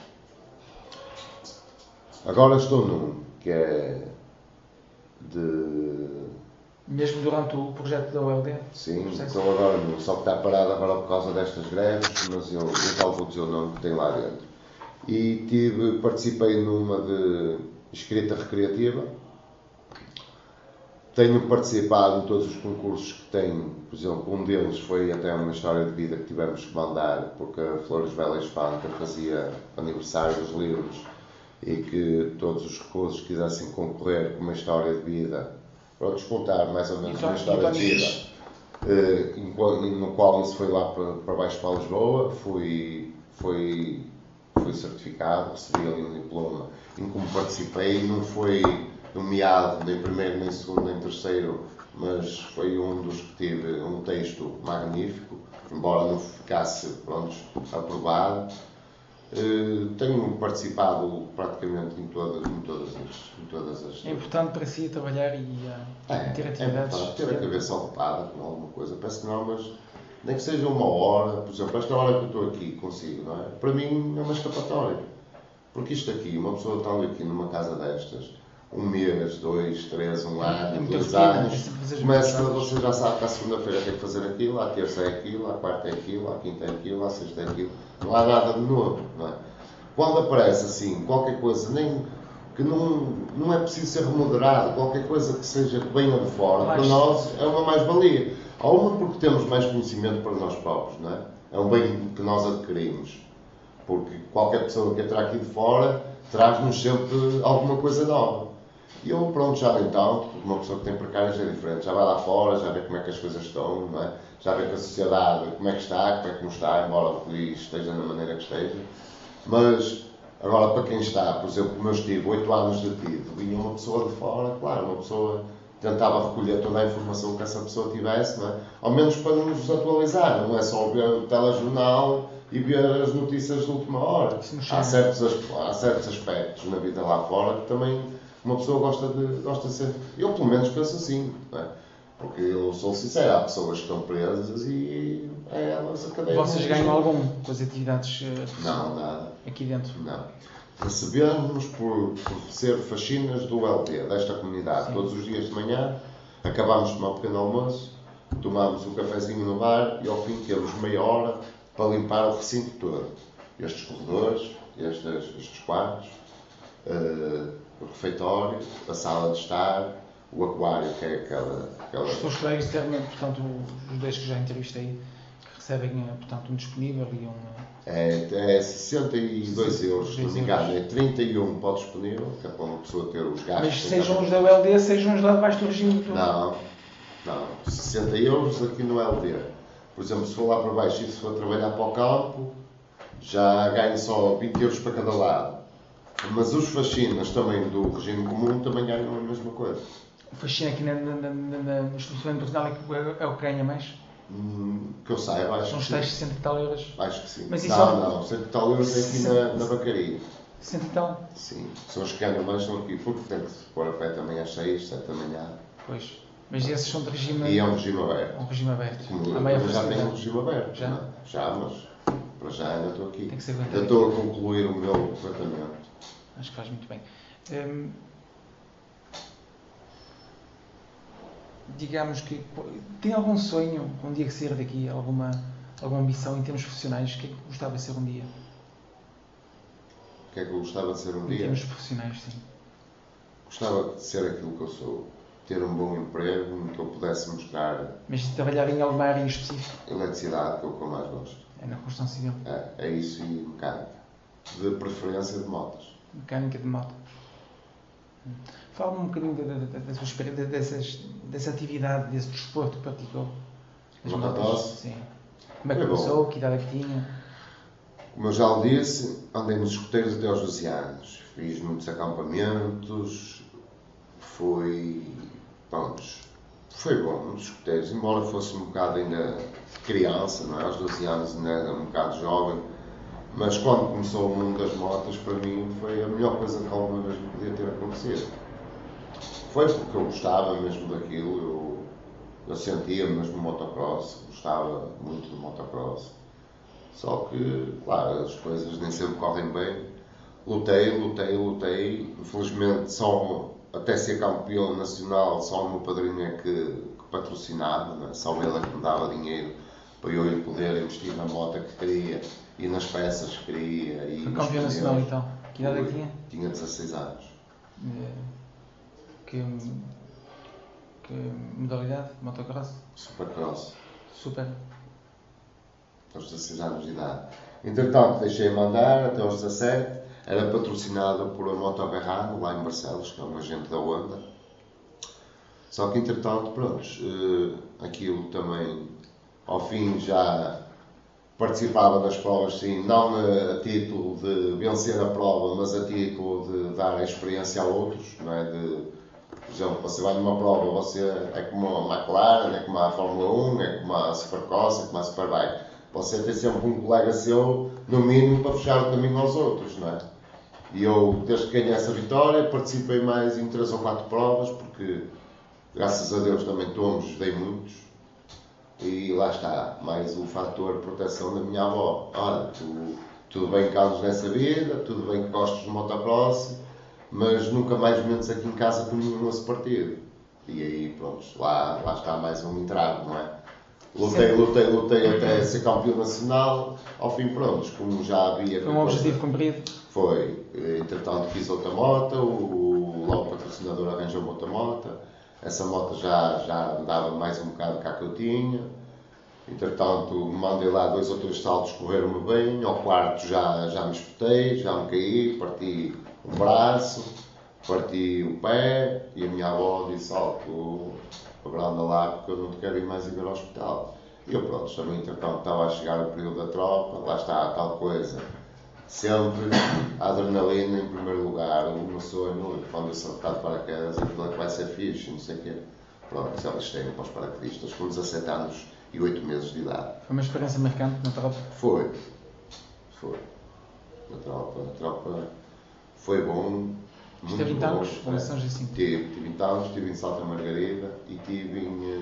Agora estou num que é de... Mesmo durante o projeto da U L D? Sim, Processo. estou agora num, só que está parado agora por causa destas greves, mas eu, eu tal vou dizer o nome que tem lá dentro. E tive, participei numa de escrita recreativa. Tenho participado em todos os concursos que tenho. Por exemplo, um deles foi até uma história de vida que tivemos que mandar, porque a Flores Velas Fanta fazia aniversário dos livros e que todos os recursos quisessem concorrer com uma história de vida, para descontar mais ou menos Então, uma história de vida, eh, em qual- no qual isso foi lá para, para baixo para Lisboa. Fui, fui, fui certificado, recebi ali um diploma em como participei. Não foi nomeado nem primeiro, nem segundo, nem terceiro, mas foi um dos que tive um texto magnífico, embora não ficasse, pronto, aprovado. Uh, tenho participado praticamente em todas, em todas as... Em todas as É importante para si trabalhar e, uh, é, ter é atividades. importante ter a cabeça ocupada com alguma coisa. Parece que não, mas nem que seja uma hora, por exemplo, esta hora que eu estou aqui consigo, não é? Para mim é uma escapatória. Porque isto aqui, uma pessoa estando aqui numa casa destas, um mês, dois, três, um ano, É muita dois rotina, é anos, sempre fazer as começa, mesmas coisas. você já sabe que à segunda-feira tem que fazer aquilo, à terça é aquilo, à quarta é aquilo, à quinta é aquilo, à sexta é aquilo. Não há nada de novo, não é? Quando aparece assim, qualquer coisa, nem que não, não é preciso ser remoderado, qualquer coisa que seja que venha de fora, para nós é uma mais-valia. Há uma porque temos mais conhecimento para nós próprios, não é? É um bem que nós adquirimos. Porque qualquer pessoa que entra aqui de fora traz-nos sempre alguma coisa nova. E eu, pronto, já vem tanto, porque uma pessoa que tem precários é diferente. Já vai lá fora, já vê como é que as coisas estão, não é? Já vê que a sociedade, como é que está, como é que não está, embora o país esteja na maneira que esteja. Mas, agora, para quem está, por exemplo, como eu estive oito anos detido, vinha uma pessoa de fora, claro, uma pessoa tentava recolher toda a informação que essa pessoa tivesse, não é? Ao menos para nos atualizar, não é só ver o telejornal e ver as notícias de última hora. Há certos, há certos aspectos na vida lá fora que também uma pessoa gosta de, gosta de ser... Eu, pelo menos, penso assim, não é? Porque eu sou sincero, há pessoas que estão presas e é elas a cadeia. Vocês ganham algum com as atividades uh, não, nada. Aqui dentro? Não. Recebemos por, por ser faxinas do L T, desta comunidade. Sim. Todos os dias de manhã acabamos de tomar um pequeno almoço, tomamos um cafezinho no bar e ao fim temos meia hora para limpar o recinto todo. Estes corredores, estes, estes quartos, uh, o refeitório, a sala de estar, o aquário, que é aquela... aquela... Os seus colegas disseram, portanto, os dois que já entrevistei, que recebem, portanto, um disponível e um... É, é sessenta e dois euros, se não me engano, é trinta e um para o disponível, que é para uma pessoa ter os gastos. Mas sejam os da U L D, sejam os lá debaixo do regime do... Não, não, sessenta euros aqui no L D. Por exemplo, se for lá para baixo e se for trabalhar para o campo, já ganho só vinte euros para cada lado. Mas os faxinas também do regime comum também ganham a mesma coisa. O faxina aqui na, na, na, na, no estabelecimento de Portugal é, é o que ganha mais? Hum, que eu saiba, acho São que os tais sessenta e tal euros? Acho que sim. Mas isso não, é... não, cento e tal euros é aqui na, na bacaria. sessenta e tal? Sim, são os que ganham mais, são aqui, porque tem que se pôr a pé também às seis, sete da manhã. Pois, mas esses são de regime... E é um regime aberto. É um regime aberto. Como, a meia eu já tenho um regime aberto. Já? Não? Já, mas para já ainda estou aqui. Tem que ser ainda estou a concluir o meu tratamento. Acho que faz muito bem. Hum, digamos que tem algum sonho um dia que sair daqui, alguma, alguma ambição em termos profissionais? O que é que gostava de ser um dia? O que é que eu gostava de ser um em dia? Em termos profissionais, sim. Gostava de ser aquilo que eu sou. Ter um bom emprego, em que eu pudesse mostrar... Mas de trabalhar em alguma área em específico? Eletricidade, que é o que eu mais gosto. É na construção civil? É, é isso e mecânica. De preferência de motas. Mecânica de moto. Fala-me um bocadinho da, da, da sua experiência, dessas, dessa atividade, desse desporto que praticou. As motocross? Sim. Como é que começou? Que idade é que tinha? Como eu já o disse, andei nos escoteiros até aos doze anos. Fiz muitos acampamentos, fui... Pronto, foi bom nos escoteiros, embora fosse um bocado ainda criança, não é? Aos doze anos ainda era um bocado jovem. Mas quando começou o mundo das motas, para mim, foi a melhor coisa que alguma vez me podia ter acontecido. Foi porque eu gostava mesmo daquilo, eu, eu sentia mesmo motocross, gostava muito do motocross. Só que, claro, as coisas nem sempre correm bem. Lutei, lutei, lutei. Infelizmente, só até ser campeão nacional, só o meu padrinho é que, que patrocinava, né? Só ele é que me dava dinheiro para eu ir poder investir na moto que queria e nas peças que queria. E foi campeão nacional então? Que idade é que tinha? Tinha dezasseis anos. Que, que modalidade? Motocross? Supercross. Super. Aos dezasseis anos de idade. Entretanto, deixei-me andar até aos dezassete. Era patrocinado por a Moto Berrano, lá em Barcelos, que é um agente da Honda. Só que, entretanto, pronto, aquilo também, ao fim, já participava das provas, sim, não a título de vencer a prova, mas a título de dar a experiência a outros, não é? De, por exemplo, você vai numa prova, você é como a McLaren, é como a Fórmula um, é como a Supercross, é como a Superbike. Você tem sempre um colega seu, no mínimo, para fechar o caminho aos outros, não é? E eu, desde que ganhei essa vitória, participei mais em três ou quatro provas, porque, graças a Deus, também todos dei muitos. E lá está, mais o fator proteção da minha avó. Olha, tu, tudo bem que andas nessa vida, tudo bem que gostas de motocross, mas nunca mais menos aqui em casa com nenhum osso partido. E aí, pronto, lá, lá está mais um entrave, não é? Lutei, lutei, lutei até ser campeão nacional. Ao fim, pronto, como já havia... Foi um objetivo cumprido? Foi. Entretanto, fiz outra moto, o logo patrocinador arranjou outra moto. Essa moto já, já andava mais um bocado cá que eu tinha. Entretanto, mandei lá dois ou três saltos, correram-me bem. Ao quarto já, já me espetei, já me caí, parti o braço, parti o pé e a minha avó disse: "Alto, anda lá porque eu não te quero ir mais ir ao hospital." E eu, pronto, também entretanto estava a chegar o período da tropa, lá está a tal coisa. Sempre a adrenalina em primeiro lugar, o meu sonho, quando eu saltar de paraquedas, aquilo é que vai ser fixe, não sei o quê. Pronto, já listei-me para os paraquedistas com dezassete anos e oito meses de idade. Foi uma experiência marcante na tropa? Foi. Foi. Na tropa. Na tropa foi bom. Esteve em Tancos ou em São Jacinto? Tive, tive em Tancos, estive em Santa Margarida e tive em...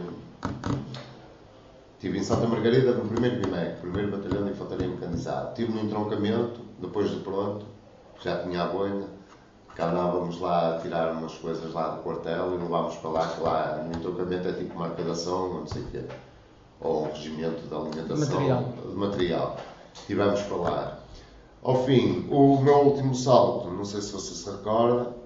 Estive em Santa Margarida no primeiro B I M E C, primeiro Batalhão de Infantaria Mecanizada. Estive no entroncamento, depois de pronto, já tinha a boina, cá andávamos lá a tirar umas coisas lá do quartel e levámos para lá, que lá no entroncamento é tipo marcação, ou não sei o quê, ou um regimento de alimentação. De material. De material. Estivemos para lá. Ao fim, o meu último salto, não sei se você se recorda,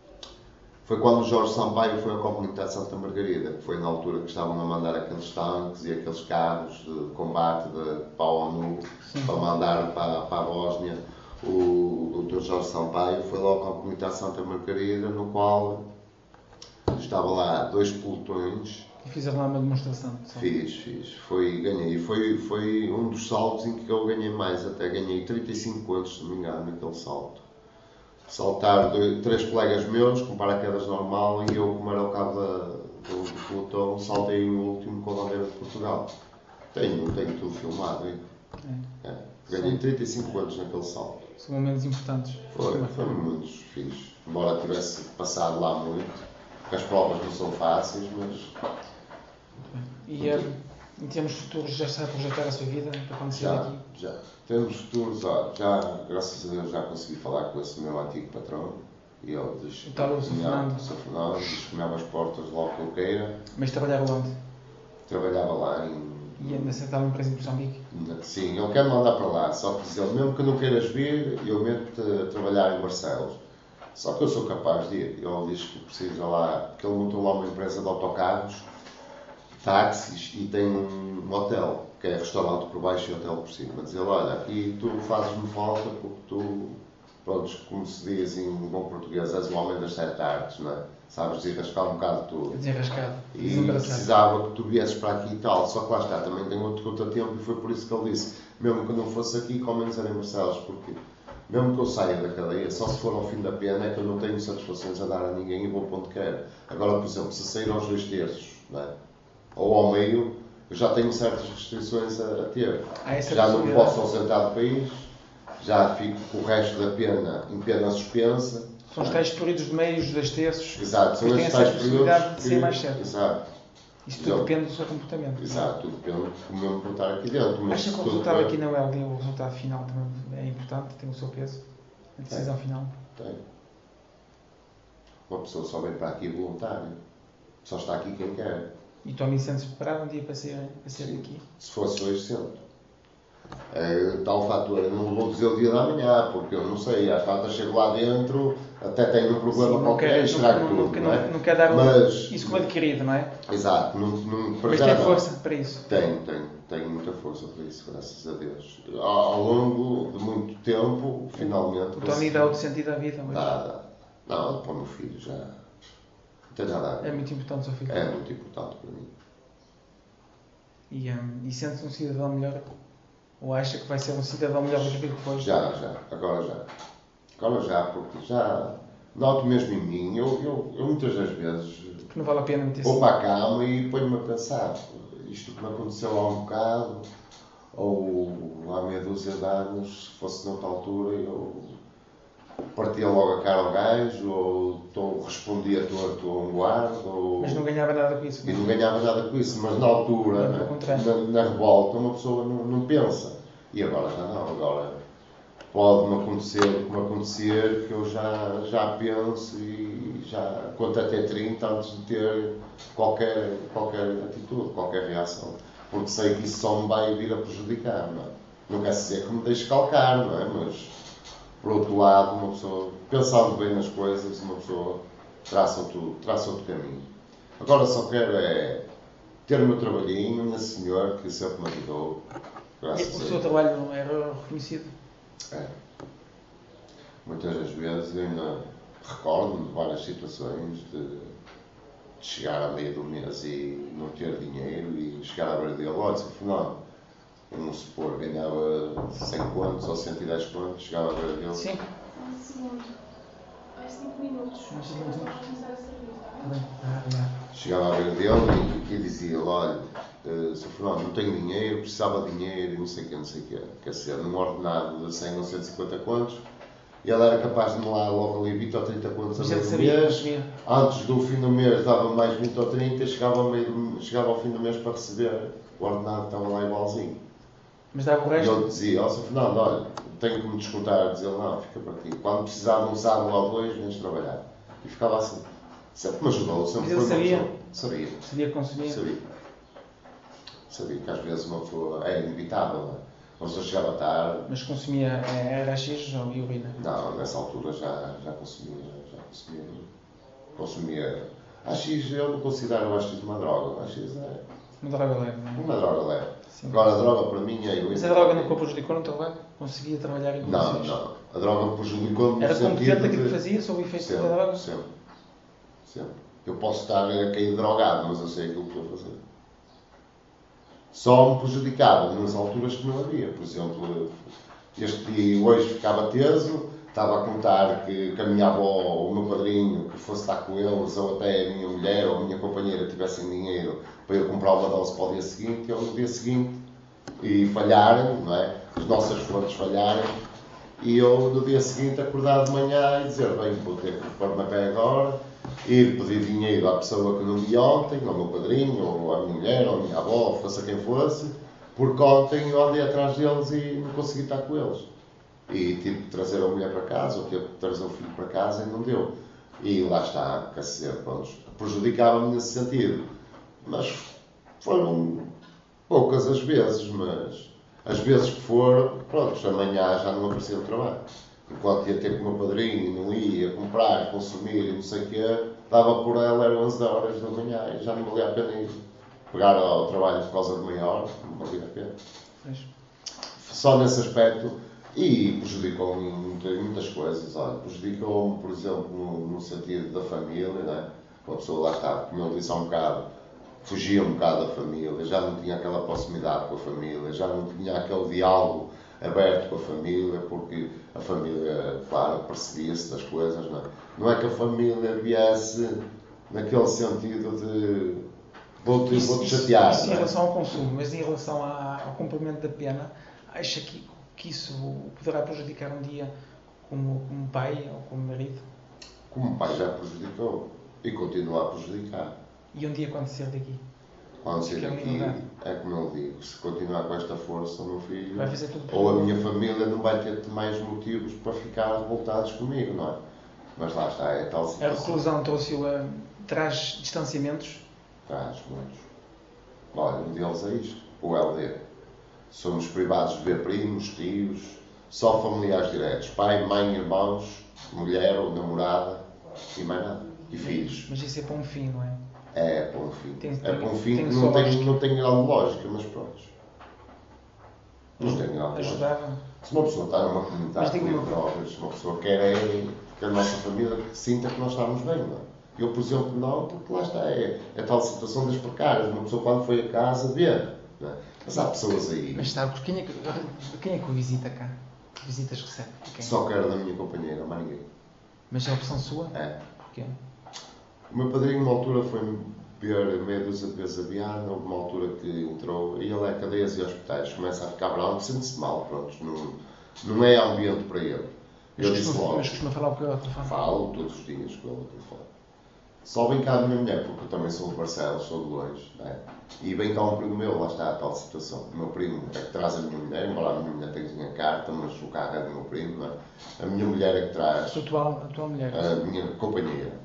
foi quando o Jorge Sampaio foi à Comunidade de Santa Margarida, que foi na altura que estavam a mandar aqueles tanques e aqueles carros de combate de, para a ONU, Sim. para mandar para, para a Bósnia. O doutor Jorge Sampaio foi logo à Comunidade de Santa Margarida, no qual estava lá dois pelotões. E fizeram lá uma demonstração? Só. Fiz, fiz. Foi, ganhei. Foi, foi um dos saltos em que eu ganhei mais, até ganhei trinta e cinco pontos, se não me engano, naquele salto. Saltar dois, três colegas meus com paraquedas normal e eu, como era o cabo da, do, do pelotão, saltei no último com a bandeira de Portugal. Tenho, tenho tudo filmado. É. É. Ganhei Sim. trinta e cinco pontos naquele salto. São momentos importantes. Foi, foram momentos fixos. Embora tivesse passado lá muito, porque as provas não são fáceis, mas... E é, em termos futuros, já está a projetar a sua vida para acontecer já, aqui? Já, já. Temos futuros, ó, já, graças a Deus, já consegui falar com esse meu antigo patrão. E ele diz que o Sr. Fernando. Fernando diz que me abre as portas logo que eu queira. Mas trabalhava onde? Trabalhava lá em... E ainda sentava uma empresa em Moçambique? Sim, ele quer me mandar para lá, só que diz ele, mesmo que não queiras vir, eu meto-te a trabalhar em Barcelos. Só que eu sou capaz de ir. Ele diz que precisa lá, porque ele montou lá uma empresa de autocarros, táxis e tem um hotel, que é restaurante por baixo e hotel por cima. Mas ele, olha, aqui tu fazes-me falta porque tu, pronto, como se diz em bom português, és o homem das sete artes, não é? Sabes desenrascar um bocado tudo. Desenrascado. E precisava que tu viesses para aqui e tal. Só que lá está, também tem outro contratempo e foi por isso que ele disse, mesmo que eu não fosse aqui, ao menos era em Barcelos, porque mesmo que eu saia da cadeia, só se for ao fim da pena é que eu não tenho satisfações a dar a ninguém e vou para onde quero. Agora, por exemplo, se sair aos dois terços, não é? Ou ao meio, eu já tenho certas restrições a, a ter. Ah, já não me posso ausentar do país, já fico com o resto da pena em pena suspensa. São os tais períodos de meio, os dois terços. Exato, são esses tais períodos de ser mais certo. Exato. Isso tudo depende do seu comportamento. Exato, tudo depende de como eu me portar aqui dentro. Mas acha que o resultado aqui na U L D, o resultado final também é importante, tem o seu peso? A decisão tem. final? Tem. Uma pessoa só vem para aqui voluntário. Só está aqui quem quer. E tu me sentes preparado um dia para ser, para ser daqui? Se fosse hoje, sento. É, tal fator, eu não vou dizer o dia da manhã, porque eu não sei, às tantas chego lá dentro, até tenho um problema Sim, qualquer e estrago tudo. Não, não, é? não quer dar Mas, isso como adquirido, não é? Exato. Não, não, Mas tem força para isso? Tenho, tenho. Tenho muita força para isso, graças a Deus. Ao, ao longo de muito tempo, finalmente... O Tony dá outro sentido à vida hoje? Dá, dá. Não, para o meu filho já... Não tem nada a ver. É muito importante o seu filho? É muito importante para mim. E, um, e sente-se um cidadão melhor? Ou acha que vai ser um cidadão melhor do que aquilo que foi? Já, já. Agora já. Agora já, porque já noto mesmo em mim. Eu, eu, eu muitas das vezes... Que não vale a pena meter vou para a cama e ponho-me a pensar. Isto que me aconteceu há um bocado, ou há meia dúzia de anos, se fosse noutra altura, eu partia logo a cara ao gajo, ou tô, respondia torto a um guarda, ou... Mas não ganhava nada com isso, não? E não ganhava nada com isso, mas na altura, na, na, na revolta, uma pessoa não, não pensa. E agora já não, agora pode-me acontecer como acontecer, que eu já, já penso e já conto até trinta antes de ter qualquer, qualquer atitude, qualquer reação. porque sei que isso só me vai vir a prejudicar, não é? Não quer dizer que me deixe calcar, não é? Mas, por outro lado, uma pessoa, pensando bem nas coisas, uma pessoa traça outro, traça outro caminho. Agora só quero é ter o meu trabalhinho, minha senhora, que sempre me ajudou. Graças e o seu trabalho era reconhecido? É. Muitas das vezes eu ainda recordo-me de várias situações de, de chegar a meio do mês e não ter dinheiro e chegar à beira dele, olha, se Fernando, vamos supor, ganhava cem contos ou cento e dez contos, chegava à beira dele. Sim. Um segundo. É cinco minutos. Uns cinco minutos. Vamos começar a servir, Ah, ah. Chegava à beira dele e, e dizia, olha, uh, Sr. Fernando, não tenho dinheiro, precisava de dinheiro e não sei o que, não sei o que. Quer dizer, num ordenado de cem ou cento e cinquenta contos, e ele era capaz de me lá logo ali vinte ou trinta contos a meio do mês. Antes do fim do mês dava mais vinte ou trinta, chegava ao, meio do, chegava ao fim do mês para receber. O ordenado estava lá igualzinho. Mas dava o resto? E ele dizia, ó oh, Sr. Fernando, olha, tenho que me descontar. Dizia ele, não, fica para ti. Quando precisar de um sábado ou dois, vens trabalhar. E ficava assim. Sempre me ajudou, sempre Mas foi ele sabia? uma pessoa. Sabia. Sabia consumir? Sabia. Sabia que às vezes uma pessoa é inevitável, não é? Uma pessoa chegava tarde. Mas consumia era X ou urina? Não, nessa altura já, já consumia, já consumia. Consumia. A X eu não considero a X uma droga. A X é. Uma droga leve, não é? Uma droga leve. Sim. Agora a droga para mim é heroína. Mas a droga nunca o prejudicou no trabalho? Conseguia trabalhar em Não, condições? não. A droga me prejudicou no Era sentido competente aquilo de... que fazia sob o efeito sempre, da droga? Sempre. Sempre. Eu posso estar a cair drogado, mas eu sei aquilo que estou a fazer. Só me prejudicava nas alturas que não havia. Por exemplo, este dia hoje ficava teso, estava a contar que, que a minha avó ou o meu padrinho, que fosse estar com eles, ou até a minha mulher ou a minha companheira tivessem dinheiro para eu comprar uma dose para o dia seguinte, eu no dia seguinte, e falharem, não é? As nossas fontes falharem, e eu no dia seguinte acordar de manhã e dizer, bem, vou ter que pôr-me a pé agora, ir pedir dinheiro à pessoa que não vi ontem, ao meu padrinho, ou à minha mulher, ou à minha avó, ou fosse a quem fosse, porque ontem eu andei atrás deles e não consegui estar com eles. E tive que trazer a mulher para casa, ou tive que trazer o filho para casa e não deu. E lá está, quer dizer, pronto, prejudicava-me nesse sentido. Mas foram poucas as vezes, mas as vezes que foram, pronto, amanhã já não aparecia o trabalho. Enquanto ia ter com o meu padrinho e não ia comprar, consumir e não sei o quê, dava por ela, eram onze horas da manhã e já não valia a pena ir pegar ao trabalho por causa de meia hora, não valia a pena. Mas... Só nesse aspecto, e prejudicou-me em muitas coisas. Olha, prejudicou-me, por exemplo, no, no sentido da família, né? Uma pessoa lá está, como eu disse há um bocado, fugia um bocado da família, já não tinha aquela proximidade com a família, já não tinha aquele diálogo aberto com a família, porque a família, claro, percebia-se das coisas, não é? Não é que a família viesse naquele sentido de vou-te isso, vou-te isso, chatear. Isso em é? relação ao consumo, mas em relação à, ao cumprimento da pena, acha que, que isso poderá prejudicar um dia como, como pai ou como marido? Como pai já prejudicou e continua a prejudicar. E um dia quando sair daqui? Quando sair daqui, é como eu digo, se continuar com esta força, o meu filho vai fazer tudo ou a minha família não vai ter mais motivos para ficar revoltados comigo, não é? Mas lá está, é tal situação. A reclusão trouxe-o a... traz distanciamentos? Traz muitos. Olha, um deles é isto, o L D. Somos privados de ver primos, tios, só familiares diretos, pai, mãe, irmãos, mulher ou namorada e mais nada. E filhos. Mas isso é para um fim, não é? É para um fim. Tem, é para um fim tem que não tem, não tem grande lógica, mas pronto. Não tem grande lógica. Ajudava. Se uma pessoa está numa comunidade de de drogas, uma pessoa quer é que a nossa família sinta que nós estamos bem, não é? Eu, por exemplo, não, porque lá está, é, é tal situação das precárias. Uma pessoa quando foi a casa vê, não é? Mas há pessoas aí... Mas sabe, quem é que, quem é que o visita cá? Que visitas recebe? Quem? Só quero da minha companheira, mais ninguém. Mas é a opção sua? É. Porquê? O meu padrinho, numa altura, foi-me ver meia dúzia de vezes a Viana, houve uma altura que entrou, e ele é cadeias e hospitais, começa a ficar bravo, sente-se mal, pronto, não, não é ambiente para ele. Eu mas disse costuma, logo. Mas costuma falar o que eu telefone? Falo todos os dias com ele ao telefone. Só vem cá a minha mulher, porque eu também sou de Barcelos, sou de longe, né? E vem cá um primo meu, lá está a tal situação. O meu primo é que traz a minha mulher, embora a minha mulher tenha carta, mas o carro é do meu primo, não é? A minha mulher é que traz. A tua atual, atual mulher? A minha companheira.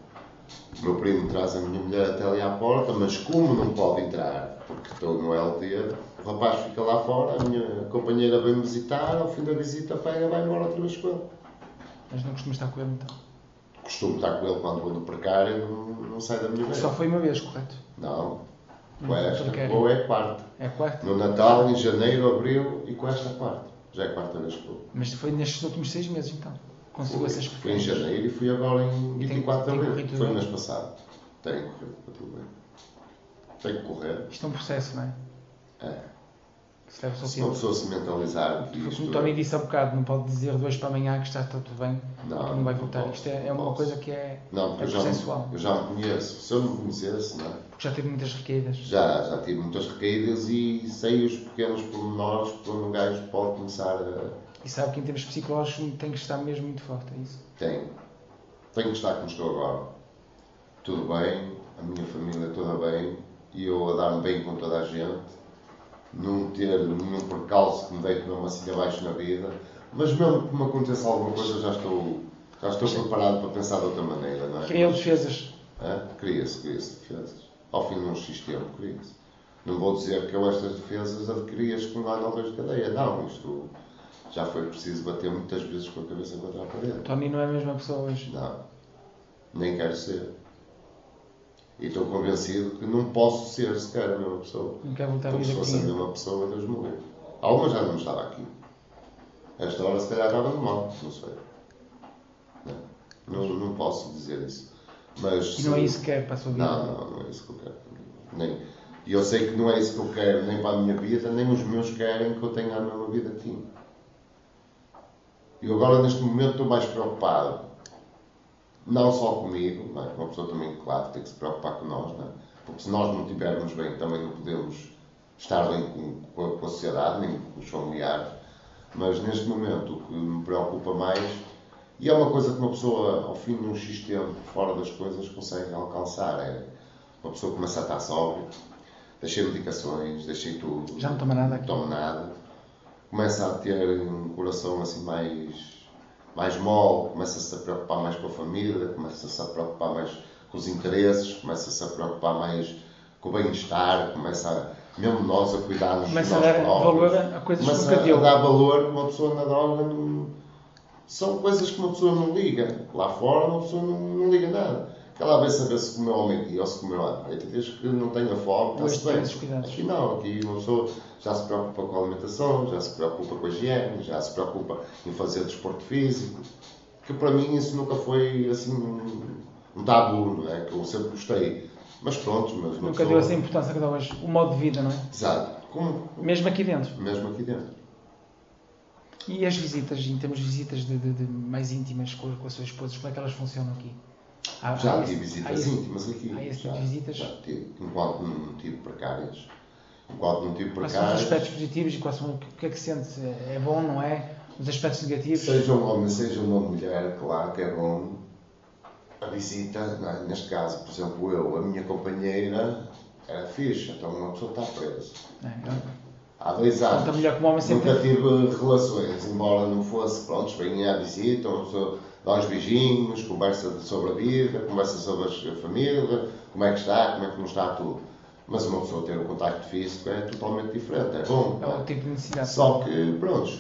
O meu primo traz a minha mulher até ali à porta, mas como não pode entrar, porque estou no L T, o rapaz fica lá fora, a minha companheira vem-me visitar, ao fim da visita pega, vai embora outra vez com ele. Mas não costumas estar com ele então? Costumo estar com ele quando vou no precário, não, não sai da minha vida. Só foi uma vez, correto? Não. Com Não, esta, precário. ou é a quarta. É a quarta? No Natal, em janeiro, abril e com esta quarta. Já é a quarta vez que vou. Mas foi nestes últimos seis meses então? Conseguiu Fui, essas fui em janeiro e fui agora em E tem- vinte e quatro de tem abril. corrido Foi bem? no mês passado. Tem corrido, está tudo bem. Tem que correr. Isto é um processo, não é? É. Que se leva o seu Se uma tempo. pessoa se mentalizar que Foi isto... como o Tony disse há bocado, não pode dizer de hoje para amanhã que está tudo bem, Não, que não vai não voltar. posso, Isto é, é não uma posso. coisa que é, Não, porque é eu já, processual. me, eu já me conheço. Se eu não me conhecesse, não é? Porque já teve muitas recaídas. Já, já tive muitas recaídas e sei os pequenos pormenores por onde um gajo pode começar a... E sabe que em termos psicológicos tem que estar mesmo muito forte, é isso? Tenho. Tenho que estar como estou agora. Tudo bem, a minha família toda bem, e eu a dar-me bem com toda a gente, não ter nenhum percalço que me deite mesmo assim abaixo na vida, mas mesmo que me aconteça alguma coisa, já estou, já estou preparado para pensar de outra maneira, não é? Criam defesas. É? Cria-se, cria-se defesas. Ao fim de um X tempo, cria-se. Não vou dizer que eu estas defesas adquiri-as com um ano ou dois de cadeia, não, isto já foi preciso bater muitas vezes com a cabeça contra a parede. Tony não é a mesma pessoa hoje. Não, nem quero ser. E estou convencido que não posso ser sequer a mesma pessoa. Não quer voltar a Como se vida fosse a comigo. mesma pessoa, Deus me livre. Alguma já não estava aqui. Esta hora se calhar estava no mal, não sei. Não, não, não posso dizer isso. Mas, E não é isso que quer para a sua vida? Não, não, não é isso que eu quero. Nem, e eu sei que não é isso que eu quero nem para a minha vida, nem os meus querem que eu tenha a mesma vida que tinha. E agora, neste momento, estou mais preocupado, não só comigo, não é? Uma pessoa também, claro, tem que se preocupar com nós, não é? Porque se nós não estivermos bem, também não podemos estar bem com, com, a, com a sociedade, nem com os familiares. Mas, neste momento, o que me preocupa mais, e é uma coisa que uma pessoa, ao fim de um X tempo, fora das coisas, consegue alcançar, é uma pessoa começa a estar sóbria, deixei medicações, deixei tudo. Já não toma nada aqui? Não toma nada. Começa a ter um coração assim mais, mais mole, começa-se a preocupar mais com a família, começa-se a preocupar mais com os interesses, começa-se a preocupar mais com o bem-estar, começa a, mesmo nós a cuidarmos de nós Começa a dar próprios. valor a coisas que Começa nunca deu. a dar valor, uma pessoa na droga não... São coisas que uma pessoa não liga. Lá fora uma pessoa não, não liga nada. Ela vai saber se comeu ao meio-dia ou se comeu à noite, desde que não tenha fome, Hoje está-se tem bem. esses cuidados. Aqui não, aqui uma pessoa já se preocupa com a alimentação, já se preocupa com a higiene, já se preocupa em fazer desporto físico, que para mim isso nunca foi assim um, um tabu, não é? Que eu sempre gostei. Mas pronto, mas uma Nunca pessoa... deu essa importância que dá hoje. O modo de vida, não é? Exato. Como... Mesmo aqui dentro. Mesmo aqui dentro. E as visitas, em termos de visitas de, de, de mais íntimas com, com a sua esposa, como é que elas funcionam aqui? Há, Já há tive esse- visitas há esse- íntimas aqui. há esse tipo já, de visitas? Já tive. Enquanto não tive precárias. Enquanto não tive Quais são os precárias... aspectos positivos e quais são, o que é que sente? É bom, não é? Os aspectos negativos? Seja um homem, seja uma mulher, claro que é bom a visita, não é? Neste caso, por exemplo, eu, a minha companheira era fixe, então uma pessoa está presa. É, é. Há dois Tanto a anos mulher como o homem sempre nunca tive relações, embora não fosse, pronto, vem à visita, uma pessoa dá uns beijinhos, conversa sobre a vida, conversa sobre a família, como é que está, como é que não está tudo. Mas uma pessoa ter um contacto físico é totalmente diferente, é bom. é o tipo de necessidade. Só que, pronto,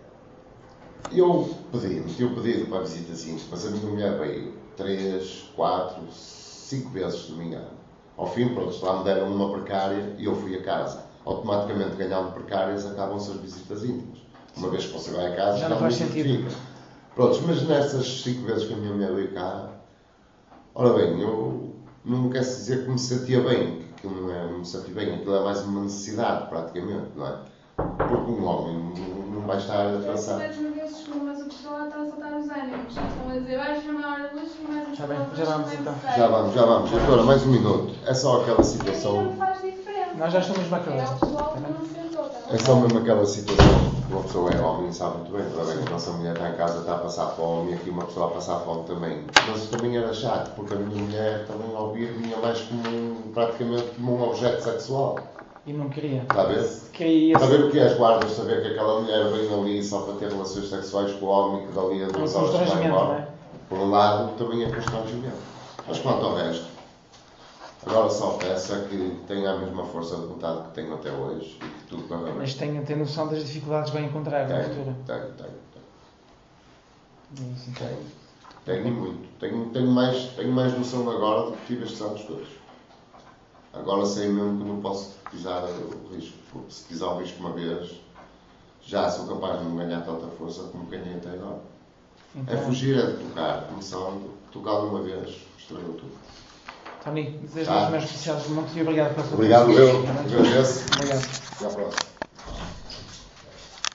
eu pedi, meti o pedido para visitas íntimas, a minha mulher veio três, quatro, cinco vezes, se não me engano. Ao fim, pronto, lá me deram uma precária e eu fui a casa. Automaticamente, ganhando precárias, acabam-se as visitas íntimas. Uma vez que você vai a casa, Já não faz não sentido. fica. Pronto, mas nessas cinco vezes que a minha mulher veio cá, ora bem, eu não quero dizer que me sentia bem, que aquilo não é me sentir bem, aquilo é mais uma necessidade, praticamente, não é? Porque um homem não, não vai estar a pensar. Mais uma vez chegou, mas o pessoal lá está a soltar os ânimos. Já estão a dizer, vais chamar a hora de luz e mais um Está bem, pessoal já vamos vai então. começar. Já vamos, já vamos. Agora, mais um minuto. É só aquela Não situação. faz diferença. Nós já estamos É bacalhaus. o pessoal que não sentou, tá bom? É só mesmo aquela situação que uma pessoa é homem e sabe muito bem. Toda bem que a nossa mulher está em casa, está a passar fome e aqui uma pessoa a passar fome também. Mas também era chato, porque a minha mulher também ao ouvir vinha mais como um, praticamente como um objeto sexual. E não queria. Está a ver? Queria Está a ver o que é as guardas, saber que aquela mulher vem ali só para ter relações sexuais com o homem que dali a duas É um horas vai constrangimento, embora. não é? Por um lado, também é constrangimento. Mas quanto ao resto, agora só peço é que tenha a mesma força de vontade que tenho até hoje e que tudo corra bem. Mas tenho a ter noção das dificuldades que vai encontrar no futuro. Tenho, tenho, tenho. Isso, Tenho, tenho e muito. Tenho, tenho, mais, tenho mais noção agora do que tive estes anos todos. Agora sei mesmo que não posso pisar o risco, porque se pisar o risco uma vez, já sou capaz de não ganhar tanta força como ganhei até agora. Então, é fugir, é de tocar, começando, tocar de uma vez, estragou tudo. Tony, desejo os meus especiais de monte e obrigado pela sua Obrigado, eu. Agradeço. Obrigado. Até à próxima.